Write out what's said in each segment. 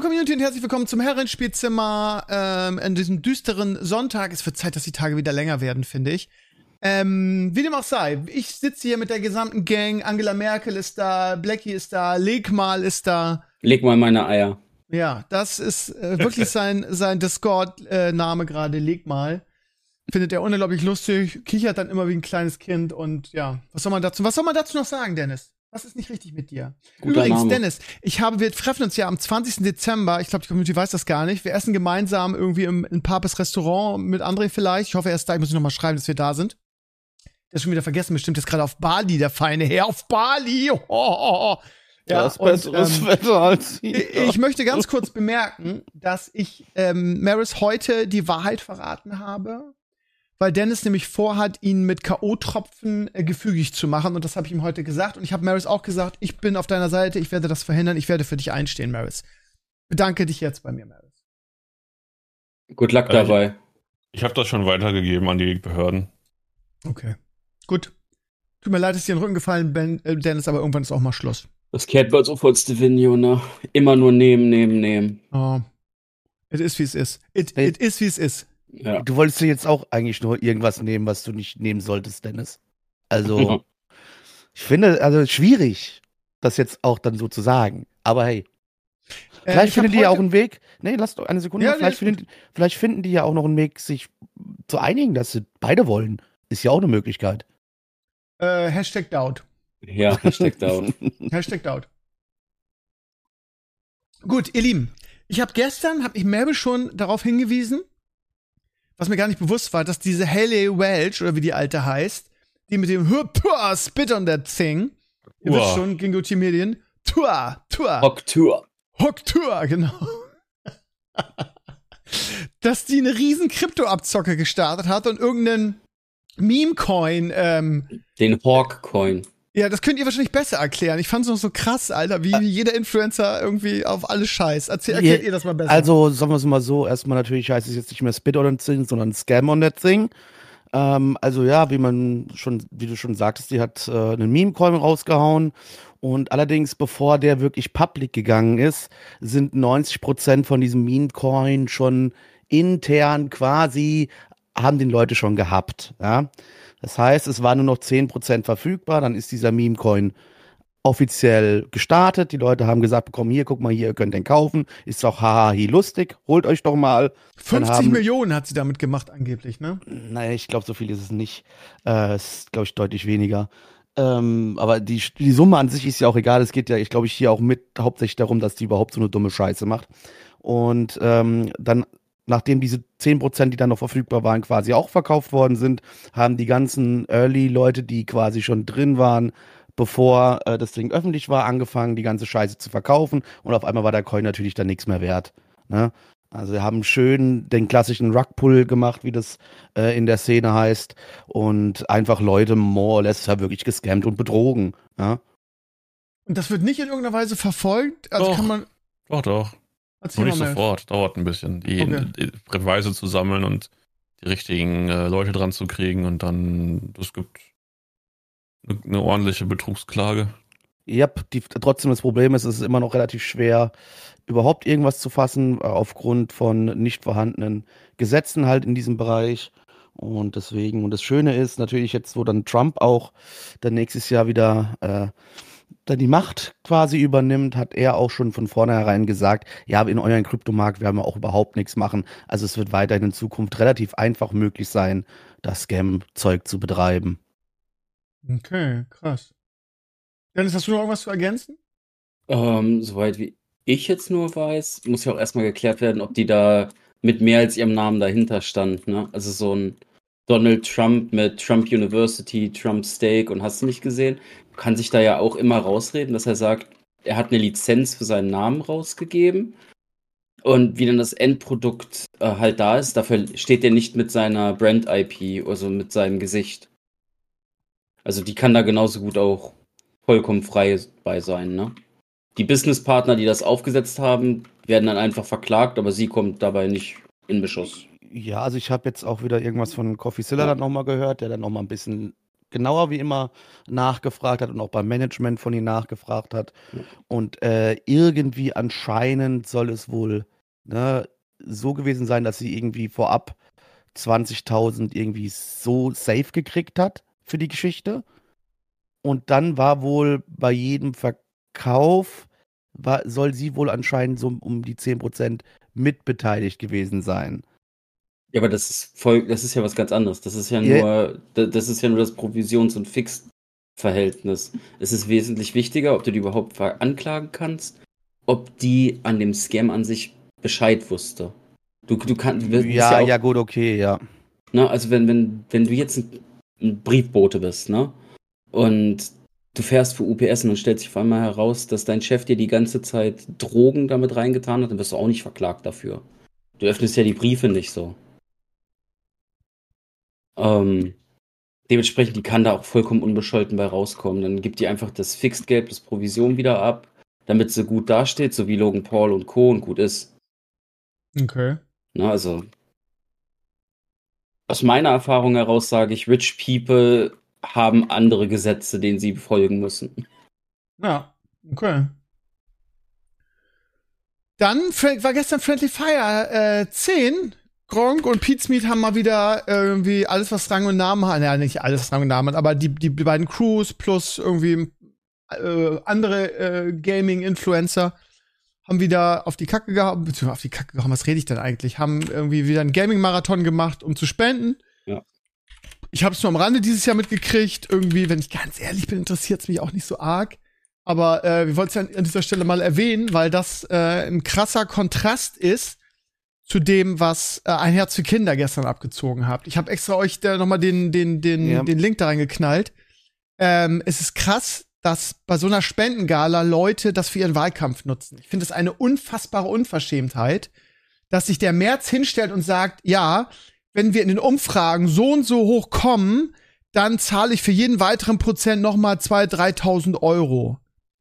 liebe Community und herzlich willkommen zum Herrenspielzimmer an diesem düsteren Sonntag. Es wird Zeit, dass die Tage wieder länger werden, finde ich. Wie dem auch sei, ich sitze hier mit der gesamten Gang. Angela Merkel ist da, Blackie ist da, Legmal ist da. Leg mal meine Eier. Ja, das ist wirklich sein Discord-Name gerade, Legmal. Findet er unglaublich lustig, kichert dann immer wie ein kleines Kind und ja, was soll man dazu noch sagen, Dennis? Was ist nicht richtig mit dir? Guter Übrigens, Name. Dennis, wir treffen uns ja am 20. Dezember. Ich glaube, die Community weiß das gar nicht. Wir essen gemeinsam irgendwie in Papes Restaurant mit André vielleicht. Ich hoffe, er ist da. Ich muss ihn noch mal schreiben, dass wir da sind. Der ist schon wieder vergessen. Bestimmt jetzt gerade auf Bali, der feine Herr. Auf Bali! Ja, das besseres Wetter als hier. Ich möchte ganz kurz bemerken, dass ich Maris heute die Wahrheit verraten habe, weil Dennis nämlich vorhat, ihn mit K.O.-Tropfen gefügig zu machen. Und das habe ich ihm heute gesagt. Und ich habe Maris auch gesagt, ich bin auf deiner Seite, ich werde das verhindern, ich werde für dich einstehen, Maris. Bedanke dich jetzt bei mir, Maris. Good luck dabei. Ich habe das schon weitergegeben an die Behörden. Okay, gut. Tut mir leid, dass dir in den Rücken gefallen bin, Dennis, aber irgendwann ist auch mal Schluss. Das kehrt wird so vollste Video, ne? Immer nur nehmen. Oh. It is, wie es ist. It is, wie es ist. Ja. Du wolltest dir jetzt auch eigentlich nur irgendwas nehmen, was du nicht nehmen solltest, Dennis. Also, ich finde, also schwierig, das jetzt auch dann so zu sagen. Aber hey, vielleicht finden die ja auch einen Weg. Nee, lass doch eine Sekunde. Ja, Vielleicht finden die ja auch noch einen Weg, sich zu einigen, dass sie beide wollen. Ist ja auch eine Möglichkeit. Hashtag Doubt. Ja, Hashtag down. Hashtag Doubt. Gut, ihr Lieben. Hab ich Mabel schon darauf hingewiesen, was mir gar nicht bewusst war, dass diese Hayley Welch, oder wie die Alte heißt, die mit dem Spit on that thing, ihr wisst schon, Gingotti Medien, Hocktour, genau. Dass die eine riesen Krypto-Abzocke gestartet hat und irgendeinen Meme-Coin, Den Hawk-Coin. ja, das könnt ihr wahrscheinlich besser erklären. Ich fand's noch so krass, Alter, wie jeder Influencer irgendwie auf alles scheiß. Erklärt ihr das mal besser. Also, sagen wir es mal so, erstmal natürlich heißt es jetzt nicht mehr Spit on that thing, sondern Scam on that thing. Also ja, wie du schon sagtest, die hat einen Meme-Coin rausgehauen und allerdings, bevor der wirklich public gegangen ist, sind 90% von diesem Meme-Coin schon intern quasi, haben den Leute schon gehabt, ja. Das heißt, es war nur noch 10% verfügbar, dann ist dieser Meme-Coin offiziell gestartet. Die Leute haben gesagt, komm hier, guck mal hier, ihr könnt den kaufen. Ist doch haha lustig, holt euch doch mal. 50 Millionen hat sie damit gemacht angeblich, ne? Naja, ich glaube, so viel ist es nicht. Ist, glaube ich, deutlich weniger. Aber die Summe an sich ist ja auch egal. Es geht ja, ich glaube, hier auch hauptsächlich darum, dass die überhaupt so eine dumme Scheiße macht. Und dann, nachdem diese 10%, die dann noch verfügbar waren, quasi auch verkauft worden sind, haben die ganzen Early-Leute, die quasi schon drin waren, bevor das Ding öffentlich war, angefangen, die ganze Scheiße zu verkaufen. Und auf einmal war der Coin natürlich dann nichts mehr wert. Ne? Also wir haben schön den klassischen Rugpull gemacht, wie das in der Szene heißt. Und einfach Leute more or less wirklich gescammt und betrogen. Ja? Und das wird nicht in irgendeiner Weise verfolgt? Also Doch. kann man. Doch. Erzähl Noch nicht mal, sofort. Dauert ein bisschen, die Beweise zu sammeln und die richtigen Leute dran zu kriegen. Und dann, es gibt eine ordentliche Betrugsklage. Ja, trotzdem das Problem ist, es ist immer noch relativ schwer, überhaupt irgendwas zu fassen, aufgrund von nicht vorhandenen Gesetzen halt in diesem Bereich. Und deswegen, und das Schöne ist natürlich jetzt, wo dann Trump auch dann nächstes Jahr wieder dann die Macht quasi übernimmt, hat er auch schon von vornherein gesagt, ja, in euren Kryptomarkt werden wir auch überhaupt nichts machen. Also es wird weiterhin in Zukunft relativ einfach möglich sein, das Scam-Zeug zu betreiben. Okay, krass. Dennis, hast du noch irgendwas zu ergänzen? Soweit wie ich jetzt nur weiß, muss ja auch erstmal geklärt werden, ob die da mit mehr als ihrem Namen dahinter stand, ne? Also so ein Donald Trump mit Trump University, Trump Steak und hast du nicht gesehen, kann sich da ja auch immer rausreden, dass er sagt, er hat eine Lizenz für seinen Namen rausgegeben und wie dann das Endprodukt halt da ist, dafür steht er nicht mit seiner Brand-IP, also mit seinem Gesicht. Also die kann da genauso gut auch vollkommen frei bei sein, ne? Die Businesspartner, die das aufgesetzt haben, werden dann einfach verklagt, aber sie kommt dabei nicht in Beschuss. Ja, also ich habe jetzt auch wieder irgendwas von Coffeezilla dann nochmal gehört, der dann nochmal ein bisschen genauer wie immer nachgefragt hat und auch beim Management von ihnen nachgefragt hat. Und irgendwie anscheinend soll es wohl so gewesen sein, dass sie irgendwie vorab 20.000 irgendwie so safe gekriegt hat für die Geschichte. Und dann war wohl bei jedem Verkauf, soll sie wohl anscheinend so um die 10% mitbeteiligt gewesen sein. Ja, aber das ist ja was ganz anderes. Das ist ja nur das Provisions- und Fixverhältnis. Es ist wesentlich wichtiger, ob du die überhaupt anklagen kannst, ob die an dem Scam an sich Bescheid wusste. Du kannst Ja, gut, okay, ja. Ne, also wenn du jetzt ein Briefbote bist, ne? Und du fährst für UPS und dann stellt sich auf einmal heraus, dass dein Chef dir die ganze Zeit Drogen damit reingetan hat, dann wirst du auch nicht verklagt dafür. Du öffnest ja die Briefe nicht so. Dementsprechend, die kann da auch vollkommen unbescholten bei rauskommen. Dann gibt die einfach das Fixgeld, das Provision wieder ab, damit sie gut dasteht, so wie Logan Paul und Co. und gut ist. Okay. Na, also aus meiner Erfahrung heraus sage ich, Rich People haben andere Gesetze, denen sie befolgen müssen. Ja, okay. Dann war gestern Friendly Fire 10. Gronk und Pete Smith haben mal wieder irgendwie alles, was Rang und Namen hat. Ja, nicht alles, was Rang und Namen hat, aber die beiden Crews plus irgendwie andere Gaming-Influencer haben wieder auf die Kacke gehauen, beziehungsweise auf die Kacke gehauen, was rede ich denn eigentlich? Haben irgendwie wieder einen Gaming-Marathon gemacht, um zu spenden. Ja. Ich habe es nur am Rande dieses Jahr mitgekriegt. Irgendwie, wenn ich ganz ehrlich bin, interessiert es mich auch nicht so arg. Aber wir wollten es ja an dieser Stelle mal erwähnen, weil das ein krasser Kontrast ist zu dem, was Ein Herz für Kinder gestern abgezogen habt. Ich habe extra euch da nochmal den Link da reingeknallt. Es ist krass, dass bei so einer Spendengala Leute das für ihren Wahlkampf nutzen. Ich finde es eine unfassbare Unverschämtheit, dass sich der Merz hinstellt und sagt, ja, wenn wir in den Umfragen so und so hoch kommen, dann zahle ich für jeden weiteren Prozent nochmal 2.000, 3.000 Euro.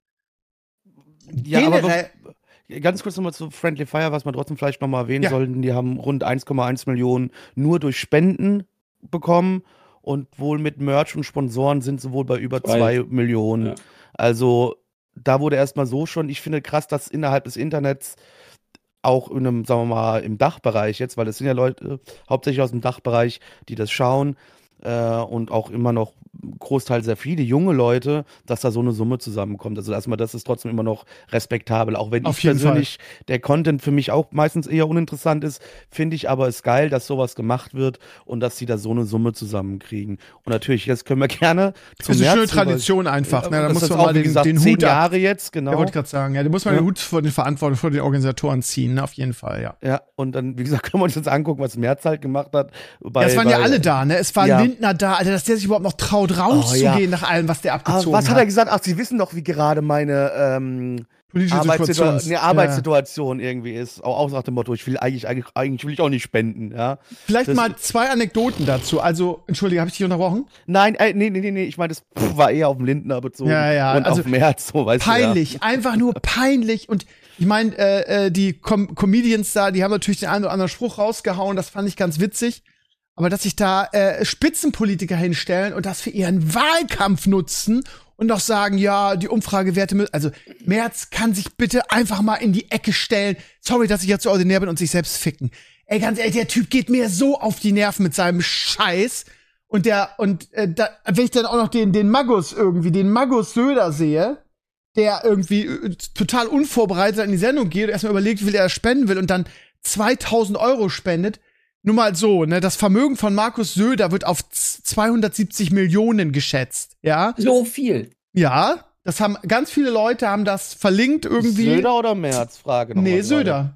Ja, aber ganz kurz nochmal zu Friendly Fire, was man trotzdem vielleicht nochmal erwähnen sollten. Die haben rund 1,1 Millionen nur durch Spenden bekommen und wohl mit Merch und Sponsoren sind sie wohl bei über 2 Millionen. Ja. Also da wurde erstmal so schon, ich finde krass, dass innerhalb des Internets auch in einem, sagen wir mal, im Dachbereich jetzt, weil das sind ja Leute hauptsächlich aus dem Dachbereich, die das schauen, und auch immer noch Großteil sehr viele junge Leute, dass da so eine Summe zusammenkommt. Also erstmal, das ist trotzdem immer noch respektabel. Auch wenn ich persönlich der Content für mich auch meistens eher uninteressant ist, finde ich aber es geil, dass sowas gemacht wird und dass sie da so eine Summe zusammenkriegen. Und natürlich, jetzt können wir gerne zum März. Das ist eine schöne Tradition einfach. Ne? Da muss man mal den Hut 10 Jahre jetzt, genau. Ja, wollte ich gerade sagen. Ja, da muss man den Hut vor den Verantwortlichen, vor den Organisatoren ziehen, ne? Auf jeden Fall, ja. Ja, und dann, wie gesagt, können wir uns jetzt angucken, was März halt gemacht hat. Es waren ja alle da, ne? Es war Lindner da, Alter, dass der sich überhaupt noch traut, rauszugehen nach allem, was der abgezogen hat. Was hat er gesagt? Ach, Sie wissen doch, wie gerade meine Arbeitssituation irgendwie ist. Auch nach dem Motto, ich will eigentlich will ich auch nicht spenden, ja. Vielleicht mal 2 Anekdoten dazu. Also, entschuldige, habe ich dich unterbrochen? Nein, nee. Ich meine, das war eher auf den Lindner bezogen. Ja. Und also, auf März, so, weißt du. Peinlich, einfach nur peinlich. Und ich meine, die Comedians da, die haben natürlich den einen oder anderen Spruch rausgehauen. Das fand ich ganz witzig. Aber dass sich da Spitzenpolitiker hinstellen und das für ihren Wahlkampf nutzen und noch sagen, ja, die Umfragewerte müssen. Also Merz kann sich bitte einfach mal in die Ecke stellen. Sorry, dass ich jetzt so ordinär bin und sich selbst ficken. Ey, ganz ehrlich, der Typ geht mir so auf die Nerven mit seinem Scheiß. Und wenn ich dann auch noch den Magus Söder sehe, der irgendwie total unvorbereitet in die Sendung geht und erstmal überlegt, wie viel er spenden will und dann 2.000 Euro spendet. Nur mal so, ne, das Vermögen von Markus Söder wird auf 270 Millionen geschätzt, ja? So viel. Ja, das haben ganz viele Leute haben das verlinkt irgendwie. Söder oder Merz? Frage nochmal. Nee, Söder.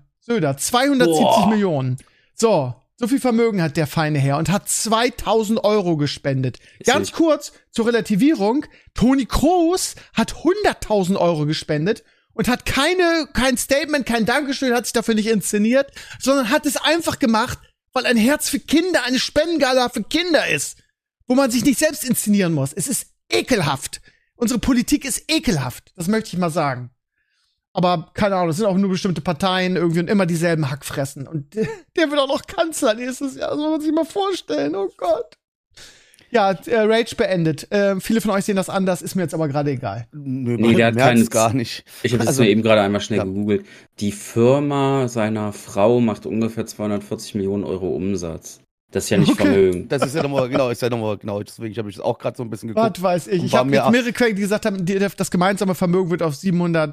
270 Millionen. So viel Vermögen hat der feine Herr und hat 2.000 Euro gespendet. Ganz kurz zur Relativierung. Toni Kroos hat 100.000 Euro gespendet und hat kein Statement, kein Dankeschön, hat sich dafür nicht inszeniert, sondern hat es einfach gemacht, weil Ein Herz für Kinder eine Spendengala für Kinder ist, wo man sich nicht selbst inszenieren muss. Es ist ekelhaft. Unsere Politik ist ekelhaft. Das möchte ich mal sagen. Aber keine Ahnung, das sind auch nur bestimmte Parteien irgendwie und immer dieselben Hackfressen. Und der wird auch noch Kanzler nächstes Jahr. Das muss man sich mal vorstellen. Oh Gott. Ja, Rage beendet. Viele von euch sehen das anders, ist mir jetzt aber gerade egal. Nee, der hat keinen gar nicht. Ich habe das nur eben gerade einmal schnell gegoogelt. Die Firma seiner Frau macht ungefähr 240 Millionen Euro Umsatz. Das ist ja nicht Vermögen. Das ist ja nochmal, genau. Deswegen habe ich das auch gerade so ein bisschen geguckt. Was weiß ich. Ich habe mehrere Quellen, die gesagt haben, das gemeinsame Vermögen wird auf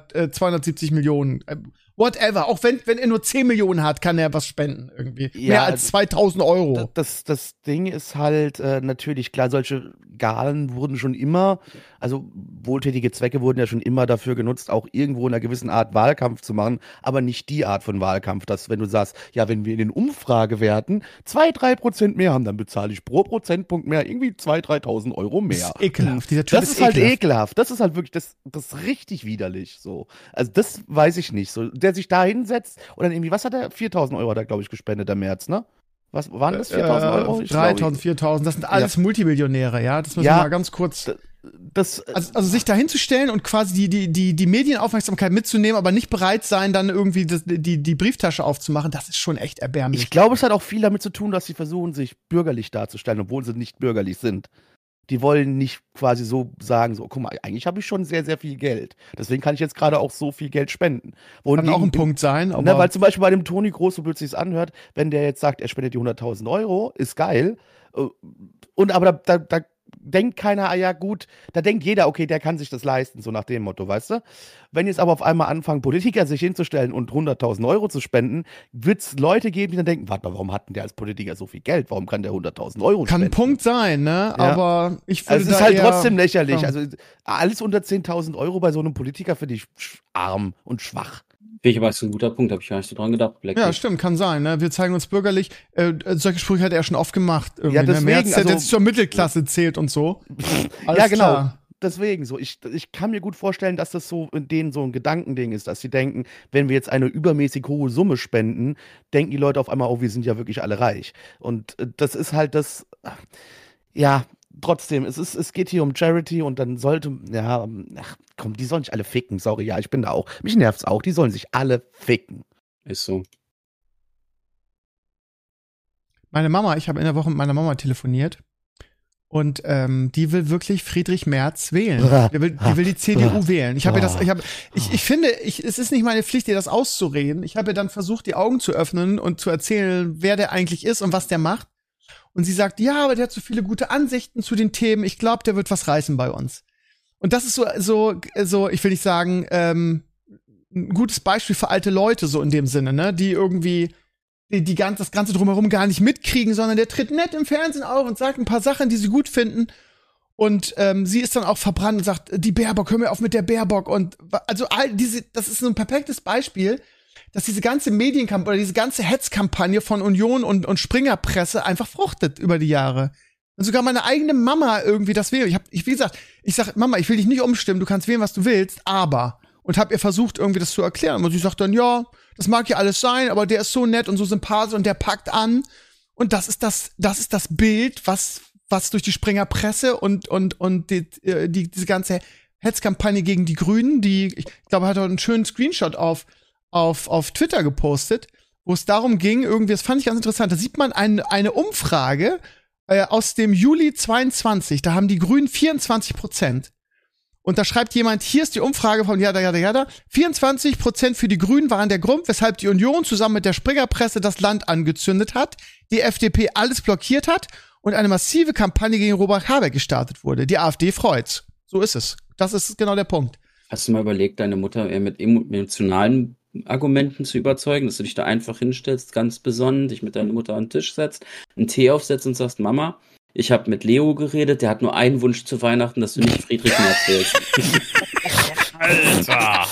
270 Millionen. Whatever. Auch wenn er nur 10 Millionen hat, kann er was spenden irgendwie. Ja, mehr als 2000 Euro. Das Ding ist halt natürlich, klar, solche Galen wurden schon immer, also wohltätige Zwecke wurden ja schon immer dafür genutzt, auch irgendwo in einer gewissen Art Wahlkampf zu machen, aber nicht die Art von Wahlkampf, dass wenn du sagst, ja, wenn wir in den Umfragewerten 2-3% mehr haben, dann bezahle ich pro Prozentpunkt mehr irgendwie 2.000-3.000 Euro mehr. Das ist ekelhaft. Dieser Typ das ist halt ekelhaft. Das ist halt wirklich, das ist richtig widerlich. So. Also das weiß ich nicht. So, der sich da hinsetzt und dann irgendwie, was hat er? 4.000 Euro hat er, glaube ich, gespendet im März, ne? Was waren das? 4.000 Euro? 3.000, 4.000. Das sind alles Multimillionäre, ja? Das müssen wir mal ganz kurz. Also sich da hinzustellen und quasi die Medienaufmerksamkeit mitzunehmen, aber nicht bereit sein, dann irgendwie die Brieftasche aufzumachen, das ist schon echt erbärmlich. Ich glaube, es hat auch viel damit zu tun, dass sie versuchen, sich bürgerlich darzustellen, obwohl sie nicht bürgerlich sind. Die wollen nicht quasi so sagen, so, guck mal, eigentlich habe ich schon sehr, sehr viel Geld. Deswegen kann ich jetzt gerade auch so viel Geld spenden. Kann auch ein Punkt sein. Aber weil zum Beispiel bei dem Toni Groß, so blöd sich's anhört, wenn der jetzt sagt, er spendet die 100.000 Euro, ist geil. Aber da denkt keiner, ah ja gut, da denkt jeder, okay, der kann sich das leisten, so nach dem Motto, weißt du? Wenn jetzt aber auf einmal anfangen, Politiker sich hinzustellen und 100.000 Euro zu spenden, wird es Leute geben, die dann denken, warte mal, warum hat denn der als Politiker so viel Geld? Warum kann der 100.000 Euro spenden? Kann ein Punkt sein, ne? Ja. Aber ich finde, also es ist halt trotzdem lächerlich. Ja. Also alles unter 10.000 Euro bei so einem Politiker finde ich arm und schwach. Finde ich aber ist ein guter Punkt, habe ich gar nicht so dran gedacht. Ja, stimmt, kann sein. Ne? Wir zeigen uns bürgerlich. Solche Sprüche hat er schon oft gemacht. Ja, deswegen. Ne? Der zur Mittelklasse zählt und so. Ja, genau. Klar. Deswegen so. Ich kann mir gut vorstellen, dass das so in denen so ein Gedankending ist, dass sie denken, wenn wir jetzt eine übermäßig hohe Summe spenden, denken die Leute auf einmal, oh, wir sind ja wirklich alle reich. Und das ist halt das, ja, trotzdem, es geht hier um Charity und dann sollte, ja, ach komm, die sollen sich alle ficken, sorry, ja, ich bin da auch, mich nervt's auch, die sollen sich alle ficken. Ist so. Ich habe in der Woche mit meiner Mama telefoniert und die will wirklich Friedrich Merz wählen. Die will die CDU wählen. Ich finde, es ist nicht meine Pflicht, ihr das auszureden. Ich habe ihr dann versucht, die Augen zu öffnen und zu erzählen, wer der eigentlich ist und was der macht. Und sie sagt, ja, aber der hat so viele gute Ansichten zu den Themen. Ich glaube, der wird was reißen bei uns. Und das ist so, ich will nicht sagen, ein gutes Beispiel für alte Leute, so in dem Sinne, ne, die irgendwie das Ganze drumherum gar nicht mitkriegen, sondern der tritt nett im Fernsehen auf und sagt ein paar Sachen, die sie gut finden. Und sie ist dann auch verbrannt und sagt, die Baerbock, hör mir auf mit der Baerbock. Und also das ist so ein perfektes Beispiel, dass diese ganze Medienkampagne oder diese ganze Hetzkampagne von Union und Springerpresse einfach fruchtet über die Jahre. Und sogar meine eigene Mama irgendwie das wählt. Ich sag, Mama, ich will dich nicht umstimmen, du kannst wählen, was du willst, aber. Und hab ihr versucht, irgendwie das zu erklären. Und sie sagt dann, ja, das mag ja alles sein, aber der ist so nett und so sympathisch und der packt an. Und das ist das Bild, was durch die Springerpresse und diese ganze Hetzkampagne gegen die Grünen, ich glaube, hat auch einen schönen Screenshot auf Twitter gepostet, wo es darum ging, irgendwie, das fand ich ganz interessant, da sieht man eine Umfrage aus dem Juli 22, da haben die Grünen 24%. Und da schreibt jemand, hier ist die Umfrage von Jada. 24% für die Grünen waren der Grund, weshalb die Union zusammen mit der Springerpresse das Land angezündet hat, die FDP alles blockiert hat und eine massive Kampagne gegen Robert Habeck gestartet wurde. Die AfD freut's. So ist es. Das ist genau der Punkt. Hast du mal überlegt, deine Mutter eher mit emotionalen Argumenten zu überzeugen, dass du dich da einfach hinstellst, ganz besonnen, dich mit deiner Mutter an den Tisch setzt, einen Tee aufsetzt und sagst, Mama, ich habe mit Leo geredet, der hat nur einen Wunsch zu Weihnachten, dass du nicht Friedrich Merz wählst. Alter!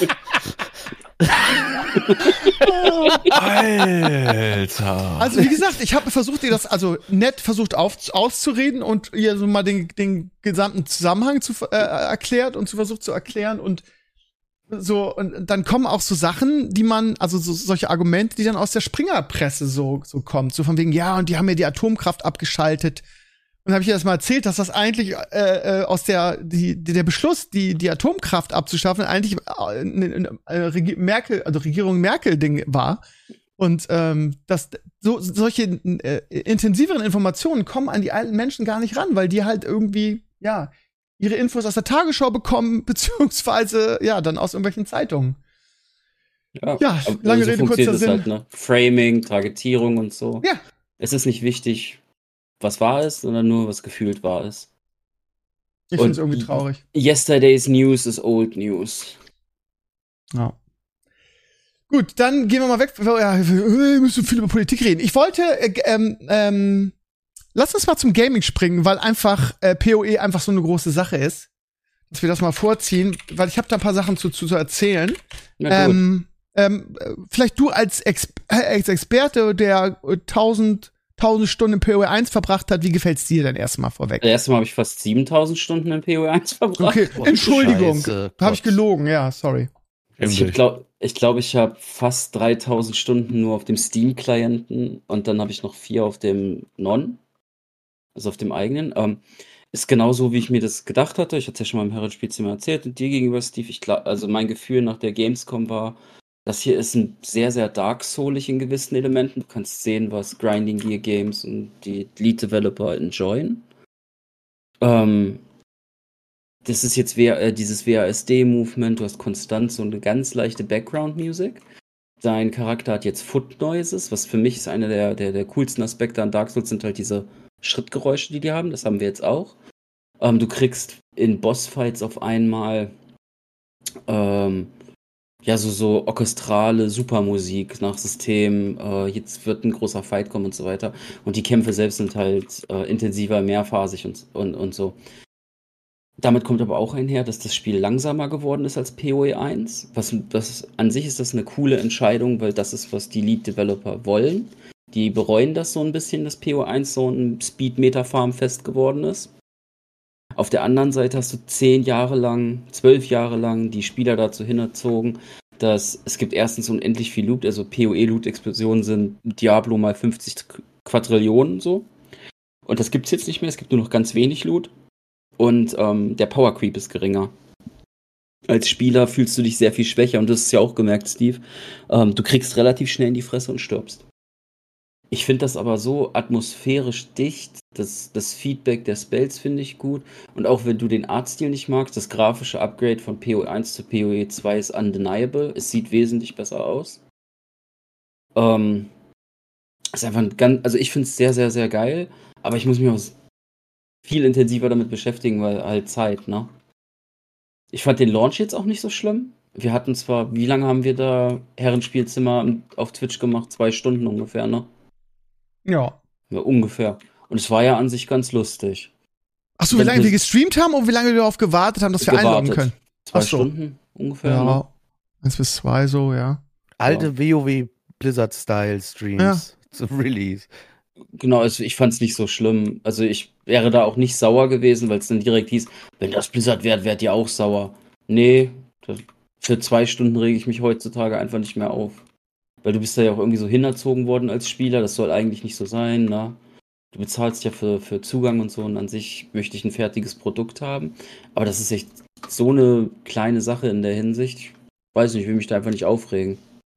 Alter! Also wie gesagt, ich habe versucht, ihr das nett auszureden und ihr so mal den gesamten Zusammenhang erklärt und versucht zu erklären und so, und dann kommen auch so Sachen, die man, also solche Argumente, die dann aus der Springerpresse so kommen, so von wegen, ja, und die haben ja die Atomkraft abgeschaltet. Und habe ich ihr das mal erzählt, dass das eigentlich aus der Beschluss, die Atomkraft abzuschaffen, eigentlich Regierung Merkel-Ding war. Und dass solche intensiveren Informationen kommen an die alten Menschen gar nicht ran, weil die halt irgendwie, ja, ihre Infos aus der Tagesschau bekommen, beziehungsweise, ja, dann aus irgendwelchen Zeitungen. Ja, lange Rede, kurzer Sinn. Halt, ne? Framing, Targetierung und so. Ja. Es ist nicht wichtig, was wahr ist, sondern nur, was gefühlt wahr ist. Ich finde es irgendwie traurig. Yesterday's News is old news. Ja. Gut, dann gehen wir mal weg. Wir müssen viel über Politik reden. Ich wollte, lass uns mal zum Gaming springen, weil einfach PoE einfach so eine große Sache ist. Dass wir das mal vorziehen, weil ich habe da ein paar Sachen zu erzählen. Vielleicht du als Experte, der 1000 Stunden in PoE 1 verbracht hat, wie gefällt's dir denn erstmal vorweg? Erstmal habe ich fast 7000 Stunden in PoE 1 verbracht. Okay, Entschuldigung, habe ich gelogen, ja, sorry. Also ich glaube, ich habe fast 3000 Stunden nur auf dem Steam-Klienten und dann habe ich noch 4 auf dem Non, also auf dem eigenen. Ist genauso, wie ich mir das gedacht hatte. Ich hatte es ja schon mal im Herrenspielzimmer erzählt und dir gegenüber, Steve. Also mein Gefühl nach der Gamescom war, das hier ist ein sehr, sehr Dark Soulig in gewissen Elementen. Du kannst sehen, was Grinding Gear Games und die Lead-Developer enjoyen. Das ist jetzt dieses WASD-Movement, du hast konstant so eine ganz leichte Background-Music. Dein Charakter hat jetzt Foot Noises, was für mich ist einer der coolsten Aspekte an Dark Souls, sind halt diese Schrittgeräusche, die haben. Das haben wir jetzt auch. Du kriegst in Bossfights auf einmal so orchestrale Supermusik nach System, jetzt wird ein großer Fight kommen und so weiter. Und die Kämpfe selbst sind halt intensiver, mehrphasig und so. Damit kommt aber auch einher, dass das Spiel langsamer geworden ist als PoE 1. An sich ist das eine coole Entscheidung, weil das ist, was die Lead-Developer wollen. Die bereuen das so ein bisschen, dass PoE 1 so ein Speed-Meta-Farm fest geworden ist. Auf der anderen Seite hast du 12 Jahre lang die Spieler dazu hinerzogen, dass es gibt erstens unendlich viel Loot, also PoE-Loot-Explosionen sind Diablo mal 50 Quadrillionen so. Und das gibt's jetzt nicht mehr, es gibt nur noch ganz wenig Loot. Und der Power Creep ist geringer. Als Spieler fühlst du dich sehr viel schwächer und das ist ja auch gemerkt, Steve. Du kriegst relativ schnell in die Fresse und stirbst. Ich finde das aber so atmosphärisch dicht. Das Feedback der Spells finde ich gut. Und auch wenn du den Artstil nicht magst, das grafische Upgrade von PoE 1 zu PoE 2 ist undeniable. Es sieht wesentlich besser aus. Ist einfach also ich finde es sehr, sehr, sehr geil. Aber ich muss mich auch viel intensiver damit beschäftigen, weil halt Zeit, ne? Ich fand den Launch jetzt auch nicht so schlimm. Wir hatten zwar, wie lange haben wir da Herrenspielzimmer auf Twitch gemacht? 2 Stunden ungefähr, ne? Ja. Ja, ungefähr. Und es war ja an sich ganz lustig. Achso, wie lange wir gestreamt haben und wie lange wir darauf gewartet haben, dass wir einloggen können? 2 Stunden ungefähr. Ja, ne? 1 bis 2 so, ja. Alte WoW Blizzard-Style-Streams Ja. zum Release. Genau, also ich fand's nicht so schlimm. Also ich wäre da auch nicht sauer gewesen, weil es dann direkt hieß, wenn das Blizzard wärt ihr auch sauer. Nee, für 2 Stunden rege ich mich heutzutage einfach nicht mehr auf. Weil du bist da ja auch irgendwie so hinerzogen worden als Spieler, das soll eigentlich nicht so sein, ne? Du bezahlst ja für Zugang und so und an sich möchte ich ein fertiges Produkt haben. Aber das ist echt so eine kleine Sache in der Hinsicht. Ich weiß nicht, ich will mich da einfach nicht aufregen.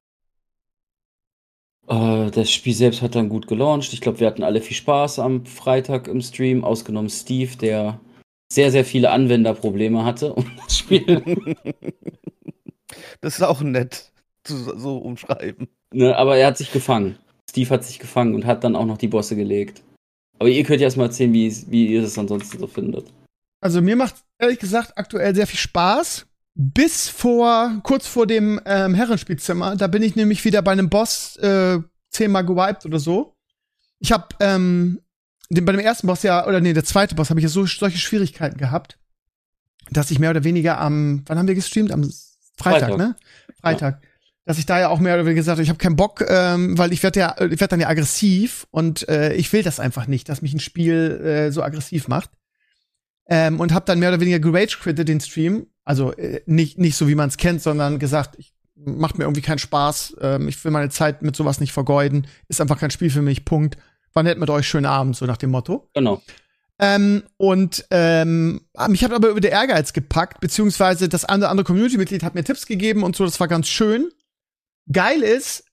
Das Spiel selbst hat dann gut gelauncht. Ich glaube, wir hatten alle viel Spaß am Freitag im Stream, ausgenommen Steve, der sehr, sehr viele Anwenderprobleme hatte, um das Spiel. Das ist auch nett, so umschreiben. Ne, aber er hat sich gefangen. Steve hat sich gefangen und hat dann auch noch die Bosse gelegt. Aber ihr könnt ja erstmal erzählen, wie ihr es ansonsten so findet. Also mir macht ehrlich gesagt aktuell sehr viel Spaß. Bis kurz vor dem Herrenspielzimmer, da bin ich nämlich wieder bei einem Boss 10-mal gewiped oder so. Ich habe bei dem ersten Boss der zweite Boss habe ich ja solche Schwierigkeiten gehabt, dass ich mehr oder weniger wann haben wir gestreamt? Am Freitag, ne? Freitag. Ja. Dass ich da ja auch mehr oder weniger gesagt habe, ich habe keinen Bock, weil ich werd dann ja aggressiv und ich will das einfach nicht, dass mich ein Spiel so aggressiv macht. Und habe dann mehr oder weniger gerage-quittet den Stream. Also nicht so, wie man es kennt, sondern gesagt, macht mir irgendwie keinen Spaß. Ich will meine Zeit mit sowas nicht vergeuden. Ist einfach kein Spiel für mich, Punkt. War nett mit euch, schönen Abend, so nach dem Motto. Genau. Mich hat aber über der Ehrgeiz gepackt, beziehungsweise das andere Community-Mitglied hat mir Tipps gegeben und so, das war ganz schön. Geil ist,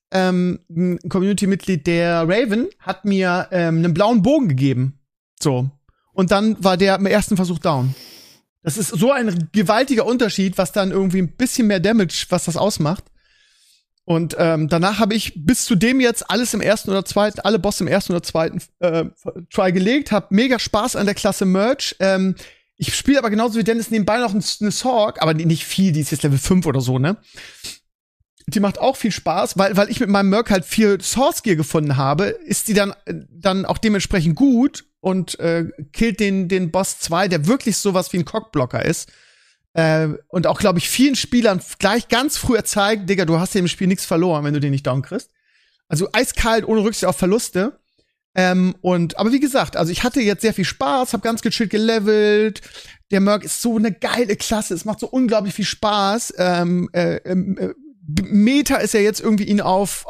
ein Community-Mitglied, der Raven, hat mir einen blauen Bogen gegeben. So. Und dann war der im ersten Versuch down. Das ist so ein gewaltiger Unterschied, was dann irgendwie ein bisschen mehr Damage, was das ausmacht. Und danach habe ich bis zu dem jetzt alles im ersten oder zweiten, alle Bosse im ersten oder zweiten Try gelegt, hab mega Spaß an der Klasse Merch. Ich spiele aber genauso wie Dennis nebenbei noch eine Sorg, aber nicht viel, die ist jetzt Level 5 oder so, ne? Die macht auch viel Spaß, weil ich mit meinem Merc halt viel Source Gear gefunden habe, ist die dann auch dementsprechend gut und killt den Boss 2, der wirklich sowas wie ein Cockblocker ist. Und auch, glaube ich, vielen Spielern gleich ganz früh zeigt, Digga, du hast ja im Spiel nichts verloren, wenn du den nicht down kriegst. Also eiskalt, ohne Rücksicht auf Verluste. Aber wie gesagt, also ich hatte jetzt sehr viel Spaß, hab ganz gechillt gelevelt. Der Merc ist so eine geile Klasse, es macht so unglaublich viel Spaß. Meta ist ja jetzt irgendwie ihn auf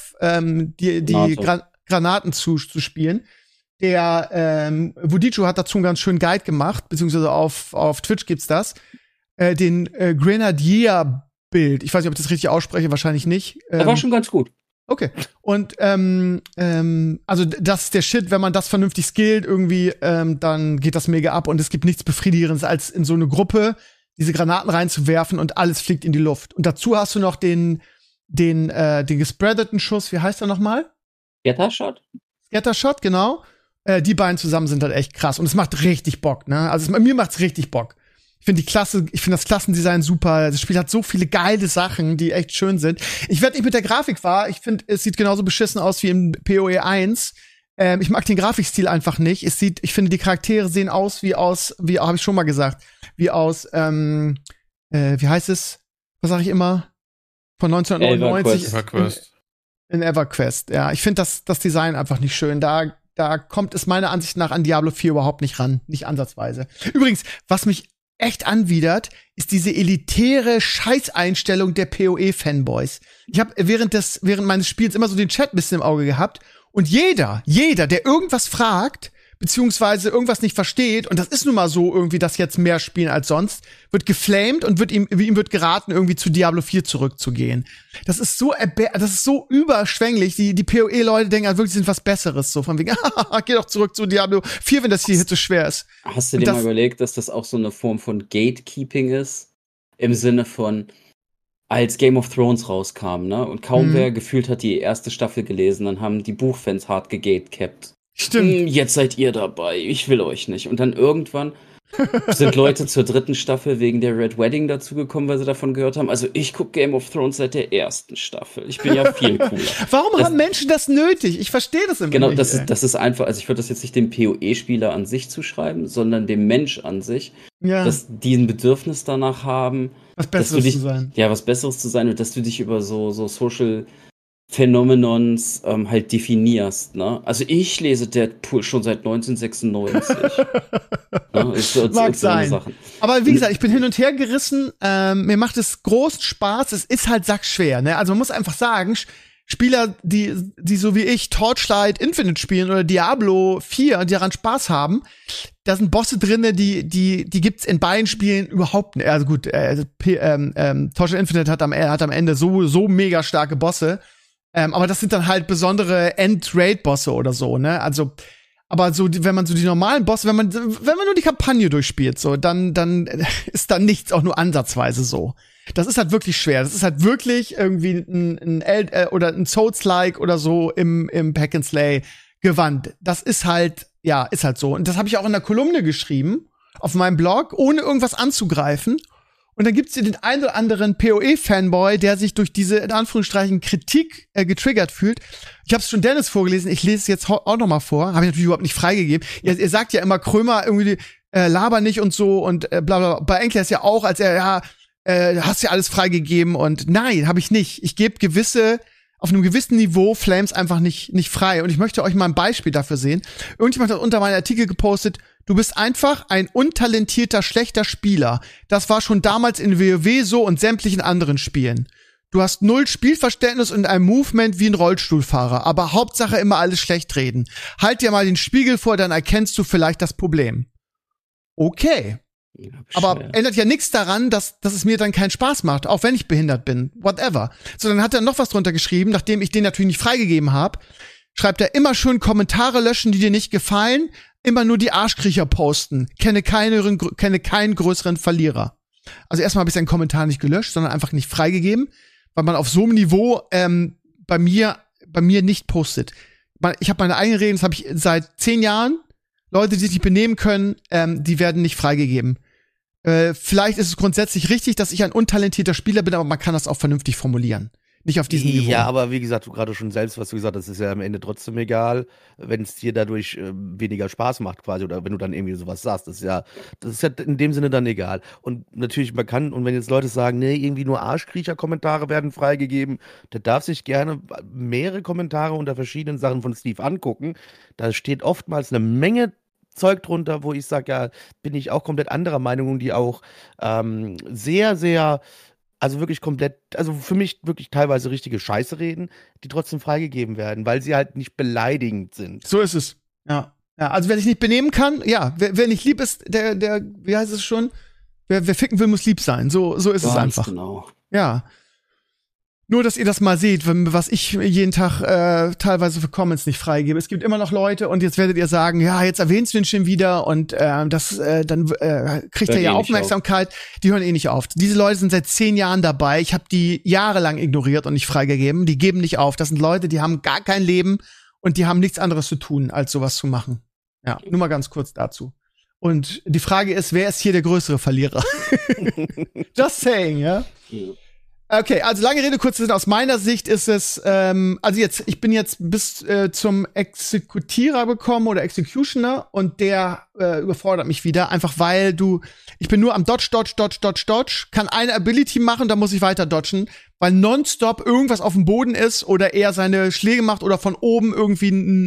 die Granaten zu spielen. Der Wudichu hat dazu einen ganz schönen Guide gemacht, beziehungsweise auf Twitch gibt's das. Den Grenadier-Bild. Ich weiß nicht, ob ich das richtig ausspreche, wahrscheinlich nicht. Das war schon ganz gut. Okay. Und also das ist der Shit, wenn man das vernünftig skillt, irgendwie, dann geht das mega ab und es gibt nichts Befriedigendes, als in so eine Gruppe diese Granaten reinzuwerfen und alles fliegt in die Luft. Und dazu hast du noch den gespreadeten Schuss, wie heißt er nochmal? Scattershot? Scattershot, genau. Die beiden zusammen sind halt echt krass und es macht richtig Bock, ne? Also mir macht's richtig Bock. Ich finde das Klassendesign super. Das Spiel hat so viele geile Sachen, die echt schön sind. Ich werde nicht mit der Grafik wahr. Ich finde, es sieht genauso beschissen aus wie im PoE 1. Ich mag den Grafikstil einfach nicht. Ich finde, die Charaktere sehen aus, wie habe ich schon mal gesagt, wie aus, wie heißt es? Was sage ich immer? Von 1999. EverQuest. In EverQuest, ja. Ich finde das Design einfach nicht schön. Da kommt es meiner Ansicht nach an Diablo 4 überhaupt nicht ran. Nicht ansatzweise. Übrigens, was mich echt anwidert, ist diese elitäre Scheißeinstellung der PoE-Fanboys. Ich habe während meines Spiels immer so den Chat ein bisschen im Auge gehabt und jeder, der irgendwas fragt, beziehungsweise irgendwas nicht versteht, und das ist nun mal so irgendwie, dass jetzt mehr spielen als sonst, wird geflamed und ihm wird geraten, irgendwie zu Diablo 4 zurückzugehen. Das ist so überschwänglich. Die PoE-Leute denken halt wirklich, sind was Besseres. So von wegen, geh doch zurück zu Diablo 4, wenn das hier so schwer ist. Hast du dir mal überlegt, dass das auch so eine Form von Gatekeeping ist? Im Sinne von, als Game of Thrones rauskam, ne? Und kaum wer gefühlt hat die erste Staffel gelesen, dann haben die Buchfans hart gegatekept. Stimmt. Jetzt seid ihr dabei, ich will euch nicht. Und dann irgendwann sind Leute zur 3. Staffel wegen der Red Wedding dazugekommen, weil sie davon gehört haben. Also ich gucke Game of Thrones seit der 1. Staffel. Ich bin ja viel cooler. Warum haben Menschen das nötig? Ich verstehe das immer nicht. Genau, das ist einfach, also ich würde das jetzt nicht dem PoE-Spieler an sich zuschreiben, sondern dem Mensch an sich, dass die ein Bedürfnis danach haben, was Besseres zu sein. Ja, was Besseres zu sein und dass du dich über so Social Phänomenons halt definierst, ne? Also ich lese Deadpool schon seit 1996. Ne? Mag sein. Sachen. Aber wie gesagt, ich bin hin und her gerissen. Mir macht es großen Spaß. Es ist halt sackschwer, ne? Also man muss einfach sagen, Spieler, die so wie ich Torchlight Infinite spielen oder Diablo 4, die daran Spaß haben, da sind Bosse drinne, die gibt's in beiden Spielen überhaupt nicht. Also gut, Torchlight Infinite hat am Ende so mega starke Bosse. Aber das sind dann halt besondere End-Raid-Bosse oder so, ne? Also, aber so, wenn man so die normalen Bosse, wenn man nur die Kampagne durchspielt, so, dann ist da nichts auch nur ansatzweise so. Das ist halt wirklich schwer. Das ist halt wirklich irgendwie ein Souls-like oder so im Hack and Slay Gewand. Das ist halt so. Und das habe ich auch in der Kolumne geschrieben, auf meinem Blog, ohne irgendwas anzugreifen. Und dann gibt's hier den einen oder anderen PoE-Fanboy, der sich durch diese, in Anführungsstrichen, Kritik getriggert fühlt. Ich habe es schon Dennis vorgelesen, ich lese es jetzt auch noch mal vor. Habe ich natürlich überhaupt nicht freigegeben. Ihr sagt ja immer, Krömer irgendwie laber nicht und so und bla bla. Bei Enkel ist ja auch, als hast ja alles freigegeben und nein, habe ich nicht. Ich gebe auf einem gewissen Niveau Flames einfach nicht frei. Und ich möchte euch mal ein Beispiel dafür sehen. Irgendjemand hat unter meinen Artikel gepostet, du bist einfach ein untalentierter, schlechter Spieler. Das war schon damals in WoW so und sämtlichen anderen Spielen. Du hast 0 Spielverständnis und ein Movement wie ein Rollstuhlfahrer, aber Hauptsache immer alles schlecht reden. Halt dir mal den Spiegel vor, dann erkennst du vielleicht das Problem. Okay. Ja, aber bescheuert. ändert ja nichts daran, dass es mir dann keinen Spaß macht, auch wenn ich behindert bin. Whatever. So, dann hat er noch was drunter geschrieben, nachdem ich den natürlich nicht freigegeben habe. Schreibt er, immer schön Kommentare löschen, die dir nicht gefallen. Immer nur die Arschkriecher posten. Kenne keinen größeren Verlierer. Also erstmal habe ich seinen Kommentar nicht gelöscht, sondern einfach nicht freigegeben, weil man auf so einem Niveau bei mir nicht postet. Ich habe meine eigenen Regeln, das habe ich seit 10 Jahren. Leute, die sich nicht benehmen können, die werden nicht freigegeben. Vielleicht ist es grundsätzlich richtig, dass ich ein untalentierter Spieler bin, aber man kann das auch vernünftig formulieren. Nicht auf diesem Niveau. Ja, aber wie gesagt, du gerade schon selbst, was du gesagt hast, ist ja am Ende trotzdem egal, wenn es dir dadurch weniger Spaß macht quasi oder wenn du dann irgendwie sowas sagst. Das ist ja in dem Sinne dann egal. Und natürlich, man kann, und wenn jetzt Leute sagen, nee, irgendwie nur Arschkriecher-Kommentare werden freigegeben, der darf sich gerne mehrere Kommentare unter verschiedenen Sachen von Steve angucken. Da steht oftmals eine Menge Zeug drunter, wo ich sage, ja, bin ich auch komplett anderer Meinung und die auch sehr, sehr, also wirklich komplett, also für mich wirklich teilweise richtige Scheiße reden, die trotzdem freigegeben werden, weil sie halt nicht beleidigend sind. So ist es. Ja. Also wer sich nicht benehmen kann, ja, wer nicht lieb ist, der, wie heißt es schon? Wer ficken will, muss lieb sein. So ist es einfach. Genau. Ja. Nur, dass ihr das mal seht, was ich jeden Tag teilweise für Comments nicht freigebe. Es gibt immer noch Leute und jetzt werdet ihr sagen, ja, jetzt erwähnst du ihn schon wieder und dann kriegt er ja Aufmerksamkeit. Die hören eh nicht auf. Diese Leute sind seit 10 Jahren dabei. Ich habe die jahrelang ignoriert und nicht freigegeben. Die geben nicht auf. Das sind Leute, die haben gar kein Leben und die haben nichts anderes zu tun, als sowas zu machen. Ja, nur mal ganz kurz dazu. Und die Frage ist, wer ist hier der größere Verlierer? Just saying, ja? Okay, also lange Rede, kurzer Sinn. Aus meiner Sicht ist es, ich bin jetzt bis zum Exekutierer gekommen oder Executioner und der überfordert mich wieder, einfach weil ich bin nur am Dodge, kann eine Ability machen, dann muss ich weiter dodgen, weil nonstop irgendwas auf dem Boden ist oder er seine Schläge macht oder von oben irgendwie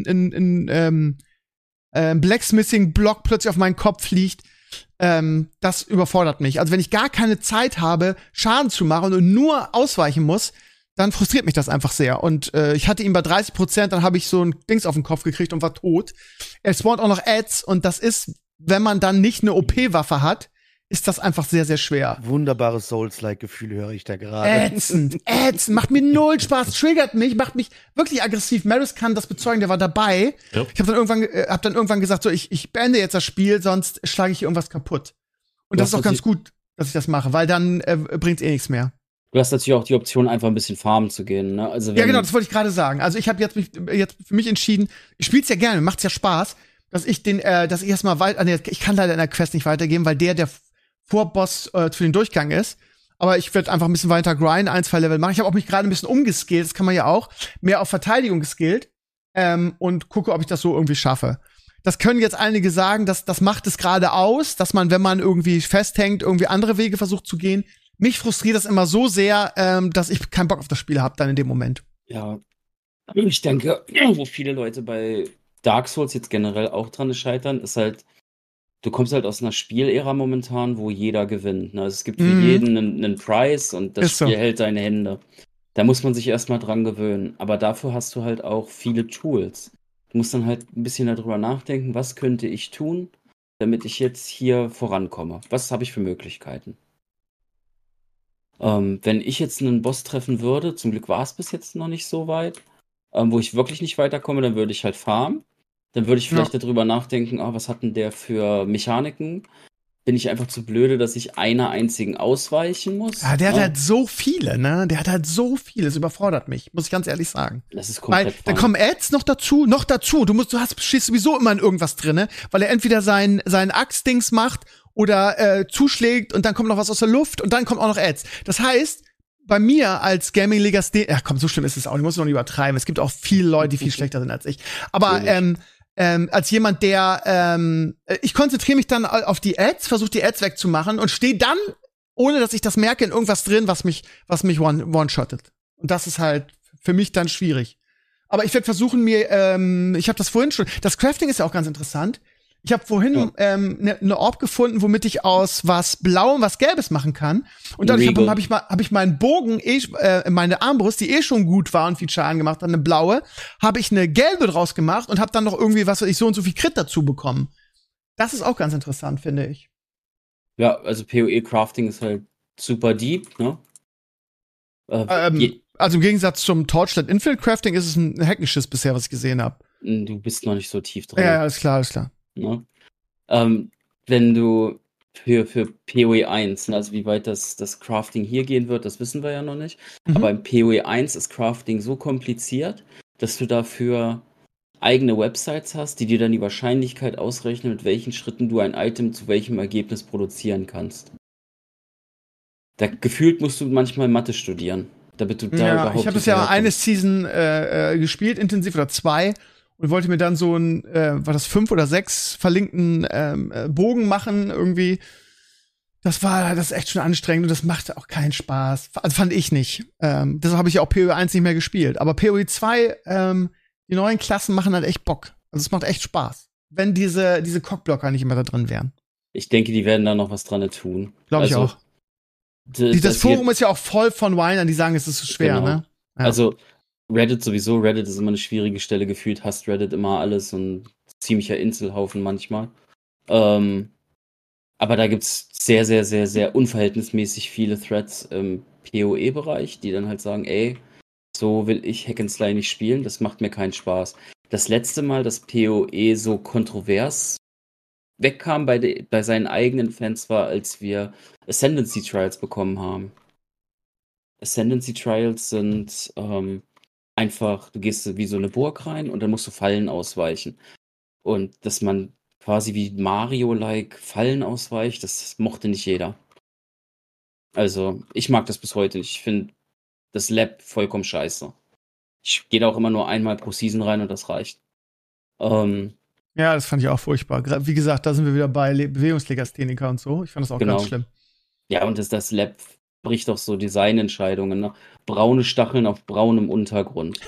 ein Blacksmithing-Block plötzlich auf meinen Kopf fliegt. Das überfordert mich. Also wenn ich gar keine Zeit habe, Schaden zu machen und nur ausweichen muss, dann frustriert mich das einfach sehr. Und ich hatte ihn bei 30%, dann habe ich so ein Dings auf den Kopf gekriegt und war tot. Er spawnt auch noch Ads und das ist, wenn man dann nicht eine OP-Waffe hat, ist das einfach sehr, sehr schwer. Wunderbares Souls-like-Gefühl höre ich da gerade. Ätzend, macht mir null Spaß, triggert mich, macht mich wirklich aggressiv. Maris kann das bezeugen, der war dabei. Ja. Ich habe dann irgendwann gesagt, so ich beende jetzt das Spiel, sonst schlage ich hier irgendwas kaputt. Und das ist auch ganz gut, dass ich das mache, weil dann bringt's eh nichts mehr. Du hast natürlich auch die Option, einfach ein bisschen farmen zu gehen, ne? Also ja, genau, das wollte ich gerade sagen. Also ich habe jetzt für mich entschieden, ich spiel's ja gerne, macht's ja Spaß, dass ich erstmal ich kann leider in der Quest nicht weitergeben, weil der Vorboss für den Durchgang ist. Aber ich werde einfach ein bisschen weiter grinden, 1-2 Level machen. Ich habe auch mich gerade ein bisschen umgeskillt, das kann man ja auch. Mehr auf Verteidigung geskillt. Und gucke, ob ich das so irgendwie schaffe. Das können jetzt einige sagen, das macht es gerade aus, dass man, wenn man irgendwie festhängt, irgendwie andere Wege versucht zu gehen. Mich frustriert das immer so sehr, dass ich keinen Bock auf das Spiel habe dann in dem Moment. Ja, ich denke, wo viele Leute bei Dark Souls jetzt generell auch dran scheitern, ist halt, du kommst halt aus einer Spielära momentan, wo jeder gewinnt. Ne? Also es gibt für jeden einen Preis und das Spiel hält deine Hände. Da muss man sich erstmal dran gewöhnen. Aber dafür hast du halt auch viele Tools. Du musst dann halt ein bisschen darüber nachdenken, was könnte ich tun, damit ich jetzt hier vorankomme? Was habe ich für Möglichkeiten? Wenn ich jetzt einen Boss treffen würde, zum Glück war es bis jetzt noch nicht so weit, wo ich wirklich nicht weiterkomme, dann würde ich halt farmen. Dann würde ich vielleicht darüber nachdenken, was hat denn der für Mechaniken? Bin ich einfach zu blöde, dass ich einer einzigen ausweichen muss? Ja, der hat halt so viele, ne? Der hat halt so viele, es überfordert mich, muss ich ganz ehrlich sagen. Das ist komplett weil dann kommen Ads noch dazu. Stehst sowieso immer in irgendwas drinne, weil er entweder sein Axt-Dings macht oder zuschlägt und dann kommt noch was aus der Luft und dann kommt auch noch Ads. Das heißt, bei mir als Gaming-Legastheniker, ja komm, so schlimm ist es auch, ich muss noch nicht übertreiben. Es gibt auch viele Leute, die viel schlechter sind als ich. Aber als jemand, der ich konzentriere mich dann auf die Ads, versuche die Ads wegzumachen und stehe dann, ohne dass ich das merke, in irgendwas drin, was mich one-shottet. Und das ist halt für mich dann schwierig. Aber ich werde versuchen, ich habe das vorhin schon, das Crafting ist ja auch ganz interessant. Ich habe vorhin eine Orb gefunden, womit ich aus was Blauem was Gelbes machen kann. Und dadurch hab ich meinen Bogen, meine Armbrust, die schon gut war und viel Schaden gemacht hat, eine blaue, habe ich eine gelbe draus gemacht und habe dann noch irgendwie, was weiß ich, so und so viel Crit dazu bekommen. Das ist auch ganz interessant, finde ich. Ja, also PoE-Crafting ist halt super deep, ne? Also im Gegensatz zum Torchlight Infinite Crafting ist es ein Hackenschiss bisher, was ich gesehen habe. Du bist noch nicht so tief drin. Ja, alles klar. Ne? Wenn du für PoE 1, also wie weit das Crafting hier gehen wird, das wissen wir ja noch nicht. Aber im PoE 1 ist Crafting so kompliziert, dass du dafür eigene Websites hast, die dir dann die Wahrscheinlichkeit ausrechnen, mit welchen Schritten du ein Item zu welchem Ergebnis produzieren kannst. Gefühlt musst du manchmal Mathe studieren, damit du da überhaupt. Ich habe das ja eine Season gespielt, intensiv oder 2, und wollte mir dann so ein, war das 5 oder 6 verlinkten Bogen machen irgendwie. Das ist echt schon anstrengend und das machte auch keinen Spaß. Also fand ich nicht. Deshalb habe ich ja auch PoE 1 nicht mehr gespielt. Aber PoE 2, die neuen Klassen machen halt echt Bock. Also es macht echt Spaß. Wenn diese Cockblocker nicht immer da drin wären. Ich denke, die werden da noch was dran tun. Glaube ich auch. Das Forum ist ja auch voll von Whinern, die sagen, es ist so schwer, genau. Ne? Ja. Also Reddit sowieso. Reddit ist immer eine schwierige Stelle gefühlt. Hasst Reddit immer alles und ziemlicher Inselhaufen manchmal. Aber da gibt's sehr, sehr, sehr, sehr unverhältnismäßig viele Threads im PoE-Bereich, die dann halt sagen, ey, so will ich Hack and Slay nicht spielen, das macht mir keinen Spaß. Das letzte Mal, dass PoE so kontrovers wegkam bei seinen eigenen Fans, war, als wir Ascendancy Trials bekommen haben. Ascendancy Trials sind einfach, du gehst wie so eine Burg rein und dann musst du Fallen ausweichen. Und dass man quasi wie Mario-like Fallen ausweicht, das mochte nicht jeder. Also, ich mag das bis heute nicht. Ich finde das Lab vollkommen scheiße. Ich gehe da auch immer nur einmal pro Season rein und das reicht. Ja, das fand ich auch furchtbar. Wie gesagt, da sind wir wieder bei Bewegungslegastheniker und so. Ich fand das auch ganz schlimm. Ja, und das Lab bricht auch so Designentscheidungen. Ne? Braune Stacheln auf braunem Untergrund.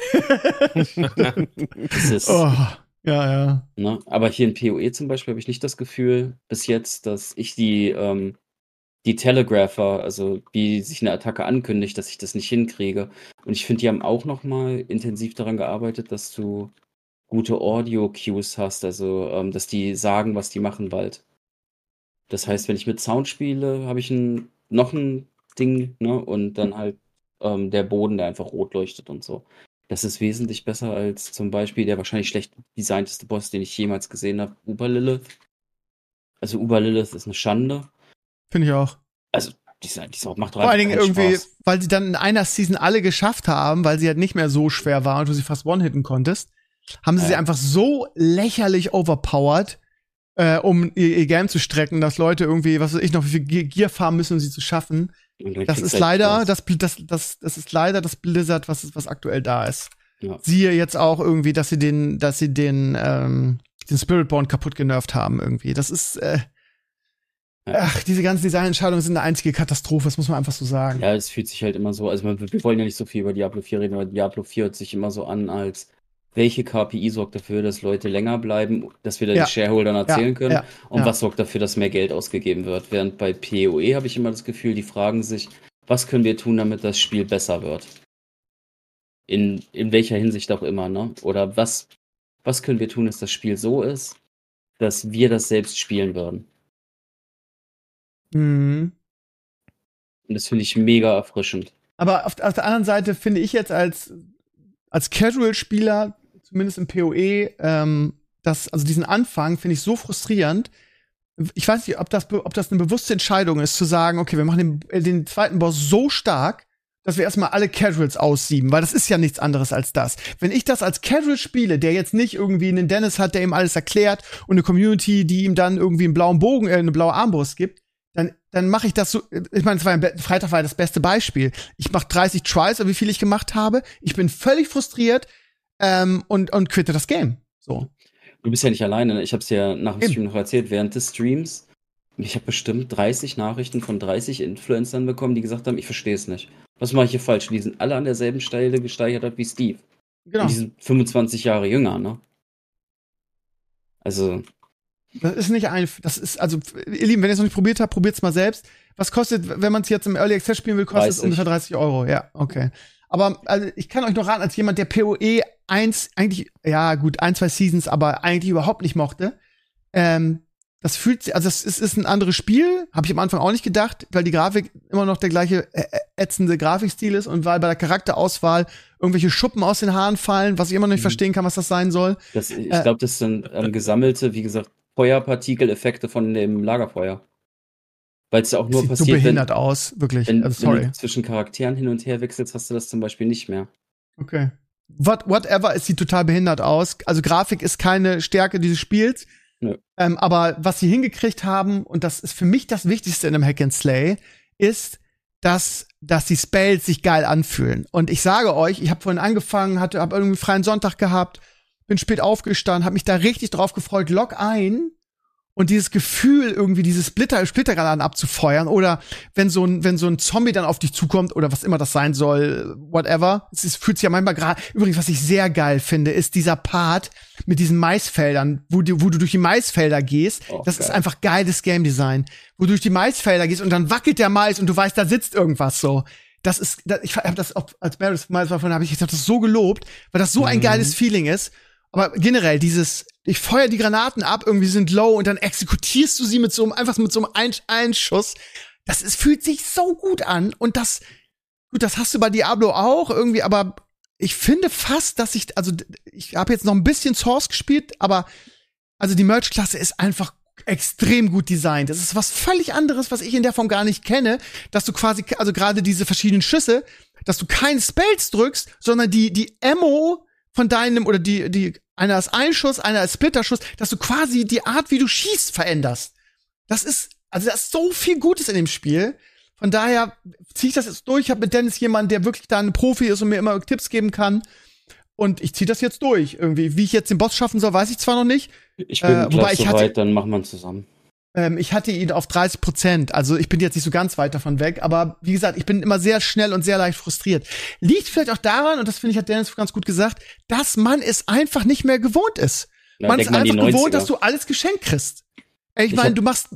Das ist, ja. Ne? Aber hier in PoE zum Beispiel habe ich nicht das Gefühl bis jetzt, dass ich die Telegrapher, also wie sich eine Attacke ankündigt, dass ich das nicht hinkriege. Und ich finde, die haben auch noch mal intensiv daran gearbeitet, dass du gute Audio-Cues hast, also dass die sagen, was die machen bald. Das heißt, wenn ich mit Sound spiele, habe ich noch ein Ding, ne? Und dann halt der Boden, der einfach rot leuchtet und so. Das ist wesentlich besser als zum Beispiel der wahrscheinlich schlecht designteste Boss, den ich jemals gesehen habe, Uber-Lilith. Also Uber-Lilith ist eine Schande. Finde ich auch. Also, die macht vor allen Dingen irgendwie, Spaß. weil sie dann in einer Season alle geschafft haben, weil sie halt nicht mehr so schwer war und du sie fast one-hitten konntest, haben sie einfach so lächerlich overpowered, um ihr Game zu strecken, dass Leute irgendwie, was weiß ich noch, wie viel Gear farmen müssen, um sie zu schaffen. Das ist leider, das ist leider das Blizzard, was aktuell da ist. Ja. Siehe jetzt auch irgendwie, dass sie den Spiritborn kaputt genervt haben irgendwie. Das ist, diese ganzen Designentscheidungen sind eine einzige Katastrophe, das muss man einfach so sagen. Ja, es fühlt sich halt immer so, also wir wollen ja nicht so viel über Diablo 4 reden, aber Diablo 4 hört sich immer so an, als welche KPI sorgt dafür, dass Leute länger bleiben, dass wir da die Shareholdern erzählen können und was sorgt dafür, dass mehr Geld ausgegeben wird. Während bei PoE habe ich immer das Gefühl, die fragen sich, was können wir tun, damit das Spiel besser wird? In welcher Hinsicht auch immer, ne? Oder was können wir tun, dass das Spiel so ist, dass wir das selbst spielen würden? Mhm. Und das finde ich mega erfrischend. Aber auf der anderen Seite finde ich jetzt als Casual-Spieler, zumindest im PoE, also diesen Anfang finde ich so frustrierend. Ich weiß nicht, ob das eine bewusste Entscheidung ist, zu sagen, okay, wir machen den zweiten Boss so stark, dass wir erstmal alle Casuals aussieben, weil das ist ja nichts anderes als das. Wenn ich das als Casual spiele, der jetzt nicht irgendwie einen Dennis hat, der ihm alles erklärt und eine Community, die ihm dann irgendwie einen blauen Bogen, eine blaue Armbrust gibt, dann mache ich das so. Ich meine, Freitag war das beste Beispiel. Ich mache 30 Trials, oder wie viel ich gemacht habe. Ich bin völlig frustriert und quitte das Game. So. Du bist ja nicht alleine. Ne? Ich habe es ja nach dem Stream noch erzählt. Während des Streams, ich habe bestimmt 30 Nachrichten von 30 Influencern bekommen, die gesagt haben, ich verstehe es nicht. Was mache ich hier falsch? Die sind alle an derselben Stelle gesteigert wie Steve. Genau. Und die sind 25 Jahre jünger, ne? Also. Das ist nicht also, ihr Lieben, wenn ihr es noch nicht probiert habt, probiert's mal selbst. Was kostet, wenn man es jetzt im Early Access spielen will, kostet es ungefähr 30 €. Ja, okay. Aber also, ich kann euch noch raten, als jemand, der PoE 1 eigentlich, ja gut, 1, 2 Seasons, aber eigentlich überhaupt nicht mochte, Das fühlt sich, also es ist ein anderes Spiel, habe ich am Anfang auch nicht gedacht, weil die Grafik immer noch der gleiche ätzende Grafikstil ist und weil bei der Charakterauswahl irgendwelche Schuppen aus den Haaren fallen, was ich immer noch nicht verstehen kann, was das sein soll. Ich glaube, das sind gesammelte, wie gesagt, Feuerpartikeleffekte von dem Lagerfeuer. Weil es ja auch nur Sieht passiert, so behindert aus, wirklich. wenn Sorry. du zwischen Charakteren hin und her wechselst, hast du das zum Beispiel nicht mehr. Okay. Whatever, es sieht total behindert aus. Also Grafik ist keine Stärke dieses Spiels. Nö. Aber was sie hingekriegt haben, und das ist für mich das Wichtigste in einem Hack and Slay, ist, dass die Spells sich geil anfühlen. Und ich sage euch, ich habe vorhin angefangen, hab irgendwie einen freien Sonntag gehabt, bin spät aufgestanden, habe mich da richtig drauf gefreut, log ein und dieses Gefühl, irgendwie diese Splittergranaten abzufeuern oder wenn so ein Zombie dann auf dich zukommt oder was immer das sein soll, whatever. Fühlt sich ja manchmal gerade. Übrigens, was ich sehr geil finde, ist dieser Part mit diesen Maisfeldern, wo du durch die Maisfelder gehst. Das geil. ist einfach geiles Game Design. Wo du durch die Maisfelder gehst und dann wackelt der Mais und du weißt, da sitzt irgendwas so. Ich habe das auch als Maris mal davon habe ich das so gelobt, weil das so ein geiles Feeling ist. Aber generell ich feuer die Granaten ab, irgendwie sind low und dann exekutierst du sie einfach mit so einem Einschuss. Fühlt sich so gut an und das hast du bei Diablo auch irgendwie, aber ich finde fast, ich habe jetzt noch ein bisschen Source gespielt, aber also die Merch-Klasse ist einfach extrem gut designt. Das ist was völlig anderes, was ich in der Form gar nicht kenne, dass du quasi, also gerade diese verschiedenen Schüsse, dass du keine Spells drückst, sondern die Ammo von deinem, oder einer als Einschuss, einer als Splitterschuss, dass du quasi die Art, wie du schießt, veränderst. Das ist so viel Gutes in dem Spiel. Von daher ziehe ich das jetzt durch. Ich habe mit Dennis jemanden, der wirklich da ein Profi ist und mir immer Tipps geben kann. Und ich ziehe das jetzt durch. Irgendwie, wie ich jetzt den Boss schaffen soll, weiß ich zwar noch nicht. Ich bin gleich soweit, dann machen wir zusammen. Ich hatte ihn auf 30%, also ich bin jetzt nicht so ganz weit davon weg, aber wie gesagt, ich bin immer sehr schnell und sehr leicht frustriert. Liegt vielleicht auch daran, und das finde ich, hat Dennis ganz gut gesagt, dass man es einfach nicht mehr gewohnt ist. Ja, man ist einfach gewohnt, dass du alles geschenkt kriegst. Ich meine, du machst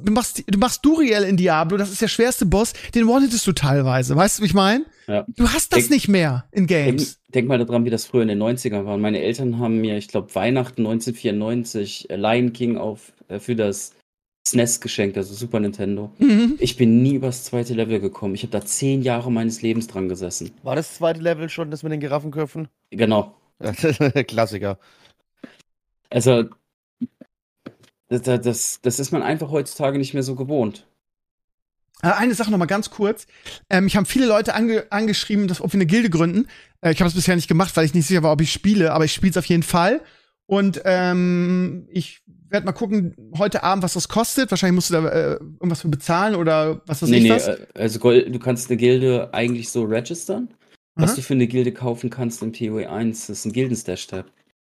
Duriel in Diablo, das ist der schwerste Boss, den one-hittest du teilweise, weißt du, wie ich meine? Ja. Du hast das nicht mehr in Games. Denk mal daran, wie das früher in den 90ern war. Meine Eltern haben mir, ich glaube, Weihnachten 1994 Lion King für das SNES geschenkt, also Super Nintendo. Ich bin nie übers zweite Level gekommen. Ich habe da 10 Jahre meines Lebens dran gesessen. War das zweite Level schon das mit den Giraffenköpfen? Genau. Klassiker. Also, das ist man einfach heutzutage nicht mehr so gewohnt. Eine Sache noch mal ganz kurz. Mich haben viele Leute angeschrieben, ob wir eine Gilde gründen. Ich habe es bisher nicht gemacht, weil ich nicht sicher war, ob ich spiele, aber ich spiele es auf jeden Fall. Und ich werde mal gucken, heute Abend, was das kostet. Wahrscheinlich musst du da irgendwas für bezahlen oder was weiß ich was. Also du kannst eine Gilde eigentlich so registern. Was du für eine Gilde kaufen kannst im PoE 1, das ist ein Gildenstash-Tab.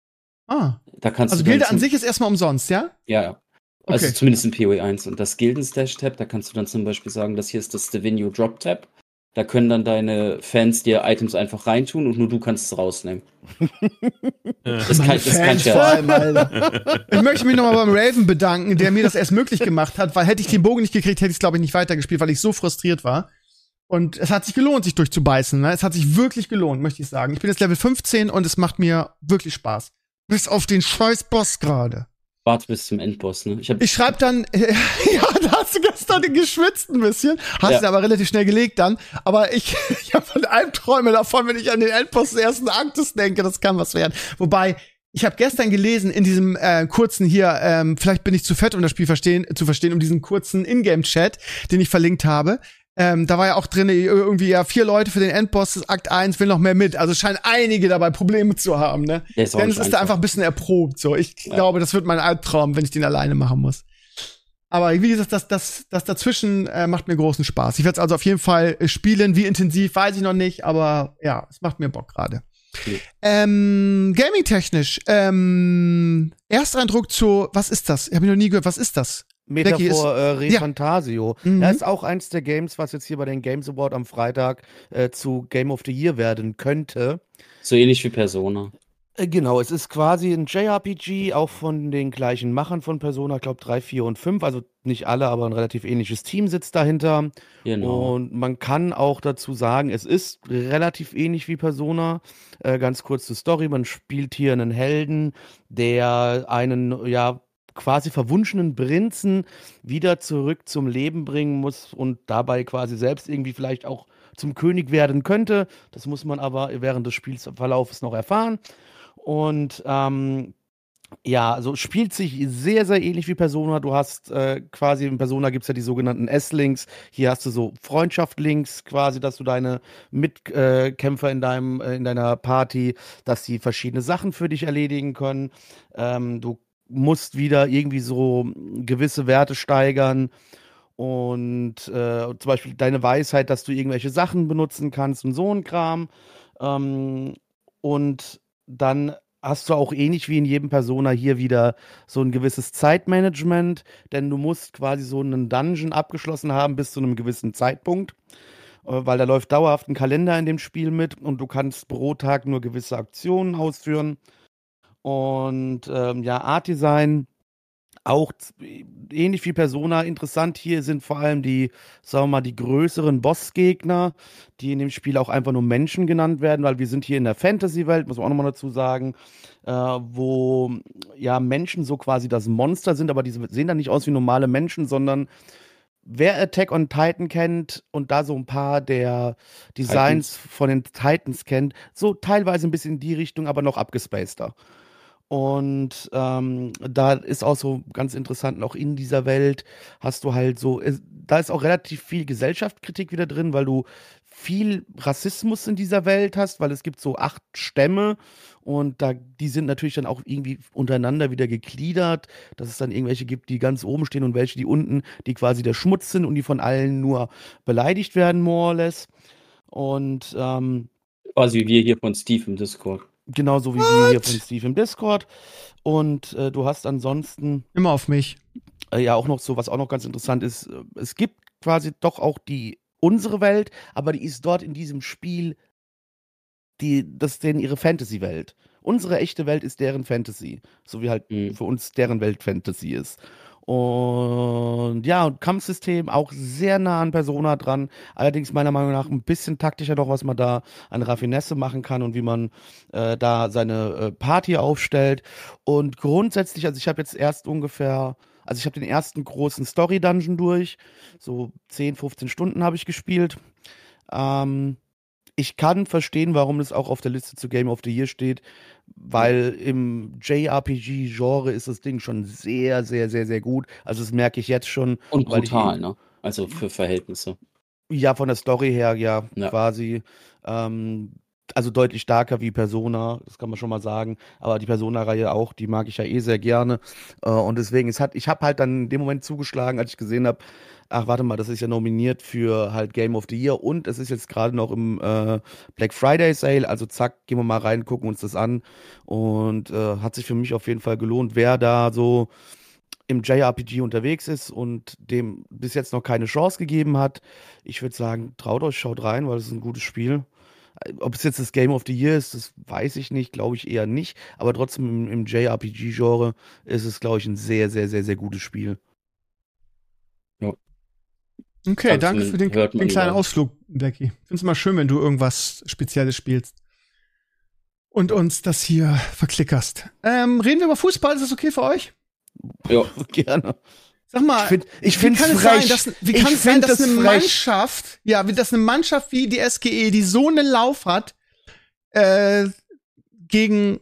Da kannst also Gilde an sich ist erstmal umsonst, ja? Ja. Also Okay. zumindest in PoE 1. Und das Gildenstash-Tab, da kannst du dann zum Beispiel sagen, das hier ist das Stevenio Drop-Tab. Da können dann deine Fans dir Items einfach reintun und nur du kannst es rausnehmen. Das ist kein Scherz. Ich möchte mich nochmal beim Raven bedanken, der mir das erst möglich gemacht hat, weil hätte ich den Bogen nicht gekriegt, hätte ich es, glaube ich, nicht weitergespielt, weil ich so frustriert war. Und es hat sich gelohnt, sich durchzubeißen. Ne? Es hat sich wirklich gelohnt, möchte ich sagen. Ich bin jetzt Level 15 und es macht mir wirklich Spaß. Bis auf den scheiß Boss gerade. Warte bis zum Endboss, ne? Ich schreib dann, ja, da hast du gestern geschwitzt ein bisschen. Hast du aber relativ schnell gelegt dann. Aber ich habe Albträume davon, wenn ich an den Endboss des ersten Aktes denke. Das kann was werden. Wobei, ich habe gestern gelesen in diesem kurzen hier, vielleicht bin ich zu fett, um das Spiel zu verstehen, um diesen kurzen Ingame-Chat, den ich verlinkt habe. Da war ja auch drin, irgendwie 4 Leute für den Endboss des Akt 1, will noch mehr mit. Also scheinen einige dabei Probleme zu haben, ne? Dennis ist da einfach ein bisschen erprobt, so. Ich glaube, das wird mein Albtraum, wenn ich den alleine machen muss. Aber wie gesagt, das dazwischen macht mir großen Spaß. Ich werde es also auf jeden Fall spielen. Wie intensiv, weiß ich noch nicht, aber ja, es macht mir Bock gerade. Okay. Gaming-technisch, Ersteindruck zu, was ist das? Ich habe noch nie gehört, was ist das? Metaphor Refantasio. Das ist auch eins der Games, was jetzt hier bei den Games Award am Freitag zu Game of the Year werden könnte. So ähnlich wie Persona. Genau, es ist quasi ein JRPG, auch von den gleichen Machern von Persona, ich glaube 3, 4 und 5, also nicht alle, aber ein relativ ähnliches Team sitzt dahinter. Genau. Und man kann auch dazu sagen, es ist relativ ähnlich wie Persona. Ganz kurz zur Story, man spielt hier einen Helden, der einen, quasi verwunschenen Prinzen wieder zurück zum Leben bringen muss und dabei quasi selbst irgendwie vielleicht auch zum König werden könnte. Das muss man aber während des Spielverlaufes noch erfahren. Und ja, also spielt sich sehr, sehr ähnlich wie Persona. Du hast quasi in Persona gibt es ja die sogenannten S-Links. Hier hast du so Freundschaft-Links quasi, dass du deine Mitkämpfer in deiner Party, dass sie verschiedene Sachen für dich erledigen können. Du musst wieder irgendwie so gewisse Werte steigern. Und zum Beispiel deine Weisheit, dass du irgendwelche Sachen benutzen kannst und so ein Kram. Und dann hast du auch ähnlich wie in jedem Persona hier wieder so ein gewisses Zeitmanagement, denn du musst quasi so einen Dungeon abgeschlossen haben bis zu einem gewissen Zeitpunkt, weil da läuft dauerhaft ein Kalender in dem Spiel mit und du kannst pro Tag nur gewisse Aktionen ausführen. Und ja, Artdesign auch ähnlich wie Persona. Interessant hier sind vor allem die, sagen wir mal, die größeren Bossgegner, die in dem Spiel auch einfach nur Menschen genannt werden, weil wir sind hier in der Fantasy-Welt, muss man auch nochmal dazu sagen, wo ja Menschen so quasi das Monster sind, aber die sehen dann nicht aus wie normale Menschen, sondern wer Attack on Titan kennt und da so ein paar der Designs von den Titans kennt, so teilweise ein bisschen in die Richtung, aber noch abgespaceder. Und da ist auch so ganz interessant, auch in dieser Welt hast du halt so, da ist auch relativ viel Gesellschaftskritik wieder drin, weil du viel Rassismus in dieser Welt hast, weil es gibt so 8 Stämme und die sind natürlich dann auch irgendwie untereinander wieder gegliedert, dass es dann irgendwelche gibt, die ganz oben stehen und welche, die unten, die quasi der Schmutz sind und die von allen nur beleidigt werden, more or less. Und quasi wie wir hier von Steve im Discord. genauso wie wir hier von Steve im Discord. Und du hast ansonsten Immer auf mich. ja auch noch so, was auch noch ganz interessant ist, es gibt quasi doch auch unsere Welt, aber die ist dort in diesem Spiel, das ist denen ihre Fantasy-Welt. Unsere echte Welt ist deren Fantasy, so wie halt für uns deren Welt Fantasy ist. Und ja, und Kampfsystem auch sehr nah an Persona dran. Allerdings meiner Meinung nach ein bisschen taktischer noch, was man da an Raffinesse machen kann und wie man da seine Party aufstellt. Und grundsätzlich, also ich habe jetzt erst ungefähr, also ich habe den ersten großen Story-Dungeon durch. So 10, 15 Stunden habe ich gespielt. Ich kann verstehen, warum es auch auf der Liste zu Game of the Year steht, weil im JRPG-Genre ist das Ding schon sehr, sehr, sehr, sehr gut. Also das merke ich jetzt schon. Und brutal, ne? Also für Verhältnisse. Ja, von der Story her, ja. Quasi. Also deutlich stärker wie Persona, das kann man schon mal sagen. Aber die Persona-Reihe auch, die mag ich ja eh sehr gerne. Und deswegen, ich habe halt dann in dem Moment zugeschlagen, als ich gesehen habe, ach, warte mal, das ist ja nominiert für halt Game of the Year und es ist jetzt gerade noch im Black Friday Sale, also zack, gehen wir mal rein, gucken uns das an und hat sich für mich auf jeden Fall gelohnt, wer da so im JRPG unterwegs ist und dem bis jetzt noch keine Chance gegeben hat. Ich würde sagen, traut euch, schaut rein, weil es ist ein gutes Spiel. Ob es jetzt das Game of the Year ist, das weiß ich nicht, glaube ich eher nicht, aber trotzdem im JRPG-Genre ist es, glaube ich, ein sehr, sehr, sehr, sehr gutes Spiel. Ja. Okay, danke für den kleinen Ausflug, Becky. Ich finde es immer schön, wenn du irgendwas Spezielles spielst und uns das hier verklickerst. Reden wir über Fußball, ist das okay für euch? Ja, gerne. Sag mal, ich finde es frech. Wie kann es sein, dass eine Mannschaft, dass eine Mannschaft wie die SGE, die so einen Lauf hat, gegen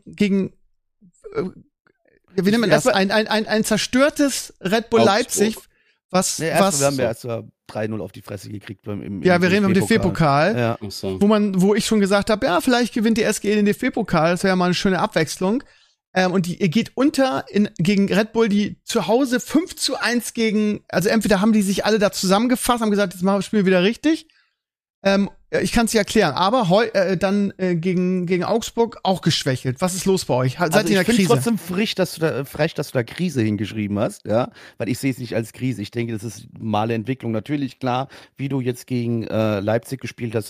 wie nennt man das? Ein zerstörtes Red Bull Leipzig, was wir haben ja erst 3-0 auf die Fresse gekriegt im wir reden vom DFB-Pokal, ja. wo ich schon gesagt habe, ja, vielleicht gewinnt die SGE den DFB-Pokal, das wäre ja mal eine schöne Abwechslung. Und die geht unter gegen Red Bull, die zu Hause 5:1 also entweder haben die sich alle da zusammengefasst, haben gesagt, jetzt machen wir das Spiel wieder richtig. Ich kann es dir erklären, aber dann gegen Augsburg auch geschwächelt. Was ist los bei euch? Seid ihr in der Krise? Ich finde trotzdem frech, dass du da Krise hingeschrieben hast, ja, weil ich sehe es nicht als Krise. Ich denke, das ist normale Entwicklung. Natürlich, klar, wie du jetzt gegen Leipzig gespielt hast,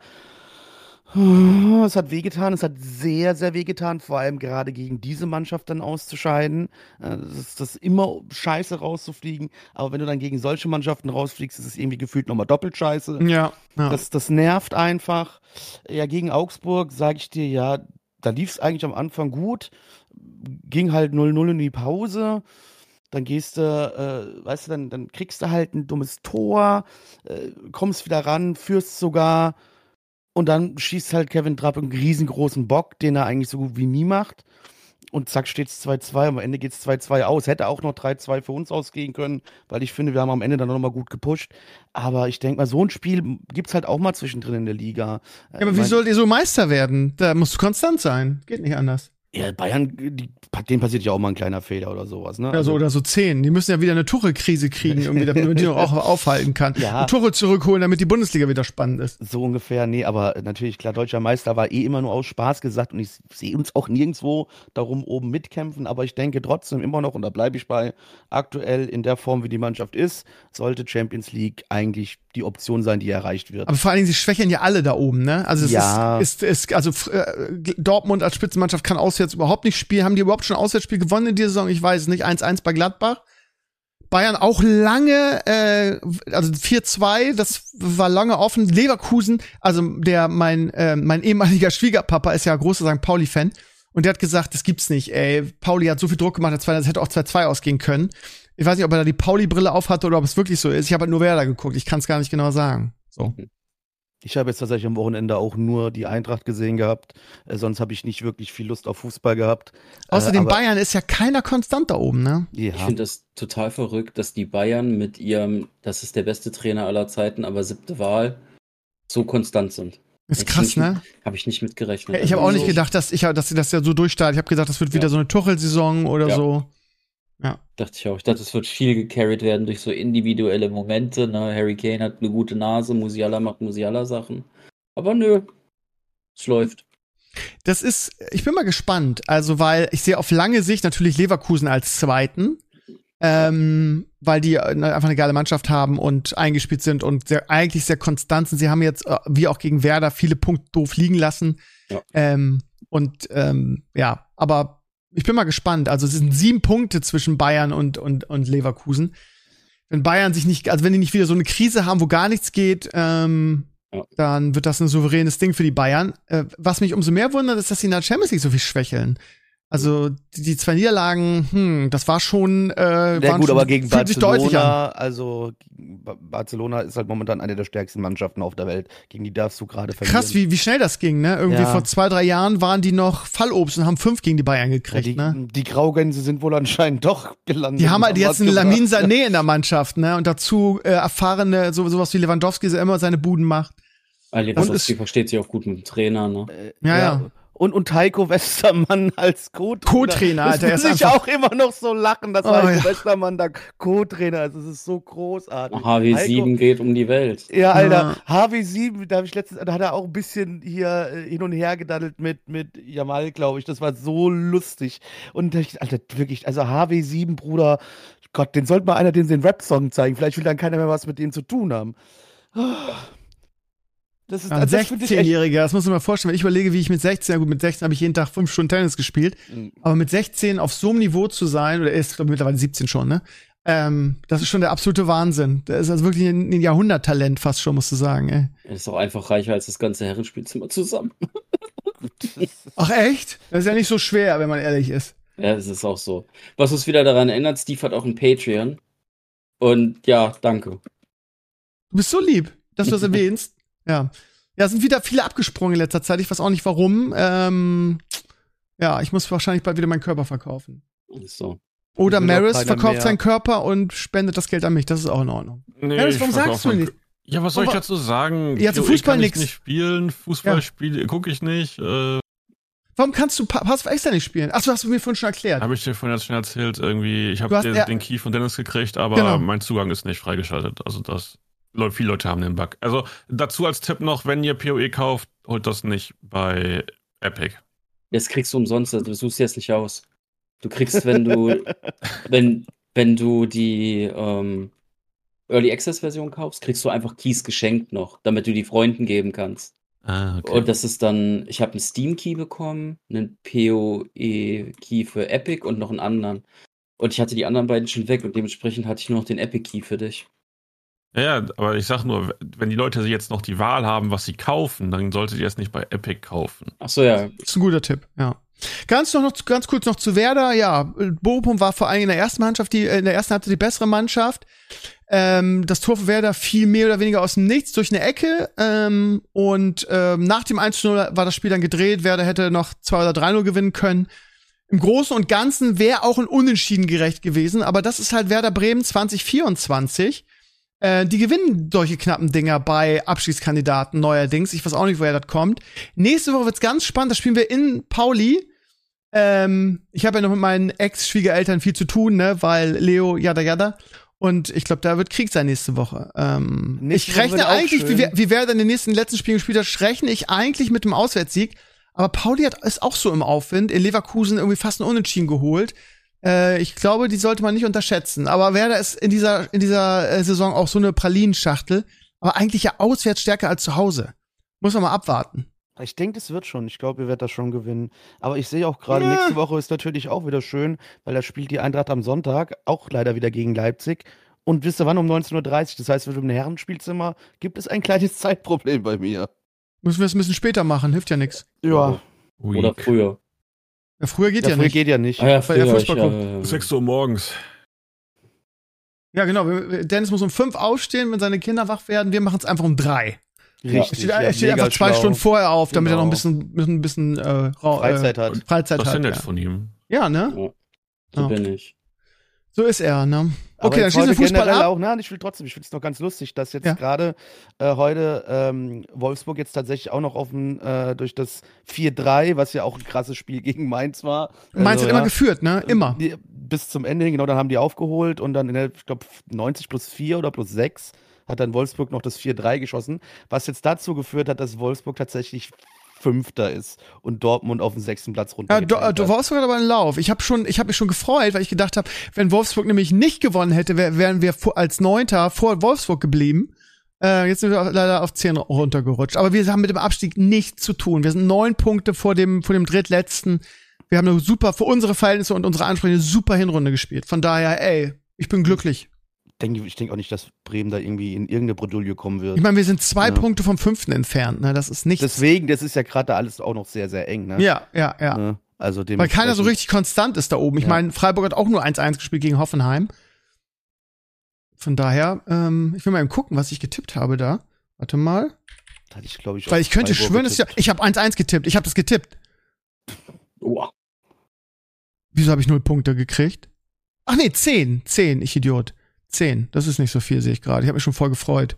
es hat wehgetan, es hat sehr, sehr wehgetan, vor allem gerade gegen diese Mannschaft dann auszuscheiden. Das ist immer scheiße rauszufliegen, aber wenn du dann gegen solche Mannschaften rausfliegst, ist es irgendwie gefühlt nochmal doppelt scheiße. Ja. Das nervt einfach. Ja, gegen Augsburg, sage ich dir, ja, da lief es eigentlich am Anfang gut, ging halt 0-0 in die Pause. dann gehst du, weißt du, dann kriegst du halt ein dummes Tor, kommst wieder ran, führst sogar und dann schießt halt Kevin Trapp einen riesengroßen Bock, den er eigentlich so gut wie nie macht. Und zack, steht's 2-2, am Ende geht's 2-2 aus. Hätte auch noch 3-2 für uns ausgehen können, weil ich finde, wir haben am Ende dann noch mal gut gepusht. Aber ich denke mal, so ein Spiel gibt's halt auch mal zwischendrin in der Liga. Ja, aber wie sollt ihr so Meister werden? Da musst du konstant sein. Geht nicht anders. Ja, Bayern, denen passiert ja auch mal ein kleiner Fehler oder sowas, ne? Oder so 10. Die müssen ja wieder eine Tuchel-Krise kriegen, damit man die noch auch aufhalten kann. Ja. Und Tuchel zurückholen, damit die Bundesliga wieder spannend ist. So ungefähr, nee, aber natürlich, klar, deutscher Meister war immer nur aus Spaß gesagt und ich sehe uns auch nirgendwo darum oben mitkämpfen, aber ich denke trotzdem immer noch, und da bleibe ich bei, aktuell in der Form, wie die Mannschaft ist, sollte Champions League eigentlich die Option sein, die erreicht wird. Aber vor allen Dingen, sie schwächeln ja alle da oben, ne? Also es ist Dortmund als Spitzenmannschaft kann auswärts überhaupt nicht spielen. Haben die überhaupt schon ein Auswärtsspiel gewonnen in dieser Saison? Ich weiß es nicht. 1-1 bei Gladbach. Bayern auch lange, also 4-2, das war lange offen. Leverkusen, also mein ehemaliger Schwiegerpapa ist ja großer St. Pauli-Fan. Und der hat gesagt, das gibt's nicht, ey. Pauli hat so viel Druck gemacht, das hätte auch 2-2 ausgehen können. Ich weiß nicht, ob er da die Pauli-Brille aufhatte oder ob es wirklich so ist. Ich habe halt nur Werder geguckt. Ich kann es gar nicht genau sagen. So. Ich habe jetzt tatsächlich am Wochenende auch nur die Eintracht gesehen gehabt. Sonst habe ich nicht wirklich viel Lust auf Fußball gehabt. Außerdem Bayern ist ja keiner konstant da oben, ne? Ja. Ich finde das total verrückt, dass die Bayern mit ihrem, das ist der beste Trainer aller Zeiten, aber 7. Wahl, so konstant sind. Ist krass, ne? Habe ich nicht mit gerechnet. Ich habe auch nicht gedacht, dass sie das ja so durchstartet. Ich habe gedacht, das wird wieder so eine Tuchel-Saison oder so. Ja. Dachte ich auch. Ich dachte, es wird viel gecarried werden durch so individuelle Momente. Ne? Harry Kane hat eine gute Nase, Musiala macht Musiala-Sachen. Aber nö, es läuft. Ich bin mal gespannt. Also, weil ich sehe auf lange Sicht natürlich Leverkusen als Zweiten. Weil die einfach eine geile Mannschaft haben und eingespielt sind und eigentlich sehr konstant sind. Sie haben jetzt, wie auch gegen Werder, viele Punkte doof liegen lassen. Ja. Aber ich bin mal gespannt. Also es sind 7 Punkte zwischen Bayern und Leverkusen. Wenn Bayern wenn die nicht wieder so eine Krise haben, wo gar nichts geht, dann wird das ein souveränes Ding für die Bayern. Was mich umso mehr wundert, ist, dass sie in der Champions League so viel schwächeln. Also die 2 Niederlagen, das war schon aber gegen Barcelona, also Barcelona ist halt momentan eine der stärksten Mannschaften auf der Welt. Gegen die darfst du gerade verlieren. Krass, wie schnell das ging, ne? Irgendwie vor 2-3 Jahren waren die noch Fallobst und haben 5 gegen die Bayern gekriegt, ne? Die Graugänse sind wohl anscheinend doch gelandet. Die haben halt jetzt einen Lamine Sané in der Mannschaft, ne? Und dazu erfahrene, sowas wie Lewandowski, der immer seine Buden macht. Lewandowski versteht sich auch gut mit dem Trainer, ne? Ja. Und Heiko Westermann als Co-Trainer. Alter. Das muss ich auch immer noch so lachen, dass Heiko Westermann da Co-Trainer ist. Das ist so großartig. HW7 geht um die Welt. Ja, Alter. HW7, da hat er auch ein bisschen hier hin und her gedaddelt mit Jamal, glaube ich. Das war so lustig. Und Alter, wirklich, also HW7, Bruder, Gott, den sollte mal einer den Rap-Song zeigen. Vielleicht will dann keiner mehr was mit dem zu tun haben. Das ist ein 16-Jähriger, das muss man mal vorstellen. Wenn ich überlege, wie ich mit 16, mit 16 habe ich jeden Tag 5 Stunden Tennis gespielt. Aber mit 16 auf so einem Niveau zu sein, oder er ist mittlerweile 17 schon, ne? Das ist schon der absolute Wahnsinn. Der ist also wirklich ein Jahrhunderttalent fast schon, musst du sagen, ey. Er ist auch einfach reicher als das ganze Herrenspielzimmer zusammen. Ach echt? Das ist ja nicht so schwer, wenn man ehrlich ist. Ja, das ist auch so. Was uns wieder daran erinnert, Steve hat auch ein Patreon. Und ja, danke. Du bist so lieb, dass du das erwähnst. Ja, sind wieder viele abgesprungen in letzter Zeit. Ich weiß auch nicht warum. Ich muss wahrscheinlich bald wieder meinen Körper verkaufen. So. Oder Maris verkauft seinen Körper und spendet das Geld an mich. Das ist auch in Ordnung. Nee, Maris, warum sagst du nicht? Ja, was soll ich dazu sagen? Ja, zu Fußball nichts. Ich kann nicht spielen. Fußballspiele gucke ich nicht. Warum kannst du Pass auf extra nicht spielen? Achso, hast du mir vorhin schon erklärt. Habe ich dir vorhin schon erzählt. Irgendwie, ich habe den Key von Dennis gekriegt, aber mein Zugang ist nicht freigeschaltet. Also viele Leute haben den Bug. Also dazu als Tipp noch, wenn ihr PoE kauft, holt das nicht bei Epic. Das kriegst du umsonst, du suchst jetzt nicht aus. Du kriegst, wenn du die Early Access Version kaufst, kriegst du einfach Keys geschenkt noch, damit du die Freunden geben kannst. Ah, okay. Und das ist dann, ich habe einen Steam Key bekommen, einen PoE Key für Epic und noch einen anderen. Und ich hatte die anderen beiden schon weg und dementsprechend hatte ich nur noch den Epic Key für dich. Ja, aber ich sag nur, wenn die Leute jetzt noch die Wahl haben, was sie kaufen, dann solltet ihr es nicht bei Epic kaufen. Ach so, ja. Das ist ein guter Tipp, ja. Ganz kurz noch zu Werder. Ja, Bochum war vor allem in der ersten Halbzeit die bessere Mannschaft. Das Tor für Werder fiel mehr oder weniger aus dem Nichts durch eine Ecke. Und nach dem 1:0 war das Spiel dann gedreht. Werder hätte noch 2 oder 3:0 gewinnen können. Im Großen und Ganzen wäre auch ein Unentschieden gerecht gewesen. Aber das ist halt Werder Bremen 2024. Die gewinnen solche knappen Dinger bei Abstiegskandidaten neuerdings. Ich weiß auch nicht, woher das kommt. Nächste Woche wird's ganz spannend. Da spielen wir in Pauli. Ich habe ja noch mit meinen Ex-Schwiegereltern viel zu tun, ne, weil Leo, yada. Und ich glaube, da wird Krieg sein nächste Woche. Ich rechne eigentlich, wie Werder in den letzten Spielen gespielt hat, rechne ich eigentlich mit dem Auswärtssieg. Aber Pauli ist auch so im Aufwind. In Leverkusen irgendwie fast ein Unentschieden geholt. Ich glaube, die sollte man nicht unterschätzen. Aber Werder ist in dieser Saison auch so eine Pralinenschachtel. Aber eigentlich ja auswärts stärker als zu Hause. Muss man mal abwarten. Ich denke, das wird schon. Ich glaube, ihr werdet das schon gewinnen. Aber ich sehe auch gerade, nächste Woche ist natürlich auch wieder schön, weil da spielt die Eintracht am Sonntag, auch leider wieder gegen Leipzig. Und wisst ihr wann? Um 19:30 Uhr. Das heißt, mit dem Herrenspielzimmer gibt es ein kleines Zeitproblem bei mir. Müssen wir es ein bisschen später machen, hilft ja nichts. Ja. Oder früher. Ja, früher geht ja nicht. Ah, ja, früher, ja. 6 Uhr morgens. Ja, genau. Dennis muss um 5 aufstehen, wenn seine Kinder wach werden. Wir machen es einfach um 3. Richtig. Er steht einfach 2 Stunden vorher auf, damit er noch ein bisschen Freizeit hat. Das ist ja nett von ihm. Ja, ne? Ja, so bin ich. So ist er, ne? Okay, dann schließen wir Fußball ab. Auch, ich finde es noch ganz lustig, dass jetzt gerade heute Wolfsburg jetzt tatsächlich auch noch durch das 4-3, was ja auch ein krasses Spiel gegen Mainz war. Mainz hat immer geführt, ne? Immer. Bis zum Ende hin, genau, dann haben die aufgeholt und dann ich glaube, 90+4 oder +6 hat dann Wolfsburg noch das 4-3 geschossen, was jetzt dazu geführt hat, dass Wolfsburg tatsächlich Fünfter ist und Dortmund auf den 6. Platz runter. Ja, Wolfsburg hat aber einen Lauf. Ich habe mich schon gefreut, weil ich gedacht habe, wenn Wolfsburg nämlich nicht gewonnen hätte, wären wir als 9. vor Wolfsburg geblieben. Jetzt sind wir leider auf 10 runtergerutscht. Aber wir haben mit dem Abstieg nichts zu tun. Wir sind 9 Punkte vor dem Drittletzten. Wir haben für unsere Verhältnisse und unsere Ansprüche eine super Hinrunde gespielt. Von daher, ich bin glücklich. Ich denke auch nicht, dass Bremen da irgendwie in irgendeine Bredouille kommen wird. Ich meine, wir sind 2 Punkte vom 5. entfernt, ne? Das ist nichts. Deswegen, das ist ja gerade alles auch noch sehr, sehr eng, ne? Ja. Ne? Also weil keiner so richtig konstant ist da oben. Ich meine, Freiburg hat auch nur 1-1 gespielt gegen Hoffenheim. Von daher, ich will mal eben gucken, was ich getippt habe da. Warte mal. Hatte ich, glaube ich, weil ich könnte schwören, ich habe 1-1 getippt. Ich habe das getippt. Oh. Wieso habe ich 0 Punkte gekriegt? Ach nee, 10, ich Idiot. 10, das ist nicht so viel, sehe ich gerade. Ich habe mich schon voll gefreut.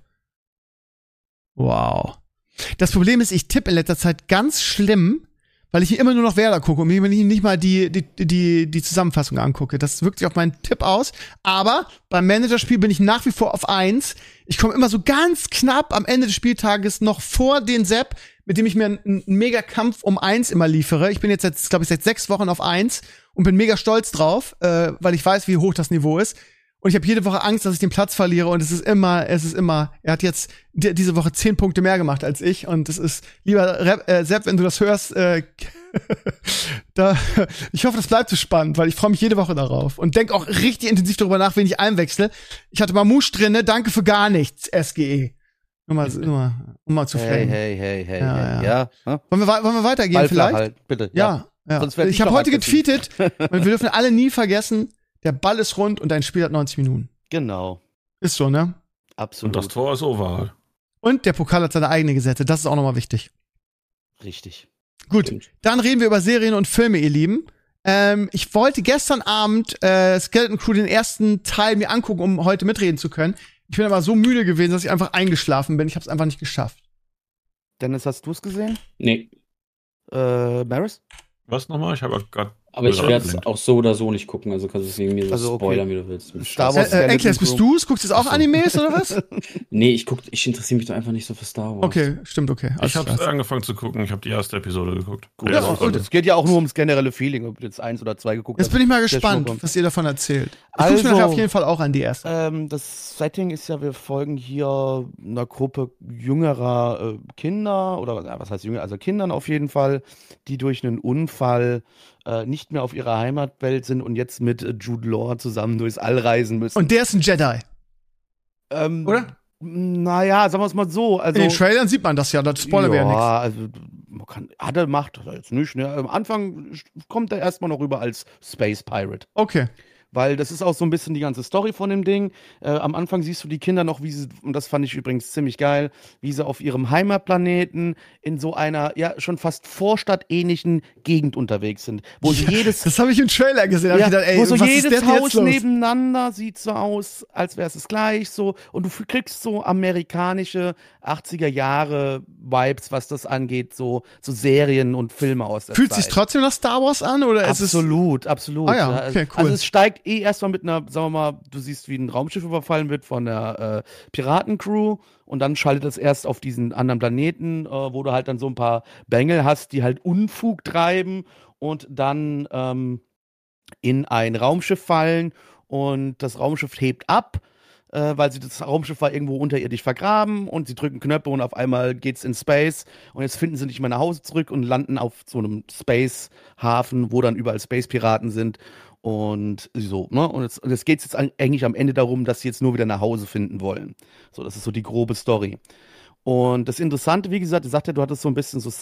Wow. Das Problem ist, ich tippe in letzter Zeit ganz schlimm, weil ich hier immer nur noch Werder gucke und mir nicht mal die Zusammenfassung angucke. Das wirkt sich auf meinen Tipp aus. Aber beim Managerspiel bin ich nach wie vor auf 1. Ich komme immer so ganz knapp am Ende des Spieltages noch vor den Sepp, mit dem ich mir einen Mega-Kampf um 1 immer liefere. Ich bin jetzt, glaube ich, seit 6 Wochen auf 1 und bin mega stolz drauf, weil ich weiß, wie hoch das Niveau ist. Und ich habe jede Woche Angst, dass ich den Platz verliere. Und es ist immer, er hat jetzt diese Woche 10 Punkte mehr gemacht als ich. Und es ist, lieber Sepp, wenn du das hörst, ich hoffe, das bleibt so spannend, weil ich freue mich jede Woche darauf. Und denk auch richtig intensiv darüber nach, wen ich einwechsle. Ich hatte Mamouche drinne, danke für gar nichts, SGE. Um mal zu flamen. Hey. Ja. Wollen wir weitergehen Ball vielleicht? Halt, bitte. Ja. Ich habe heute getweetet, wir dürfen alle nie vergessen, der Ball ist rund und dein Spiel hat 90 Minuten. Genau. Ist so, ne? Absolut. Und das Tor ist oval. Und der Pokal hat seine eigene Gesetze. Das ist auch nochmal wichtig. Richtig. Gut, dann reden wir über Serien und Filme, ihr Lieben. Ich wollte gestern Abend Skeleton Crew den ersten Teil mir angucken, um heute mitreden zu können. Ich bin aber so müde gewesen, dass ich einfach eingeschlafen bin. Ich habe es einfach nicht geschafft. Dennis, hast du es gesehen? Nee. Maris? Was nochmal? Ich habe gerade. Aber ich werde es auch so oder so nicht gucken, also kannst du es irgendwie so spoilern, wie du willst. Star Wars Enkles, bist du's? Guckst du jetzt auch Animes oder was? Nee, ich interessiere mich doch einfach nicht so für Star Wars. Okay, stimmt, okay. Ich habe angefangen zu gucken, ich habe die erste Episode geguckt. Gut, es geht ja auch nur ums generelle Feeling, ob du jetzt 1 oder 2 geguckt hast. Jetzt bin ich mal gespannt, was ihr davon erzählt. Ich guck's mir nachher auf jeden Fall auch an die erste. Das Setting ist ja, wir folgen hier einer Gruppe jüngerer Kinder, oder was heißt jünger, also Kindern auf jeden Fall, die durch einen Unfall nicht mehr auf ihrer Heimatwelt sind und jetzt mit Jude Law zusammen durchs All reisen müssen. Und der ist ein Jedi. Oder? Naja, sagen wir es mal so. Also, in den Trailern sieht man das ja, das Spoiler wäre nichts. Ja, also macht er jetzt nicht. Ne? Am Anfang kommt er erstmal noch rüber als Space Pirate. Okay. Weil das ist auch so ein bisschen die ganze Story von dem Ding. Am Anfang siehst du die Kinder noch, wie sie, und das fand ich übrigens ziemlich geil, wie sie auf ihrem Heimatplaneten in so einer, ja, schon fast vorstadtähnlichen Gegend unterwegs sind. Wo sie jedes. Das habe ich im Trailer gesehen. Ja, gedacht, ey, wo so was jedes ist denn Haus jetzt los? nebeneinander sieht so aus, als wäre es gleich so. Und du kriegst so amerikanische 80er Jahre Vibes, was das angeht, so Serien und Filme aus der Fühlt Zeit. sich trotzdem nach Star Wars an? Oder Absolut. Ah ja, okay, cool. Also es steigt erstmal mit einer, sagen wir mal, du siehst, wie ein Raumschiff überfallen wird von der Piratencrew und dann schaltet es erst auf diesen anderen Planeten, wo du halt dann so ein paar Bengel hast, die halt Unfug treiben und dann in ein Raumschiff fallen und das Raumschiff hebt ab, weil das Raumschiff war irgendwo unterirdisch vergraben und sie drücken Knöpfe und auf einmal geht's in Space und jetzt finden sie nicht mehr nach Hause zurück und landen auf so einem Space-Hafen, wo dann überall Space-Piraten sind und so, ne? Und jetzt geht's jetzt eigentlich am Ende darum, dass sie jetzt nur wieder nach Hause finden wollen. So, das ist so die grobe Story. Und das Interessante, wie gesagt, ich sagte, du hattest so ein bisschen so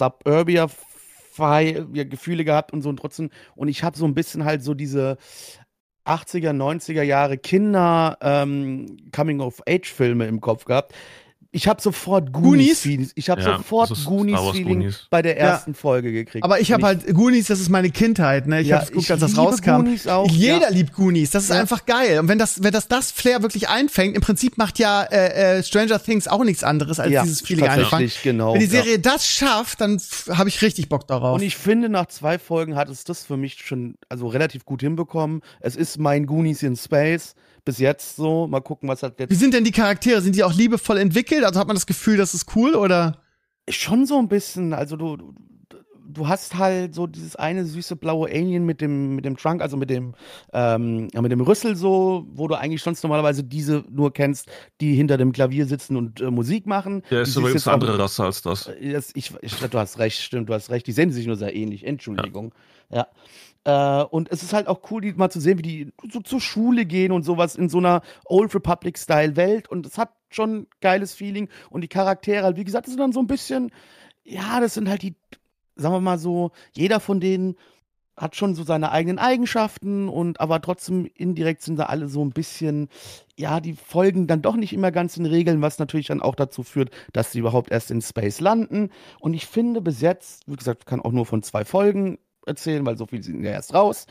Suburbia-Gefühle gehabt und so und trotzdem, und ich habe so ein bisschen halt so diese 80er, 90er Jahre Kinder Coming-of-Age-Filme im Kopf gehabt. Ich habe sofort Goonies-Feeling. Ich habe sofort Goonies-Feeling bei der ersten Folge gekriegt. Aber ich habe halt Goonies, das ist meine Kindheit, ne? Ich habe es geguckt, als das rauskam. Goonies auch, Jeder liebt Goonies, das ist einfach geil. Und wenn das Flair wirklich einfängt, im Prinzip macht ja Stranger Things auch nichts anderes, als dieses Feeling einfangen. Genau, wenn die Serie das schafft, dann habe ich richtig Bock darauf. Und ich finde, nach 2 Folgen hat es das für mich schon relativ gut hinbekommen. Es ist mein Goonies in Space. Bis jetzt so. Mal gucken, was hat jetzt. Wie sind denn die Charaktere? Sind die auch liebevoll entwickelt? Also hat man das Gefühl, das ist cool, oder? Schon so ein bisschen. Also du hast halt so dieses eine süße blaue Alien mit dem Trunk, also mit dem Rüssel so, wo du eigentlich sonst normalerweise diese nur kennst, die hinter dem Klavier sitzen und Musik machen. Der ist übrigens eine andere Rasse als das. Du hast recht, stimmt, du hast recht. Die sehen sich nur sehr ähnlich. Entschuldigung. Ja. Und es ist halt auch cool, die mal zu sehen, wie die so zur Schule gehen und sowas in so einer Old Republic-Style-Welt. Und es hat schon ein geiles Feeling. Und die Charaktere, halt, wie gesagt, das sind dann so ein bisschen, ja, das sind halt die, sagen wir mal so, jeder von denen hat schon so seine eigenen Eigenschaften aber trotzdem indirekt sind da alle so ein bisschen, ja, die folgen dann doch nicht immer ganz den Regeln, was natürlich dann auch dazu führt, dass sie überhaupt erst in Space landen. Und ich finde bis jetzt, wie gesagt, ich kann auch nur von 2 Folgen erzählen, weil so viel sind ja erst raus.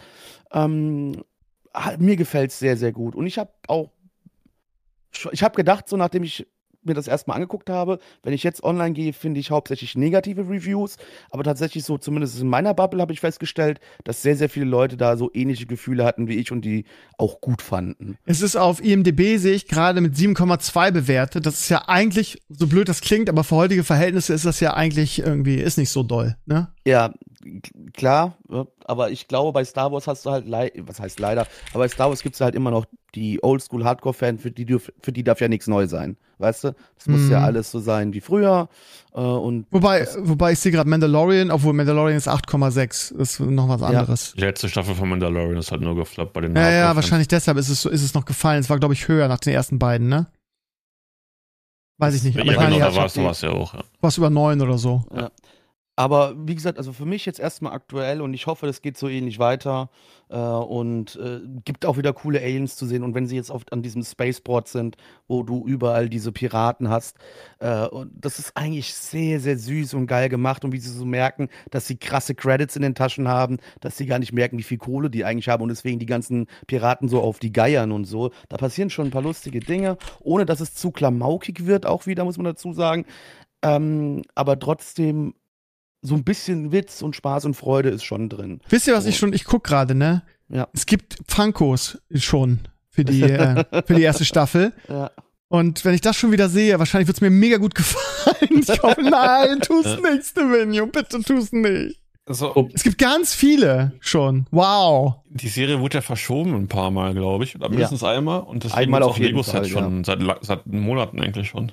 Mir gefällt es sehr, sehr gut. Und ich habe gedacht, so nachdem ich mir das erstmal angeguckt habe, wenn ich jetzt online gehe, finde ich hauptsächlich negative Reviews, aber tatsächlich so, zumindest in meiner Bubble habe ich festgestellt, dass sehr, sehr viele Leute da so ähnliche Gefühle hatten wie ich und die auch gut fanden. Es ist auf IMDb, sehe ich, gerade mit 7,2 bewertet. Das ist ja eigentlich, so blöd das klingt, aber für heutige Verhältnisse ist das ja eigentlich irgendwie, ist nicht so doll, ne? Ja, klar, aber ich glaube, bei Star Wars hast du halt, was heißt leider, aber bei Star Wars gibt es halt immer noch die Oldschool-Hardcore-Fans, für die darf ja nichts neu sein, weißt du? Das muss ja alles so sein wie früher. Wobei ich sehe gerade Mandalorian, obwohl Mandalorian ist 8,6, ist noch was anderes. Die letzte Staffel von Mandalorian ist halt nur gefloppt bei den Ja, wahrscheinlich deshalb ist es noch gefallen. Es war, glaube ich, höher nach den ersten beiden, ne? Weiß ich nicht. Ja, genau, da war es ja auch. Ja. Was über 9 oder so. Ja. Aber wie gesagt, also für mich jetzt erstmal aktuell und ich hoffe, das geht so ähnlich weiter und gibt auch wieder coole Aliens zu sehen. Und wenn sie jetzt oft an diesem Spaceport sind, wo du überall diese Piraten hast, und das ist eigentlich sehr, sehr süß und geil gemacht. Und wie sie so merken, dass sie krasse Credits in den Taschen haben, dass sie gar nicht merken, wie viel Kohle die eigentlich haben und deswegen die ganzen Piraten so auf die geiern und so. Da passieren schon ein paar lustige Dinge, ohne dass es zu klamaukig wird, auch wieder, muss man dazu sagen. Aber trotzdem so ein bisschen Witz und Spaß und Freude ist schon drin. Wisst ihr, was ich guck gerade, ne? Ja. Es gibt Funkos schon für die erste Staffel. Ja. Und wenn ich das schon wieder sehe, wahrscheinlich wird es mir mega gut gefallen. Ich hoffe, nein, tu's nicht, Stevenio, bitte tu's nicht. Also, es gibt ganz viele schon. Wow. Die Serie wurde ja verschoben ein paar Mal, glaube ich. Oder mindestens einmal. Und deswegen einmal auf jeden Lego-Set schon seit Monaten eigentlich schon.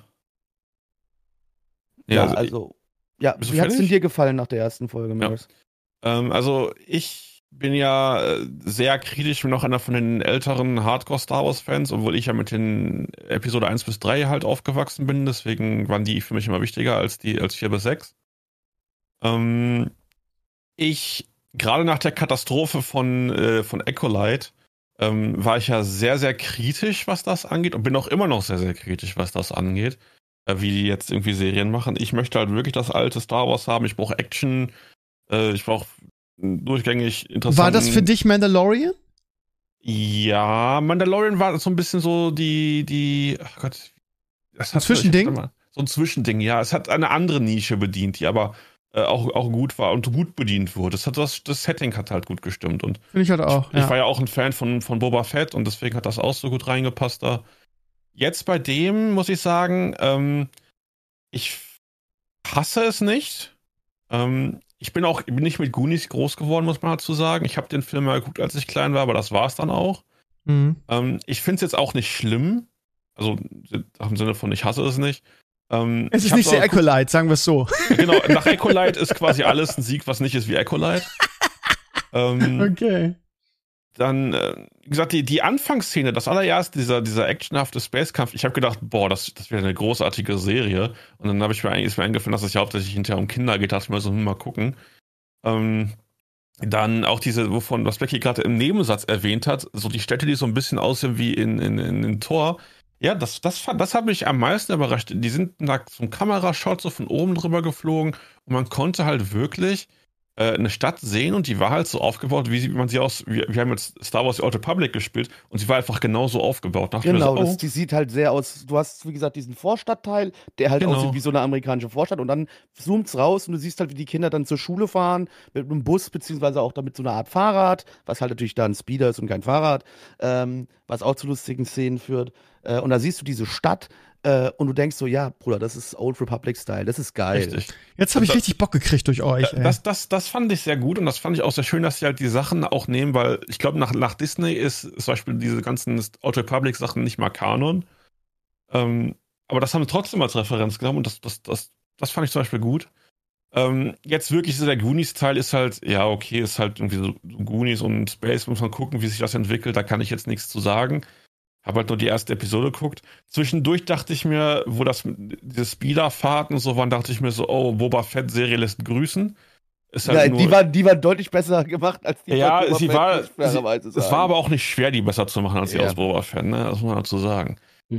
Ja, also. Ja, wie hat es denn dir gefallen nach der ersten Folge, Maris? Also ich bin ja sehr kritisch, bin auch einer von den älteren Hardcore-Star Wars-Fans, obwohl ich ja mit den Episode 1 bis 3 halt aufgewachsen bin, deswegen waren die für mich immer wichtiger als 4 bis 6. Gerade nach der Katastrophe von Acolyte war ich ja sehr, sehr kritisch, was das angeht, und bin auch immer noch sehr, sehr kritisch, was das angeht, wie die jetzt irgendwie Serien machen. Ich möchte halt wirklich das alte Star Wars haben, ich brauche Action, ich brauche durchgängig interessant. War das für dich Mandalorian? Ja, Mandalorian war so ein bisschen so ach Gott. Ein Zwischending? So ein Zwischending, ja. Es hat eine andere Nische bedient, die aber auch gut war und gut bedient wurde. Das Setting hat halt gut gestimmt. Und finde ich halt auch. Ich war ja auch ein Fan von Boba Fett und deswegen hat das auch so gut reingepasst da. Jetzt bei dem muss ich sagen, ich hasse es nicht. Ich bin nicht mit Goonies groß geworden, muss man dazu sagen. Ich habe den Film mal geguckt, als ich klein war, aber das war's dann auch. Mhm. Ich finde es jetzt auch nicht schlimm. Also im Sinne von, ich hasse es nicht. Es ist nicht sehr Acolyte, sagen wir es so. Genau, nach Acolyte ist quasi alles ein Sieg, was nicht ist wie Acolyte. Okay. Dann, wie gesagt, die Anfangsszene, das allererste, dieser actionhafte Space-Kampf, ich habe gedacht, boah, das wäre eine großartige Serie. Und dann ist mir eingefallen, dass es ja hauptsächlich hinterher um Kinder geht, dachte ich mir so, mal gucken. Dann auch was Becky gerade im Nebensatz erwähnt hat, so die Städte, die so ein bisschen aussehen wie in Thor. Ja, das hat mich am meisten überrascht. Die sind da zum Kamerashot so von oben drüber geflogen und man konnte halt wirklich eine Stadt sehen und die war halt so aufgebaut, wie man sie wir haben jetzt Star Wars The Old Republic gespielt und sie war einfach genauso aufgebaut. Genau, die sieht halt sehr aus, du hast, wie gesagt, diesen Vorstadtteil, der halt aussieht wie so eine amerikanische Vorstadt und dann zoomt's raus und du siehst halt, wie die Kinder dann zur Schule fahren, mit einem Bus, beziehungsweise auch damit so eine Art Fahrrad, was halt natürlich da ein Speeder ist und kein Fahrrad, was auch zu lustigen Szenen führt. Und da siehst du diese Stadt, und du denkst so, ja, Bruder, das ist Old Republic-Style, das ist geil. Richtig. Jetzt habe ich richtig Bock gekriegt durch euch. Das fand ich sehr gut und das fand ich auch sehr schön, dass sie halt die Sachen auch nehmen, weil ich glaube, nach Disney ist zum Beispiel diese ganzen Old Republic-Sachen nicht mal Kanon. Aber das haben sie trotzdem als Referenz genommen und das fand ich zum Beispiel gut. Jetzt wirklich so der Goonies-Teil ist halt, ja, okay, ist halt irgendwie so Goonies und Space, muss man gucken, wie sich das entwickelt, da kann ich jetzt nichts zu sagen. Habe halt nur die erste Episode geguckt. Zwischendurch dachte ich mir, wo diese Speederfahrten und so waren, dachte ich mir so, oh, Boba Fett-Serie lässt grüßen. Ist halt die war deutlich besser gemacht als die ja, von Boba Fett. Es war aber auch nicht schwer, die besser zu machen als die aus Boba Fett, ne? Das muss man dazu sagen.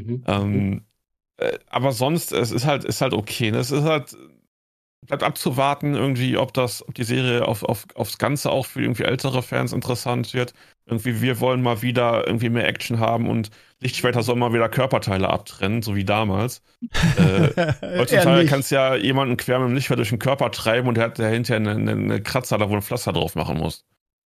Aber sonst, es ist halt okay. Ne? Es ist halt, bleibt abzuwarten, irgendwie, ob die Serie aufs Ganze auch für irgendwie ältere Fans interessant wird. Irgendwie, wir wollen mal wieder irgendwie mehr Action haben und Lichtschwerter sollen mal wieder Körperteile abtrennen, so wie damals. Heutzutage kannst du ja jemanden quer mit dem Lichtschwert durch den Körper treiben und der hat hinterher eine Kratzer, da wo ein Pflaster drauf machen muss.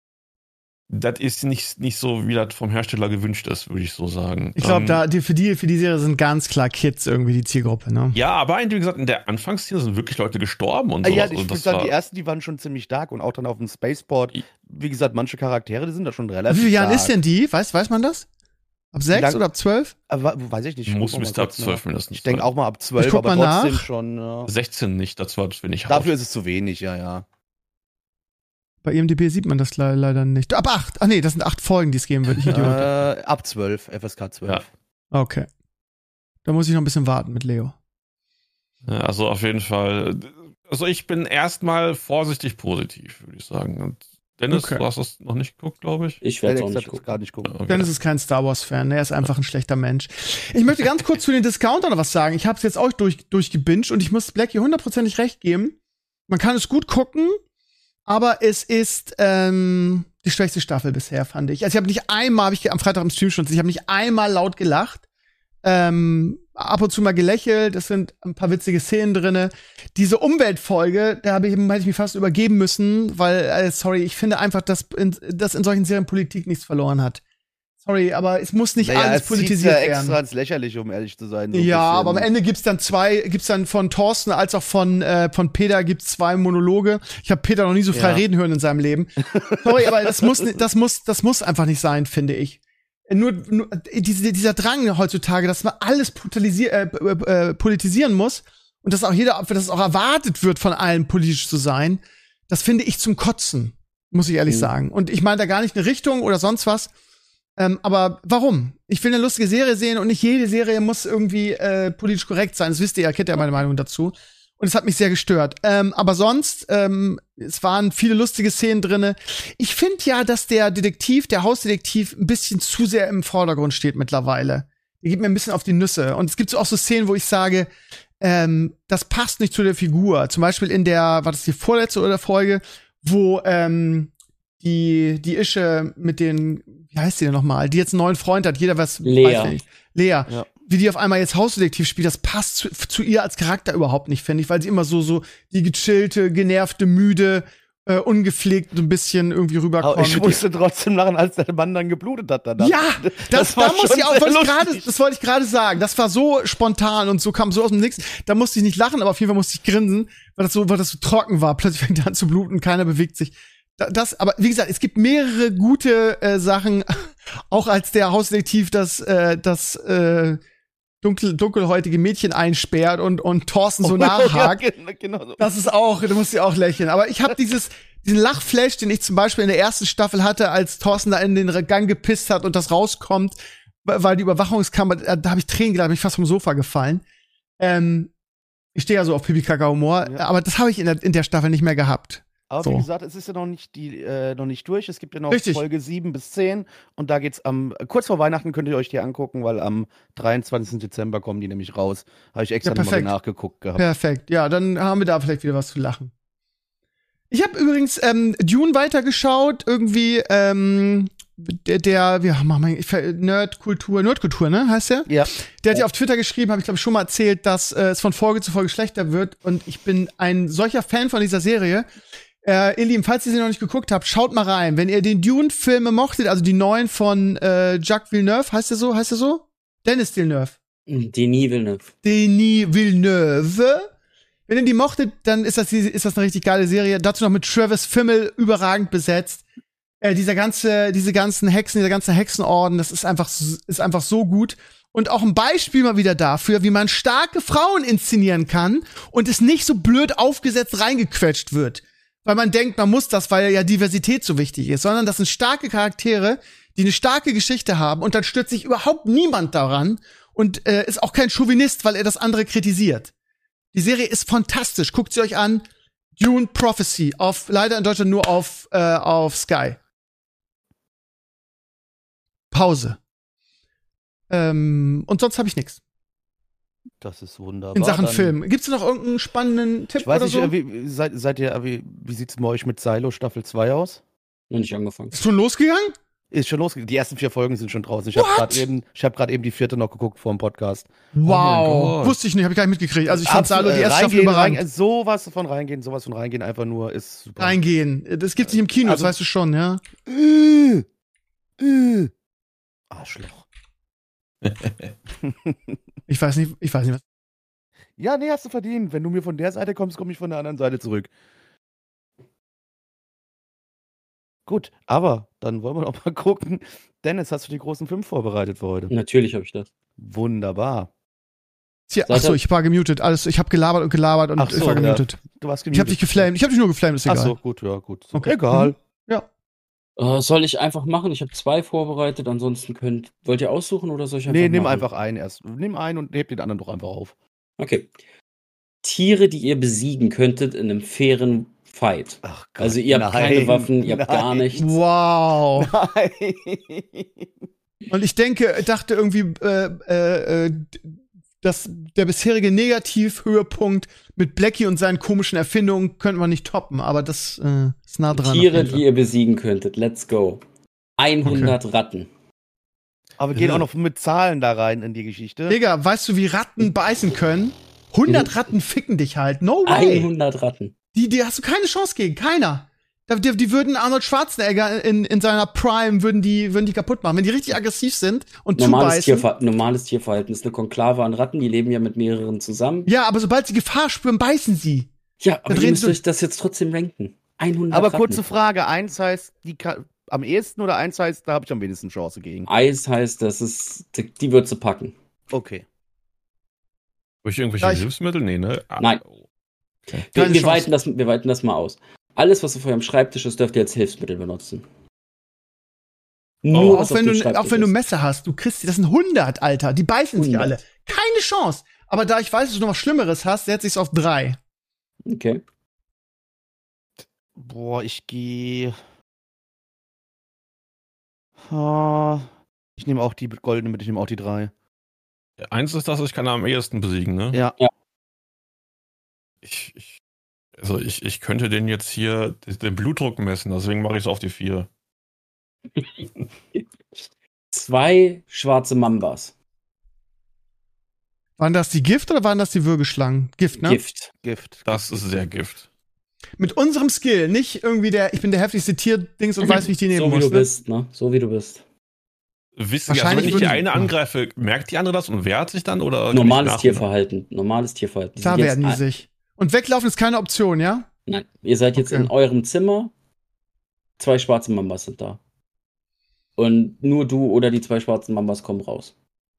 Das ist nicht so, wie das vom Hersteller gewünscht ist, würde ich so sagen. Ich glaube, für die Serie sind ganz klar Kids irgendwie die Zielgruppe, ne? Ja, aber wie gesagt, in der Anfangsszene sind wirklich Leute gestorben und so. Ja, ich würde sagen, die ersten, die waren schon ziemlich stark und auch dann auf dem Spaceport. Wie gesagt, manche Charaktere, die sind da schon relativ Wie viele Jahren ist denn die? Weiß man das? Ab 6 oder ab 12? Weiß ich nicht. Müsste ab 12 mindestens. Ich denke auch mal ab 12, aber trotzdem schon. Ja. 16 nicht, das war das wenig. Dafür ist es zu wenig, ja. Bei IMDb sieht man das leider nicht. Ab 8. Ach nee, das sind 8 Folgen, die es geben wird. Ich Idiot. Ab 12, FSK 12. Ja. Okay. Da muss ich noch ein bisschen warten mit Leo. Ja, also auf jeden Fall. Also ich bin erstmal vorsichtig positiv, würde ich sagen. Und Dennis, du hast das noch nicht geguckt, glaube ich. Ich werde es auch gar nicht gucken. Okay. Dennis ist kein Star Wars-Fan, er ist einfach ein schlechter Mensch. Ich möchte ganz kurz zu den Discountern noch was sagen. Ich habe es jetzt auch durchgebinged und ich muss Blackie 100%ig recht geben. Man kann es gut gucken, aber es ist die schwächste Staffel bisher, fand ich. Also hab ich am Freitag im Stream schon, ich habe nicht einmal laut gelacht. Ab und zu mal gelächelt, es sind ein paar witzige Szenen drinne. Diese Umweltfolge, da hätte ich mich fast übergeben müssen, weil, ich finde einfach, dass in solchen Serien Politik nichts verloren hat. Sorry, aber es muss nicht alles politisiert werden. Extra ins Lächerliche, um ehrlich zu sein. So ja, aber am Ende gibt's dann von Thorsten als auch von Peter gibt's 2 Monologe. Ich habe Peter noch nie so frei reden hören in seinem Leben. Sorry, aber das muss einfach nicht sein, finde ich. Nur dieser Drang heutzutage, dass man alles politisieren muss und dass auch erwartet wird, von allen politisch zu sein, das finde ich zum Kotzen. Muss ich ehrlich sagen. Und ich meine da gar nicht eine Richtung oder sonst was. Aber warum? Ich will eine lustige Serie sehen und nicht jede Serie muss irgendwie politisch korrekt sein. Das wisst ihr ja, kennt ja meine Meinung dazu. Und es hat mich sehr gestört. Aber sonst, es waren viele lustige Szenen drinne. Ich finde ja, dass der Hausdetektiv, ein bisschen zu sehr im Vordergrund steht mittlerweile. Der geht mir ein bisschen auf die Nüsse. Und es gibt so auch so Szenen, wo ich sage, das passt nicht zu der Figur. Zum Beispiel war das die vorletzte oder Folge, wo die Ische mit den, wie heißt die denn nochmal, die jetzt einen neuen Freund hat, jeder weiß nicht. Lea. Ja. Wie die auf einmal jetzt Hausdetektiv spielt, das passt zu ihr als Charakter überhaupt nicht, finde ich, weil sie immer so die gechillte, genervte, müde, ungepflegt so ein bisschen irgendwie rüberkommt. Aber ich musste trotzdem lachen, als der Mann dann geblutet hat danach. Ja, das wollte ich gerade sagen. Das war so spontan und so kam so aus dem Nix. Da musste ich nicht lachen, aber auf jeden Fall musste ich grinsen, weil das so trocken war. Plötzlich fängt er an zu bluten, keiner bewegt sich. Aber wie gesagt, es gibt mehrere gute Sachen, auch als der Hausdetektiv das dunkelhäutige Mädchen einsperrt und Thorsten so nachhakt. Ja, genau so. Das ist auch, da musst du auch lächeln. Aber ich habe diesen Lachflash, den ich zum Beispiel in der ersten Staffel hatte, als Thorsten da in den Gang gepisst hat und das rauskommt, weil die Überwachungskammer, da habe ich Tränen gelacht, bin ich fast vom Sofa gefallen. Ich stehe ja so auf Pipi-Kaka-Humor, aber das habe ich in der Staffel nicht mehr gehabt. Aber wie gesagt, es ist ja noch nicht durch. Es gibt ja noch Folge 7 bis 10 und da geht's kurz vor Weihnachten könnt ihr euch die angucken, weil am 23. Dezember kommen die nämlich raus. Habe ich extra nochmal nachgeguckt gehabt. Perfekt, ja, dann haben wir da vielleicht wieder was zu lachen. Ich habe übrigens Dune weitergeschaut, irgendwie Nerdkultur, ne, heißt der? Ja. Der hat ja auf Twitter geschrieben, habe ich glaube schon mal erzählt, dass es von Folge zu Folge schlechter wird und ich bin ein solcher Fan von dieser Serie. Ihr Lieben, falls ihr sie noch nicht geguckt habt, schaut mal rein. Wenn ihr den Dune-Filme mochtet, also die neuen von Jacques Villeneuve, heißt der so? Denis Villeneuve. Denis Villeneuve. Wenn ihr die mochtet, dann ist das eine richtig geile Serie. Dazu noch mit Travis Fimmel überragend besetzt. Diese ganzen Hexen, dieser ganze Hexenorden, das ist einfach so gut. Und auch ein Beispiel mal wieder dafür, wie man starke Frauen inszenieren kann und es nicht so blöd aufgesetzt reingequetscht wird. Weil man denkt, man muss das, weil ja Diversität so wichtig ist, sondern das sind starke Charaktere, die eine starke Geschichte haben und dann stürzt sich überhaupt niemand daran und ist auch kein Chauvinist, weil er das andere kritisiert. Die Serie ist fantastisch, guckt sie euch an. Dune Prophecy, leider in Deutschland nur auf Sky. Pause. Und sonst habe ich nichts. Das ist wunderbar. In Sachen Film. Gibt's noch irgendeinen spannenden Tipp oder so? Wie sieht's bei euch mit Silo Staffel 2 aus? Noch nicht angefangen. Ist schon losgegangen? Ist schon losgegangen. Die ersten 4 Folgen sind schon draußen. Ich habe gerade eben die 4. noch geguckt vor dem Podcast. Wow. Wusste ich nicht, habe ich gar nicht mitgekriegt. Also ich fand Silo die erste Staffel überragend. Sowas von reingehen, einfach nur ist super. Reingehen. Das gibt's nicht im Kino, das weißt du schon, ja. Arschloch. Ich weiß nicht, was. Ja, nee, hast du verdient. Wenn du mir von der Seite kommst, komme ich von der anderen Seite zurück. Gut, aber dann wollen wir noch mal gucken. Dennis, hast du die großen 5 vorbereitet für heute? Natürlich habe ich das. Wunderbar. Achso, ich war gemutet. Alles, ich habe gelabert und ich war gemutet. Ja. Du warst gemutet. Ich habe dich geflamed. Ich habe dich nur geflamed, ist egal. Achso, gut, ja, gut. Okay. Egal. Ja. Soll ich einfach machen? Ich habe 2 vorbereitet, ansonsten wollt ihr aussuchen oder soll ich einfach nimm einfach einen erst. Nimm einen und heb den anderen doch einfach auf. Okay. Tiere, die ihr besiegen könntet in einem fairen Fight. Ach Gott, also ihr habt keine Waffen, ihr habt gar nichts. Wow. Nein. Und ich dachte irgendwie, dass der bisherige Negativhöhepunkt mit Blackie und seinen komischen Erfindungen könnte man nicht toppen, aber das ist nah dran. Tiere, die ihr besiegen könntet, let's go. 100 Ratten. Aber wir gehen auch noch mit Zahlen da rein in die Geschichte. Digga, weißt du, wie Ratten beißen können? 100 Ratten ficken dich halt, no way. 100 Ratten. Die hast du keine Chance gegen, keiner. Die würden Arnold Schwarzenegger in seiner Prime würden die kaputt machen, wenn die richtig aggressiv sind und zubeißen. Normales Tierverhalten ist eine Konklave an Ratten, die leben ja mit mehreren zusammen. Ja, aber sobald sie Gefahr spüren, beißen sie. Ja, aber ihr müsst euch das jetzt trotzdem ranken. 100 Aber Ratten. Kurze Frage, 1 heißt, am ehesten oder 1 heißt, da habe ich am wenigsten Chance gegen? 1 heißt, die wird zu packen. Okay. Habe ich irgendwelche Hilfsmittel? Nee, ne? Nein. Okay. Wir weiten das mal aus. Alles, was auf eurem Schreibtisch ist, dürft ihr als Hilfsmittel benutzen. Nur auch wenn du Messer hast, du kriegst, das sind 100, Alter, die beißen 100. Sich alle. Keine Chance. Aber da ich weiß, dass du noch was Schlimmeres hast, setze ich es auf 3. Okay. Boah, ich gehe. Ich nehme auch die goldene mit, ich nehme auch die 3. Eins ist das, ich kann am ehesten besiegen, ne? Ja. Ich könnte den jetzt hier den Blutdruck messen, deswegen mache ich es auf die 4. 2 schwarze Mambas. Waren das die Gift oder waren das die Würgeschlangen? Gift, ne? Gift. Das ist sehr Gift. Mit unserem Skill, nicht irgendwie ich bin der heftigste Tierdings und weiß, wie ich die nehmen muss. So wie du bist, ne? So wie du bist. Wahrscheinlich, also wenn ich die eine angreife, merkt die andere das und wehrt sich dann? Oder Normales Tierverhalten. Da werden die sich. Und weglaufen ist keine Option, ja? Nein. Ihr seid jetzt in eurem Zimmer. 2 schwarze Mambas sind da. Und nur du oder die 2 schwarzen Mambas kommen raus.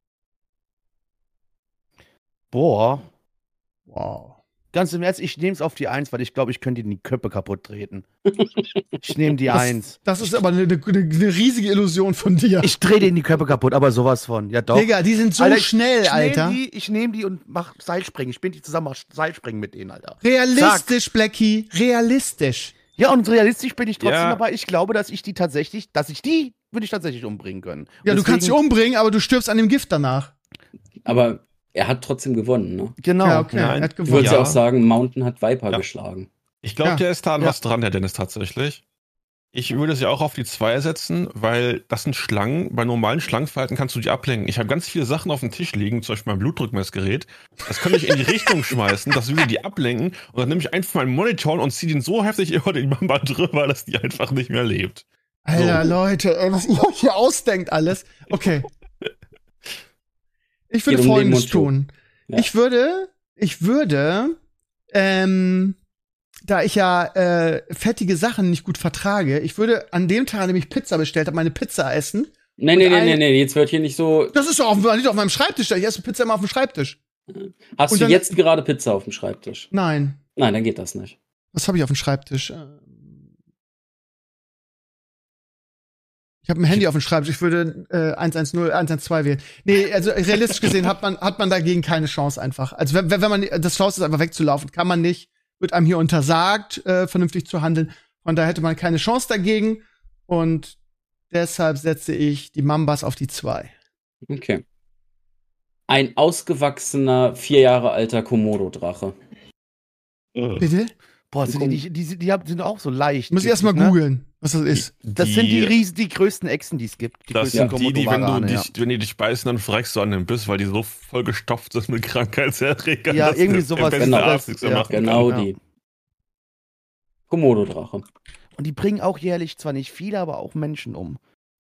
Boah. Wow. Ganz im Ernst, ich nehme es auf die 1, weil ich glaube, ich könnte die Köpfe kaputt treten. Ich nehme die 1. Das ist aber eine riesige Illusion von dir. Ich drehe denen die Köpfe kaputt, aber sowas von. Ja doch. Digga, die sind so Alter, schnell, Alter. Ich nehme die und mach Seilspringen. Ich bin die zusammen, mach Seilspringen mit denen, Alter. Realistisch, Blackie. Realistisch. Ja, und realistisch bin ich trotzdem, aber ich glaube, dass ich die würde ich tatsächlich umbringen können. Und ja, du kannst sie umbringen, aber du stirbst an dem Gift danach. Aber er hat trotzdem gewonnen, ne? Genau. Ja, okay. Er hat gewonnen. Ich würde ja auch sagen, Mountain hat Viper geschlagen. Ich glaube, der ist da an was dran, der Dennis, tatsächlich. Ich würde sie auch auf die 2 setzen, weil das sind Schlangen. Bei normalen Schlangenverhalten kannst du die ablenken. Ich habe ganz viele Sachen auf dem Tisch liegen, zum Beispiel mein Blutdruckmessgerät. Das könnte ich in die Richtung schmeißen, das würde die ablenken. Und dann nehme ich einfach meinen Monitor und ziehe den so heftig über den Mamba drüber, dass die einfach nicht mehr lebt. Alter, so. Leute, was ihr euch hier ausdenkt alles. Okay. Ich würde Folgendes tun. Ja. Ich würde, da ich ja fettige Sachen nicht gut vertrage, ich würde an dem Tag, an dem ich Pizza bestellt habe, meine Pizza essen. Nee, jetzt wird hier nicht so. Das ist doch nicht auf meinem Schreibtisch, ich esse Pizza immer auf dem Schreibtisch. Hast du jetzt gerade Pizza auf dem Schreibtisch? Nein. Nein, dann geht das nicht. Was habe ich auf dem Schreibtisch? Ich habe ein Handy auf dem Schreibtisch, ich würde 110, 112 wählen. Nee, also realistisch gesehen hat man dagegen keine Chance einfach. Also wenn man das Chance ist, einfach wegzulaufen, kann man nicht. Wird einem hier untersagt, vernünftig zu handeln. Von daher hätte man keine Chance dagegen. Und deshalb setze ich die Mambas auf die 2. Okay. Ein ausgewachsener, 4 Jahre alter Komodo-Drache. Bitte? Boah, sind auch so leicht. Muss ich erstmal googeln, was das ist. Das sind die größten Echsen, die es gibt. Das sind die, wenn die dich beißen, dann fragst du an den Biss, weil die so voll gestopft sind mit Krankheitserregern. Ja, irgendwie sowas. Genau die. Komodo-Drache. Und die bringen auch jährlich zwar nicht viele, aber auch Menschen um.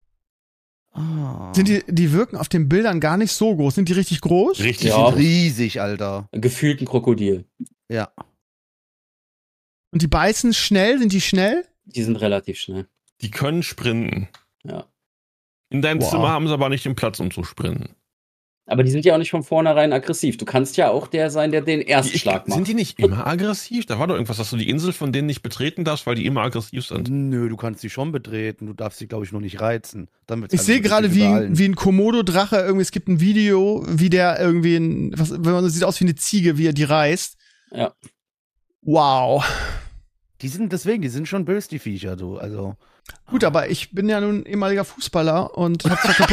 Die wirken auf den Bildern gar nicht so groß. Sind die richtig groß? Richtig, ja. Sind riesig, Alter. Gefühlt ein Krokodil. Ja. Und die beißen schnell? Sind die schnell? Die sind relativ schnell. Die können sprinten. Ja. In deinem Zimmer haben sie aber nicht den Platz, um zu sprinten. Aber die sind ja auch nicht von vornherein aggressiv. Du kannst ja auch der sein, der den Erstschlag macht. Sind die nicht immer aggressiv? Da war doch irgendwas, dass du die Insel von denen nicht betreten darfst, weil die immer aggressiv sind. Nö, du kannst sie schon betreten. Du darfst sie, glaube ich, nur nicht reizen. Ich sehe gerade, wie ein Komodo-Drache irgendwie, es gibt ein Video, wie der irgendwie, wenn man sieht aus wie eine Ziege, wie er die reißt. Ja. Wow. Die sind schon böse, die Viecher, du. Also. Gut, aber ich bin ja nun ehemaliger Fußballer und hab zwar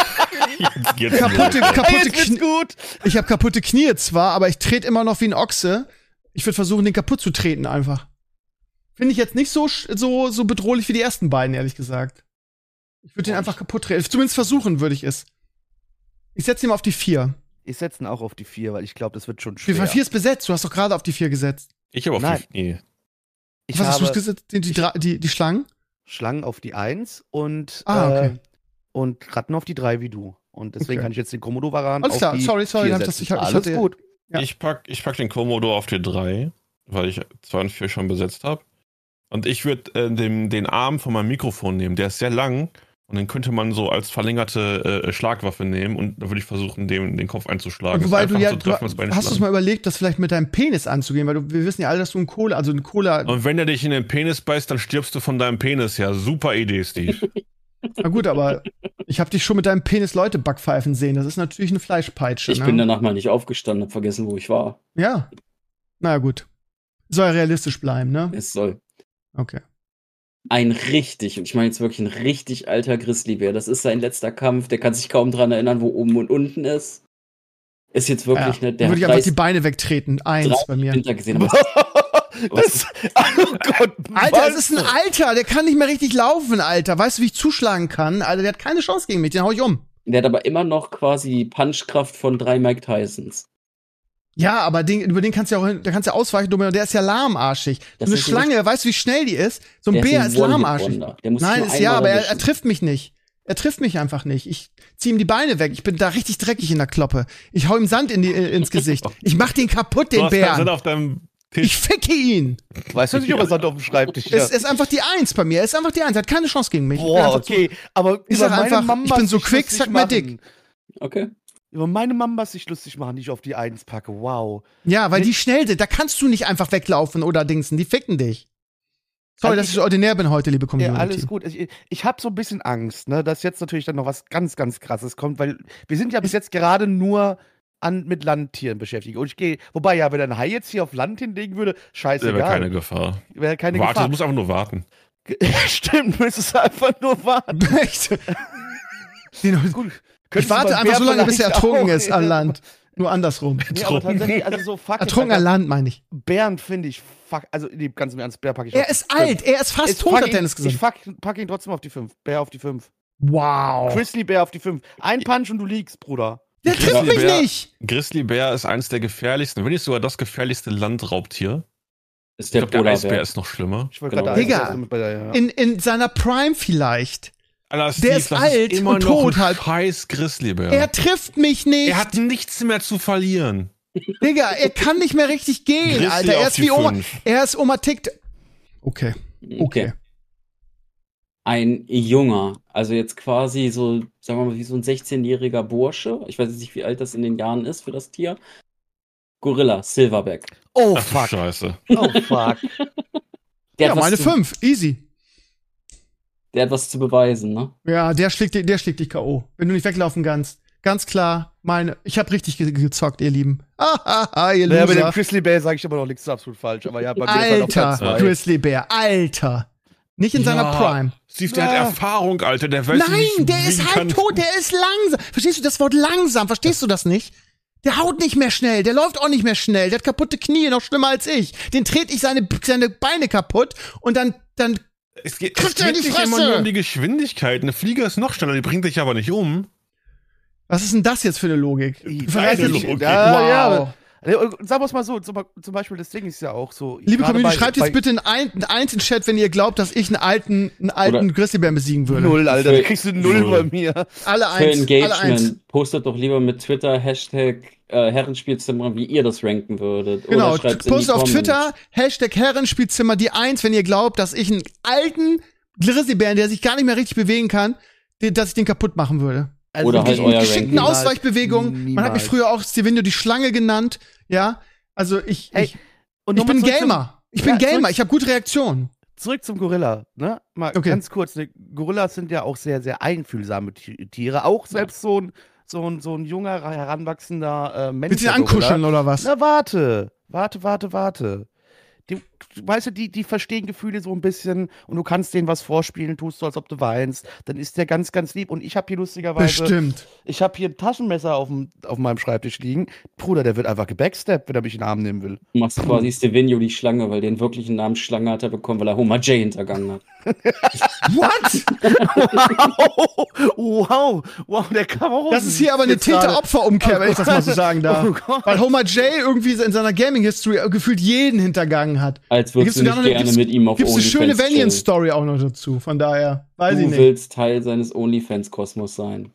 Ich habe kaputte Knie zwar, aber ich trete immer noch wie ein Ochse. Ich würde versuchen, den kaputt zu treten einfach. Finde ich jetzt nicht so bedrohlich wie die ersten beiden, ehrlich gesagt. Ich würde den einfach kaputt treten. Zumindest versuchen würde ich es. Ich setze ihn auf die 4. Ich setze ihn auch auf die 4, weil ich glaube, das wird schon schwer. 4 ist besetzt. Du hast doch gerade auf die 4 gesetzt. Ich habe auf die 4. Was hast du gesetzt? Die Schlangen? Schlangen auf die 1 und okay. Und Ratten auf die 3 wie du. Und deswegen kann ich jetzt den Komodo-Varan auf die 4 setzen. Alles gut. Ja. Ich pack den Komodo auf die 3, weil ich 2 und 4 schon besetzt habe. Und ich würde den Arm von meinem Mikrofon nehmen. Der ist sehr lang. Und den könnte man so als verlängerte Schlagwaffe nehmen und da würde ich versuchen, dem den Kopf einzuschlagen. Wobei hast du es mal überlegt, das vielleicht mit deinem Penis anzugehen, weil wir wissen ja alle, dass du ein Cola. Und wenn er dich in den Penis beißt, dann stirbst du von deinem Penis. Ja, super Idee, Steve. Na gut, aber ich habe dich schon mit deinem Penis Leute backpfeifen sehen. Das ist natürlich eine Fleischpeitsche. Ich bin danach mal nicht aufgestanden, hab vergessen, wo ich war. Ja. Na gut. Soll ja realistisch bleiben, ne? Es soll. Okay. Und ich meine jetzt wirklich ein richtig alter Grizzlybär. Das ist sein letzter Kampf. Der kann sich kaum dran erinnern, wo oben und unten ist. Ist jetzt wirklich nicht der. Würde ich einfach die Beine wegtreten. 1 bei mir. Gesehen, oh Gott, Alter, das ist ein Alter. Der kann nicht mehr richtig laufen, Alter. Weißt du, wie ich zuschlagen kann? Alter, der hat keine Chance gegen mich. Den hau ich um. Der hat aber immer noch quasi die Punchkraft von 3 Mike Tysons. Ja, aber über den kannst du ja ausweichen, der ist ja lahmarschig. So eine Schlange, weißt du, wie schnell die ist? So ein Bär ist lahmarschig. Nein, aber er trifft mich nicht. Er trifft mich einfach nicht. Ich zieh ihm die Beine weg. Ich bin da richtig dreckig in der Kloppe. Ich hau ihm Sand ins Gesicht. Ich mach den kaputt, den Bären. Sand auf deinem Tisch. Ich ficke ihn. Weißt du nicht, ob er Sand auf dem Schreibtisch ist? Es ist einfach die 1 bei mir. Er ist einfach die 1. Er hat keine Chance gegen mich. Boah, okay. Aber ich sag einfach, ich bin so quick, sag mal dick. Okay. Über meine Mambas sich lustig machen, die ich auf die 1 packe. Wow. Ja, weil die schnell sind. Da kannst du nicht einfach weglaufen oder dingsen. Die ficken dich. Sorry, dass ich so ordinär bin heute, liebe Community. Ja, alles gut. Ich habe so ein bisschen Angst, ne, dass jetzt natürlich dann noch was ganz, ganz Krasses kommt, weil wir sind ja bis jetzt gerade nur mit Landtieren beschäftigt. Und wobei, ja, wenn ein Hai jetzt hier auf Land hinlegen würde, scheißegal. Wäre keine Gefahr. Wäre keine Gefahr. Du musst einfach nur warten. Stimmt, du müsstest einfach nur warten. Echt? Gut. Ich warte einfach so lange, bis er ertrunken ist an Land. Nur andersrum. Nee, aber tatsächlich, also so fuck. Ertrunken an Land, meine ich. Bären finde ich fuck. Also, ganz im Ernst, Bär packe ich Er ist alt, er ist fast tot, hat Dennis gesagt. Ich pack ihn trotzdem auf die 5. Bär auf die 5. Wow. Grizzlybär auf die 5. Ein Punch und du liegst, Bruder. Der trifft mich nicht. Grizzlybär ist eines der gefährlichsten, wenn nicht sogar das gefährlichste Landraubtier. Ist der Eisbär ist noch schlimmer. Ich wollte gerade Digga, in seiner Prime vielleicht. Alter, Steve, der ist alt und tot halt. Scheiß Grizzlybär. Er trifft mich nicht. Er hat nichts mehr zu verlieren. Digga, er kann nicht mehr richtig gehen, Grizzly Alter. Er ist wie Oma. 5. Er ist Oma tickt. Okay. Ein junger, also jetzt quasi so, sagen wir mal, wie so ein 16-jähriger Bursche. Ich weiß jetzt nicht, wie alt das in den Jahren ist für das Tier. Gorilla, Silverback. Oh, fuck. Scheiße. Oh, fuck. Meine 5. Easy. Der hat was zu beweisen, ne? Ja, der schlägt dich K.O. Wenn du nicht weglaufen kannst. Ganz klar, ich habe richtig gezockt, ihr Lieben. Ihr Loser. Ja, bei dem Grizzlybär sage ich aber noch nichts absolut falsch. Aber ja, bei mir ist halt Alter, Grizzlybär, Alter. Nicht in seiner Prime. Steve, der hat Erfahrung, Alter. Der weiß Nein, nicht, der ist halt tot, der ist langsam. Verstehst du das Wort langsam? Verstehst du das nicht? Der haut nicht mehr schnell, der läuft auch nicht mehr schnell, der hat kaputte Knie, noch schlimmer als ich. Den trete ich seine Beine kaputt und dann es geht nicht immer nur um die Geschwindigkeit. Eine Fliege ist noch schneller, die bringt dich aber nicht um. Was ist denn das jetzt für eine Logik? Logik. Ja. Sagen wir es mal so, zum Beispiel das Ding ist ja auch so. Liebe Community, schreibt jetzt bitte ein Eins in den Chat, wenn ihr glaubt, dass ich einen alten Grizzlybären besiegen würde. 0, Alter, da kriegst du 0 bei mir. Alle Für 1, Engagement, alle 1. Postet doch lieber mit Twitter Hashtag Herrenspielzimmer, wie ihr das ranken würdet. Genau, oder schreibt's postet auf Twitter Hashtag Herrenspielzimmer die 1, wenn ihr glaubt, dass ich einen alten Grizzlybären, der sich gar nicht mehr richtig bewegen kann, dass ich den kaputt machen würde. Also oder halt euer geschickten Ausweichbewegungen. Man hat mich früher auch Stevenio die Schlange genannt. Ja, also ich bin Gamer. Ich bin Gamer. Ich habe gute Reaktionen. Zurück zum Gorilla. Ne? Mal ganz kurz. Gorillas sind ja auch sehr, sehr einfühlsame Tiere. Auch selbst so ein junger, heranwachsender Mensch. Willst du ihn ankuscheln oder was? Na, warte. Weißt du, die verstehen Gefühle so ein bisschen und du kannst denen was vorspielen, tust du, als ob du weinst, dann ist der ganz, ganz lieb. Und ich habe hier lustigerweise, ich habe hier ein Taschenmesser auf meinem Schreibtisch liegen. Bruder, der wird einfach gebacksteppt, wenn er mich in den Arm nehmen will. Du machst quasi Stevenio die Schlange, weil den wirklichen Namen Schlange hat er bekommen, weil er Homer J hintergangen hat. What? Wow, der kam auch. Das ist hier aber eine Täter-Opfer-Umkehr, wenn ich das mal so sagen darf. Weil Homer J irgendwie in seiner Gaming-History gefühlt jeden hintergangen hat. Als würdest du nicht gerne mit ihm auf OnlyFans gibt's eine schöne Valiant-Story auch noch dazu, von daher, weiß ich nicht. Du willst Teil seines OnlyFans-Kosmos sein.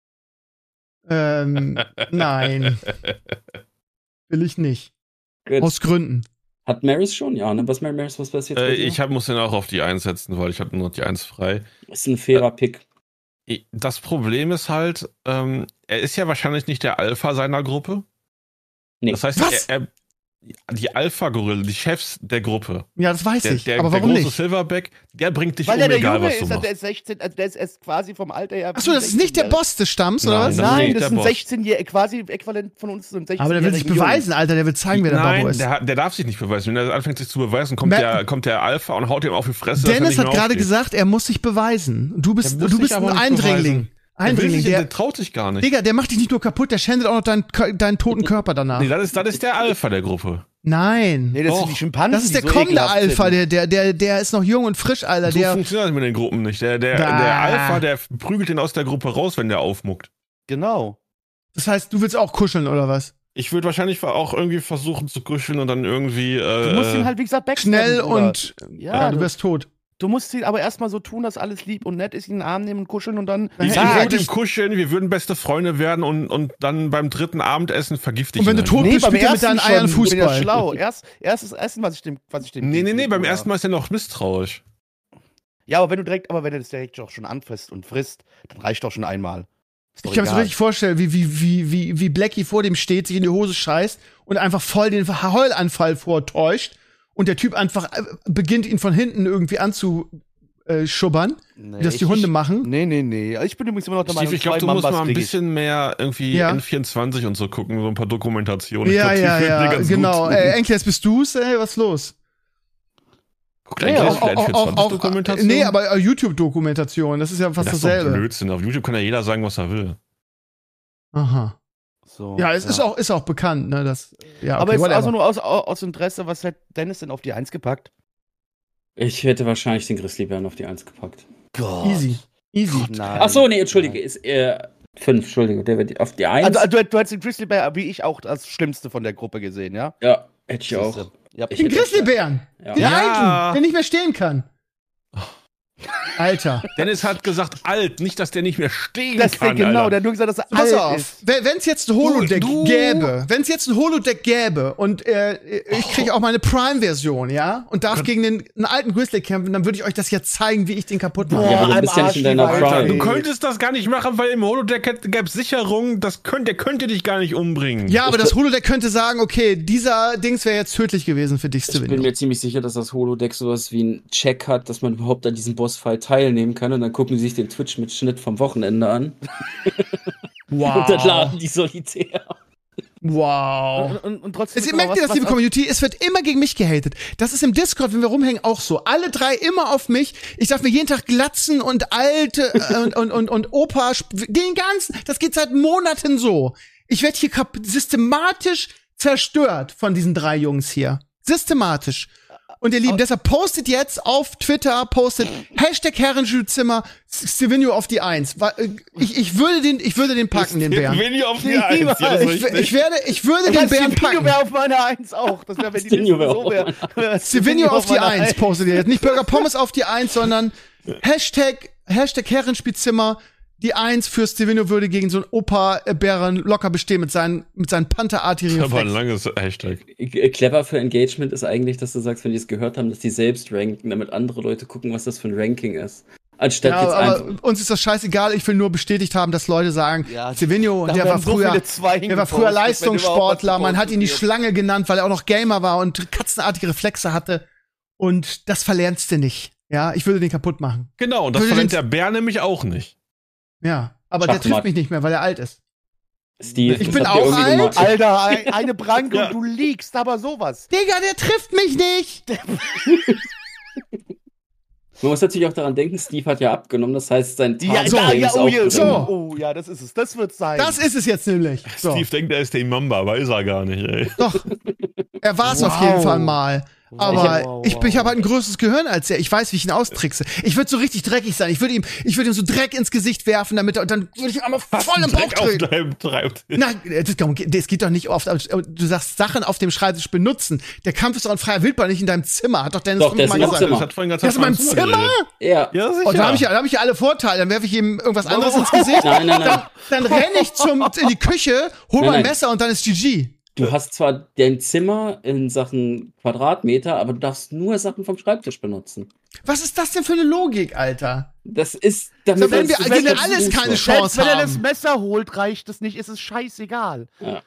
Nein. Will ich nicht. Good. Aus Gründen. Hat Maris schon? Ja, ne? Was passiert? Ich muss den auch auf die 1 setzen, weil ich habe nur die 1 frei. Ist ein fairer Pick. Das Problem ist halt, er ist ja wahrscheinlich nicht der Alpha seiner Gruppe. Nee. Das heißt, die Alpha-Gorille, die Chefs der Gruppe. Ja, das weiß ich. Aber warum der große nicht? Silverback, der bringt dich Weil der egal, Junge was du ist, machst. der ist 16, also der ist quasi vom Alter her. Achso, das ist nicht der Boss des Stamms, oder was? Nein, das das ist ein der Boss. 16-Jähriger, quasi äquivalent von uns, so ein 16-Jähriger. Aber der will sich beweisen, Alter, der will zeigen, wer der Babbo ist. Der darf sich nicht beweisen. Wenn er anfängt, sich zu beweisen, kommt der Alpha und haut ihm auf die Fresse. Dennis hat gerade gesagt, er muss sich beweisen. Du bist ein Eindringling. Der traut sich gar nicht. Digga, der macht dich nicht nur kaputt, der schändet auch noch deinen toten Körper danach. Nee, das ist der Alpha der Gruppe. Nein. Nee, das sind die Schimpansen. Das ist der kommende Alpha, der ist noch jung und frisch, Alter. So funktioniert das mit den Gruppen nicht. Der Alpha, der prügelt den aus der Gruppe raus, wenn der aufmuckt. Genau. Das heißt, du willst auch kuscheln, oder was? Ich würde wahrscheinlich auch irgendwie versuchen zu kuscheln und dann irgendwie. Du musst ihn halt, wie gesagt, schnell und du wirst tot. Du musst ihn aber erstmal so tun, dass alles lieb und nett ist, ihn in den Arm nehmen und kuscheln und dann. Ich würde ihm kuscheln, wir würden beste Freunde werden und dann beim dritten Abendessen vergifte ich ihn. Und wenn du tot bist, spielt er mit deinen Eiern Fußball. Ich bin ja schlau. Erstes Essen, was ich dem Nee, beim ersten Mal ist er noch misstrauisch. Ja, aber wenn er das direkt auch schon anfasst und frisst, dann reicht doch schon einmal. Ich kann mir so richtig vorstellen, wie Blackie vor dem steht, sich in die Hose scheißt und einfach voll den Heulanfall vortäuscht. Und der Typ einfach beginnt, ihn von hinten irgendwie anzuschubbern, wie das die Hunde machen. Nee. Ich bin übrigens immer noch der Meinung, ich glaube, du musst mal ein bisschen mehr irgendwie N24 und so gucken, so ein paar Dokumentationen. Ja, genau. Enkel, jetzt bist du's, was ist los? Guck auch Dokumentation? Nee, aber YouTube-Dokumentation, das ist ja fast dasselbe. Das ist doch Blödsinn. Auf YouTube kann ja jeder sagen, was er will. Aha. So, ja, ist auch bekannt, ne? Aber ist also nur aus Interesse, was hat Dennis denn auf die 1 gepackt? Ich hätte wahrscheinlich den Grizzlybären auf die 1 gepackt. Gott. Easy. Achso, nee, entschuldige, ist 5, Entschuldigung, der wird auf die 1. Also, du hättest den Grizzlybär, wie ich auch, als Schlimmste von der Gruppe gesehen, ja? Ja, hätte ich auch. Den Grizzlybären! Den Alten, der nicht mehr stehen kann. Alter. Dennis hat gesagt alt, nicht, dass der nicht mehr stehen kann. Genau, der hat nur gesagt, dass er alt ist. Wenn es jetzt ein Holodeck gäbe, und ich kriege auch meine Prime-Version, ja, und darf gegen einen alten Grizzly kämpfen, dann würde ich euch das jetzt zeigen, wie ich den kaputt mache. Ja, aber du bist ja nicht in deiner Prime. Du könntest das gar nicht machen, weil im Holodeck gäbe es Sicherungen, der könnte dich gar nicht umbringen. Ja, aber das Holodeck könnte sagen, okay, dieser Dings wäre jetzt tödlich gewesen für dich, Steven. Ich bin mir ziemlich sicher, dass das Holodeck sowas wie einen Check hat, dass man überhaupt an diesem Bossfight teilnehmen kann, und dann gucken sie sich den Twitch-Mitschnitt vom Wochenende an. Wow. Und dann laden die solitär. Wow. Und trotzdem. Ihr merkt ihr das, liebe Community? Es wird immer gegen mich gehatet. Das ist im Discord, wenn wir rumhängen, auch so. Alle drei immer auf mich. Ich darf mir jeden Tag glatzen und alte und Opa, den ganzen, das geht seit Monaten so. Ich werde hier systematisch zerstört von diesen 3 Jungs hier. Systematisch. Und ihr Lieben, deshalb postet jetzt auf Twitter, #Herrenschulzimmer Stevenio auf die 1. Ich würde den packen, den Bären. Stevenio auf die 1, ja, das ich würde den Bären packen. Stevenio wäre auf meiner 1 auch. Das wäre, wenn die Liste so wäre. Stevenio auf die 1 postet ihr jetzt. Nicht Burger Pommes auf die 1, sondern Herrenspielzimmer. Die 1 für Stevenio würde gegen so einen Opa-Bären locker bestehen mit seinen Pantherartigen. Das ist aber ein langes Hashtag. Clever für Engagement ist eigentlich, dass du sagst, wenn die es gehört haben, dass die selbst ranken, damit andere Leute gucken, was das für ein Ranking ist. Anstatt jetzt aber uns ist das scheißegal. Ich will nur bestätigt haben, dass Leute sagen, Stevenio, der war früher Leistungssportler. Man hat ihn die Schlange genannt, weil er auch noch Gamer war und katzenartige Reflexe hatte. Und das verlernst du nicht. Ja, ich würde den kaputt machen. Genau, und das verlernt der Bär nämlich auch nicht. Ja, aber der trifft mich nicht mehr, weil er alt ist. Steve, ich bin auch alt. Alter, eine Pranke und du liegst aber sowas. Digga, der trifft mich nicht. Man muss natürlich auch daran denken, Steve hat ja abgenommen, das heißt, sein das ist es, das wird sein. Das ist es jetzt nämlich. So. Steve denkt, er ist der Mamba, weiß er gar nicht, ey. Doch, er war es auf jeden Fall mal. Aber ich habe halt ein größeres Gehirn als er. Ich weiß, wie ich ihn austrickse. Ich würde so richtig dreckig sein. Ich würde ihm so Dreck ins Gesicht werfen, damit und dann würde ich ihn einmal voll im Bauch treten. Nein, das geht doch nicht oft. Du sagst Sachen auf dem Schreibtisch benutzen. Der Kampf ist doch in freier Wildbahn, nicht in deinem Zimmer. Hat doch Dennis doch, mal gesagt. Das hat vorhin ganz in meinem Zimmer? Ja. Sicher. Und da habe ich ja alle Vorteile. Dann werfe ich ihm irgendwas anderes ins Gesicht. Nein. Dann renne ich in die Küche, hol mein Messer und dann ist GG. Du hast zwar dein Zimmer in Sachen Quadratmeter, aber du darfst nur Sachen vom Schreibtisch benutzen. Was ist das denn für eine Logik, Alter? Das ist, damit wenn wir gegen alles keine Chance haben. Wenn er das Messer holt, reicht es nicht, ist es scheißegal. Ja.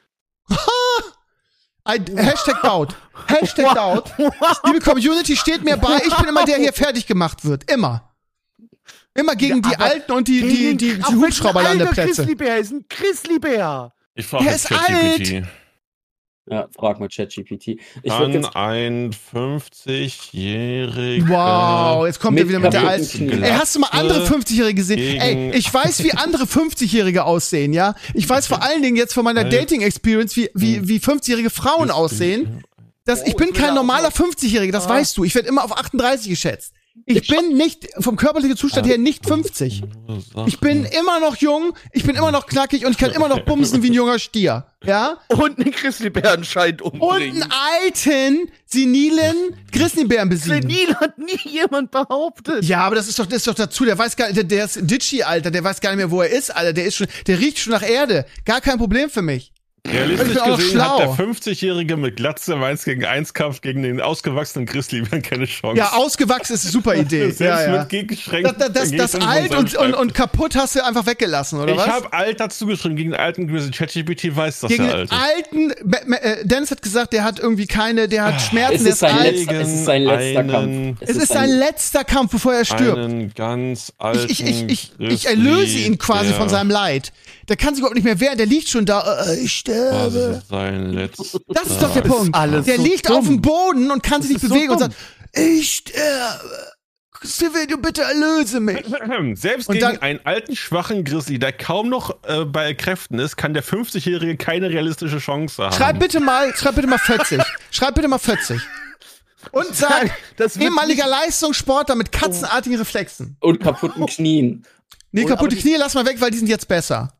Hashtag Doubt. Hashtag Doubt. Liebe Community, steht mir bei. Ich bin immer der, der hier fertig gemacht wird. Immer. Immer gegen die Alten und die Hubschrauberlandeplätze. Grizzlybär ist ein Grizzlybär. Ich frage jetzt ChatGPT. Ja, frag mal ChatGPT. Dann ein 50-jähriger. Wow, jetzt kommt er wieder mit der alten. Ey, hast du mal andere 50-Jährige gesehen? Ey, ich weiß, wie andere 50-Jährige aussehen, ja? Ich weiß vor allen Dingen jetzt von meiner Dating-Experience, wie 50-jährige Frauen aussehen. Ich bin kein normaler 50-Jähriger, das weißt du. Ich werde immer auf 38 geschätzt. Ich bin nicht, vom körperlichen Zustand her, nicht 50. Ich bin immer noch jung, ich bin immer noch knackig und ich kann immer noch bumsen wie ein junger Stier. Ja? Und einen Grizzlybären scheint umbringen. Und einen alten, senilen Grizzlybären besiegen. Senil hat nie jemand behauptet. Ja, aber das ist doch dazu, der weiß gar nicht, der ist Ditchy, Alter, der weiß gar nicht mehr, wo er ist, Alter, der riecht schon nach Erde. Gar kein Problem für mich. Realistisch gesehen hat der 50-Jährige mit Glatze im 1-gegen-1 Kampf gegen den ausgewachsenen Grizzlybären keine Chance. Ja, ausgewachsen ist eine super Idee. Selbst mit Gegenschränken. Das alt und kaputt hast du einfach weggelassen, oder was? Ich habe alt dazu geschrieben, gegen den alten Grizzly. ChatGPT weiß, dass gegen der alt ist. Alten, Dennis hat gesagt, der hat irgendwie der hat Schmerzen, der ist alt. Es ist sein letzter Kampf. Es ist sein letzter Kampf, bevor er stirbt. Einen ganz alten ich erlöse ihn quasi von seinem Leid. Der kann sich überhaupt nicht mehr wehren, der liegt schon da, ich sterbe. Das ist doch der Punkt. Der liegt auf dem Boden und kann sich nicht bewegen und sagt, ich sterbe. Silvio, bitte erlöse mich. Selbst gegen einen alten, schwachen Grizzly, der kaum noch bei Kräften ist, kann der 50-Jährige keine realistische Chance haben. Schreib bitte mal 40. Schreib bitte mal 40. Und sag, ehemaliger Leistungssportler mit katzenartigen Reflexen. Und kaputten Knien. Nee, kaputte Knie lass mal weg, weil die sind jetzt besser.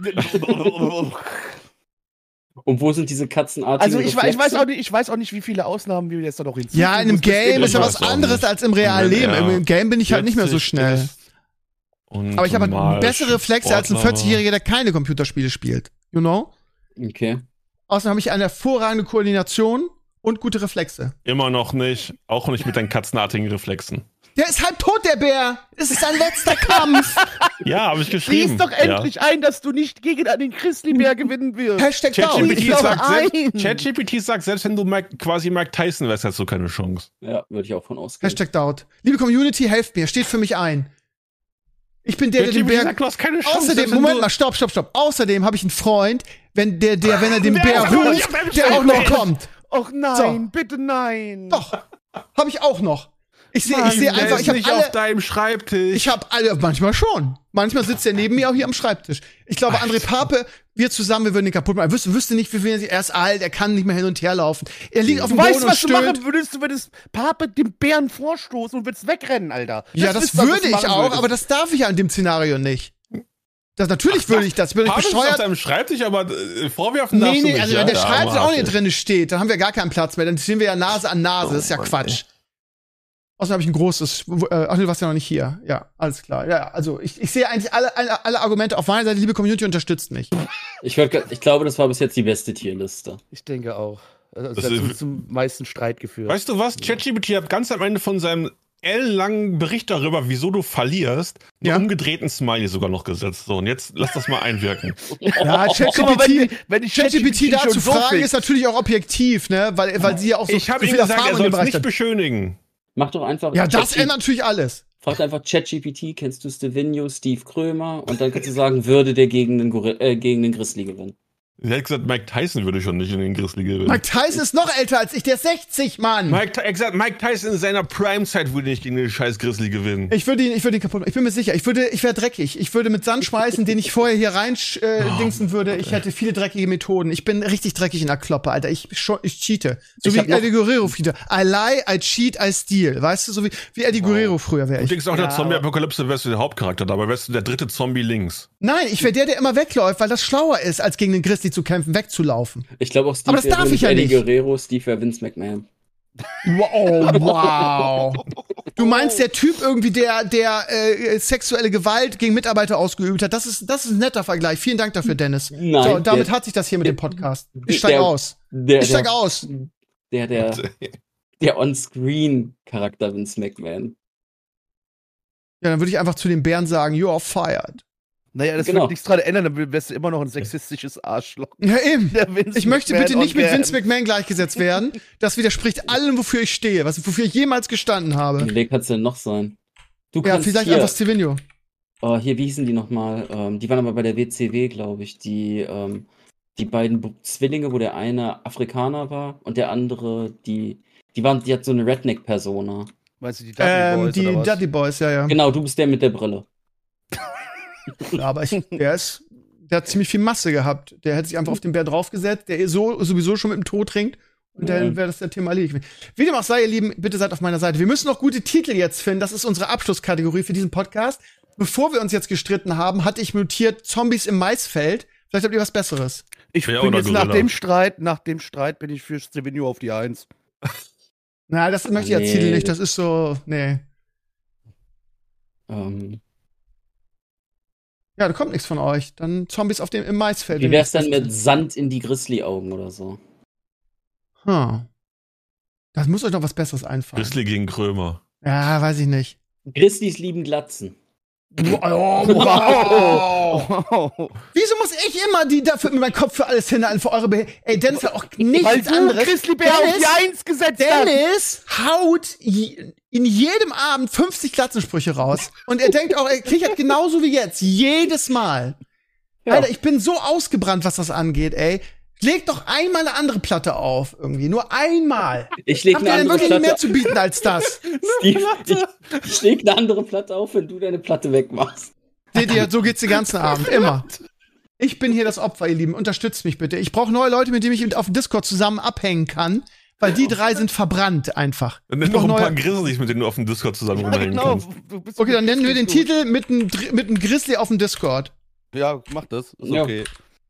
Und wo sind diese katzenartigen Reflexe? Ich weiß auch nicht, wie viele Ausnahmen wir jetzt da noch hinzufügen. Ja, in einem Game ist ja was anderes als im realen Leben. Im Game bin ich halt nicht mehr so schnell. Aber ich habe halt bessere Reflexe als ein 40-Jähriger, der keine Computerspiele spielt. You know? Okay. Außerdem habe ich eine hervorragende Koordination und gute Reflexe. Immer noch nicht. Auch nicht mit deinen katzenartigen Reflexen. Der ist halb tot, der Bär. Es ist sein letzter Kampf. Ja, habe ich geschrieben. Siehst doch endlich ein, dass du nicht gegen einen Grizzlybär gewinnen wirst. Hashtag ChatGPT sagt, selbst wenn du quasi Mike Tyson wärst, hast du keine Chance. Ja, würde ich auch von ausgehen. Hashtag Doubt. Liebe Community, helft mir. Steht für mich ein. Ich bin der den Bär... Du hast keine Chance. Außerdem, Moment mal, stopp. Außerdem habe ich einen Freund, wenn er den Bär ruft, der auch noch kommt. Och nein, bitte nein. Doch, habe ich auch noch. Ich sehe einfach, ich habe nicht auf deinem Schreibtisch. Ich habe alle, manchmal schon. Manchmal sitzt er neben mir auch hier am Schreibtisch. Ich glaube, André Pape, wir würden den kaputt machen. Wüsste nicht, wie viel er ist alt, er kann nicht mehr hin und her laufen. Er liegt auf dem Boden und stöhnt. Weißt du, was du machen würdest? Du würdest Pape dem Bären vorstoßen und würdest wegrennen, Alter. Das würde ich auch, aber das darf ich ja in dem Szenario nicht. Natürlich würde ich das. Würde ich bescheuert. Auf deinem Schreibtisch, aber vorwerfen darfst du nicht. Also wenn der Schreibtisch auch nicht drin steht, dann haben wir gar keinen Platz mehr. Dann stehen wir ja Nase an Nase. Das ist ja Quatsch. Außerdem habe ich ein großes. Ach, du warst ja noch nicht hier. Ja, alles klar. Ja, also ich sehe eigentlich alle Argumente auf meiner Seite. Liebe Community, unterstützt mich. Ich glaube, das war bis jetzt die beste Tierliste. Ich denke auch. Das hat zum meisten Streit geführt. Weißt du was? ChatGPT hat ganz am Ende von seinem ellenlangen Bericht darüber, wieso du verlierst, einen umgedrehten Smiley sogar noch gesetzt. So, und jetzt lass das mal einwirken. Ja, ChatGPT da zu fragen ist natürlich auch objektiv, ne? Weil sie ja auch so ich habe ihm gesagt, er soll es nicht beschönigen. Mach doch einfach. Ja, das ändert natürlich alles. Frag einfach ChatGPT, kennst du Stevino, Steve Krömer? Und dann kannst du sagen, würde der gegen den Grizzly gewinnen. Sie hat gesagt, Mike Tyson würde schon nicht in den Grizzly gewinnen. Mike Tyson ist noch älter als ich, der ist 60, Mann. Mike Tyson in seiner Prime-Zeit würde nicht gegen den scheiß Grizzly gewinnen. Ich würde ihn kaputt machen. Ich bin mir sicher. Ich wäre dreckig. Ich würde mit Sand schmeißen, den ich vorher hier rein dingsen würde. Ich hätte viele dreckige Methoden. Ich bin richtig dreckig in der Kloppe, Alter. Ich cheate. So wie Eddie Guerrero früher. I lie, I cheat, I steal. Weißt du, so wie Eddie Guerrero früher wäre ich. Du denkst auch, der Zombie-Apokalypse wärst du der Hauptcharakter, dabei wärst du der dritte Zombie links. Nein, ich wäre der immer wegläuft, weil das schlauer ist, als gegen den Grizzly zu kämpfen, wegzulaufen. Ich glaube auch, Steve aber das darf ich ja Eddie nicht. Guerrero, Steve wäre Vince McMahon. Wow. Du meinst der Typ irgendwie, der sexuelle Gewalt gegen Mitarbeiter ausgeübt hat. Das ist ein netter Vergleich. Vielen Dank dafür, Dennis. Nein, so, damit hat sich das hier mit dem Podcast. Ich steig aus. Ich steig aus. Der On-Screen-Charakter Vince McMahon. Ja, dann würde ich einfach zu den Bären sagen, you are fired. Naja, das wird nichts dran ändern, dann wärst du immer noch ein sexistisches Arschloch. Ja, eben. Ich möchte bitte nicht mit Vince McMahon gleichgesetzt werden. Das widerspricht allem, wofür ich stehe, wofür ich jemals gestanden habe. Wie kann es denn noch sein? Vielleicht einfach Stevenio. Oh, hier, wie hießen die nochmal? Die waren aber bei der WCW, glaube ich. Die beiden Zwillinge, wo der eine Afrikaner war und der andere, die hat so eine Redneck-Persona. Meinst du die Dudley Boys? Die Dudley Boys, ja. Genau, du bist der mit der Brille. Ja, aber der hat ziemlich viel Masse gehabt. Der hätte sich einfach auf den Bär draufgesetzt, der sowieso schon mit dem Tod ringt. Und dann wäre das der Thema erledigt. Wie dem auch sei, ihr Lieben, bitte seid auf meiner Seite. Wir müssen noch gute Titel jetzt finden. Das ist unsere Abschlusskategorie für diesen Podcast. Bevor wir uns jetzt gestritten haben, hatte ich notiert Zombies im Maisfeld. Vielleicht habt ihr was Besseres. Ich bin jetzt nach dem Streit bin ich für Stevenio auf die 1. Na, das möchte ich als Titel nicht. Das ist so, nee. Ja, da kommt nichts von euch. Dann Zombies im Maisfeld. Wie wär's denn mit Sand in die Grizzly-Augen oder so? Das muss euch noch was Besseres einfallen. Grizzly gegen Krömer. Ja, weiß ich nicht. Grizzlies lieben Glatzen. Wow. Wieso muss ich immer dafür mit meinem Kopf für alles hinhalten, für eure Ey, Dennis hat auch nichts anderes. Grizzlybär auf die 1 gesetzt. Dennis haut in jedem Abend 50 Glatzensprüche raus. Und er denkt auch, er kichert genauso wie jetzt. Jedes Mal. Ja. Alter, ich bin so ausgebrannt, was das angeht, ey. Leg doch einmal eine andere Platte auf, irgendwie. Nur einmal. Ich leg eine andere Platte. Habt ihr denn wirklich Platte mehr zu bieten als das? Steve, ich leg eine andere Platte auf, wenn du deine Platte wegmachst. So geht's den ganzen Abend. Immer. Ich bin hier das Opfer, ihr Lieben. Unterstützt mich bitte. Ich brauche neue Leute, mit denen ich auf dem Discord zusammen abhängen kann. Weil die 3 sind verbrannt einfach. Dann nenn doch ein paar Grizzlies, mit denen du auf dem Discord zusammen rumhängen kannst. Okay, dann nennen wir den Titel mit einem Grizzly auf dem Discord. Ja, mach das. Ist okay.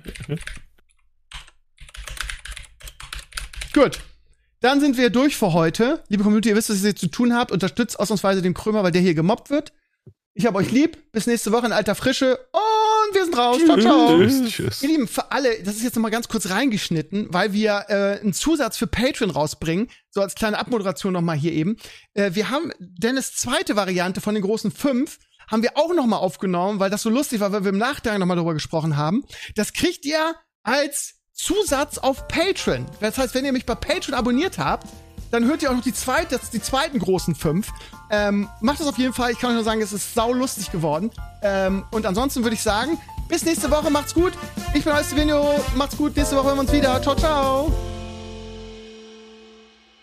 Gut. Dann sind wir durch für heute. Liebe Community, ihr wisst, was ihr jetzt zu tun habt. Unterstützt ausnahmsweise den Krömer, weil der hier gemobbt wird. Ich hab euch lieb. Bis nächste Woche in alter Frische. Und wir sind raus. Ciao, ciao. Tschüss. Ihr Lieben, für alle, das ist jetzt noch mal ganz kurz reingeschnitten, weil wir einen Zusatz für Patreon rausbringen. So als kleine Abmoderation noch mal hier eben. Wir haben Dennis' zweite Variante von den großen 5 haben wir auch noch mal aufgenommen, weil das so lustig war, weil wir im Nachgang noch mal darüber gesprochen haben. Das kriegt ihr als Zusatz auf Patreon. Das heißt, wenn ihr mich bei Patreon abonniert habt, dann hört ihr auch noch die zweiten großen 5. Macht das auf jeden Fall. Ich kann euch nur sagen, es ist saulustig geworden. Und ansonsten würde ich sagen, bis nächste Woche. Macht's gut. Ich bin Stevenio. Macht's gut. Nächste Woche hören wir uns wieder. Ciao, ciao.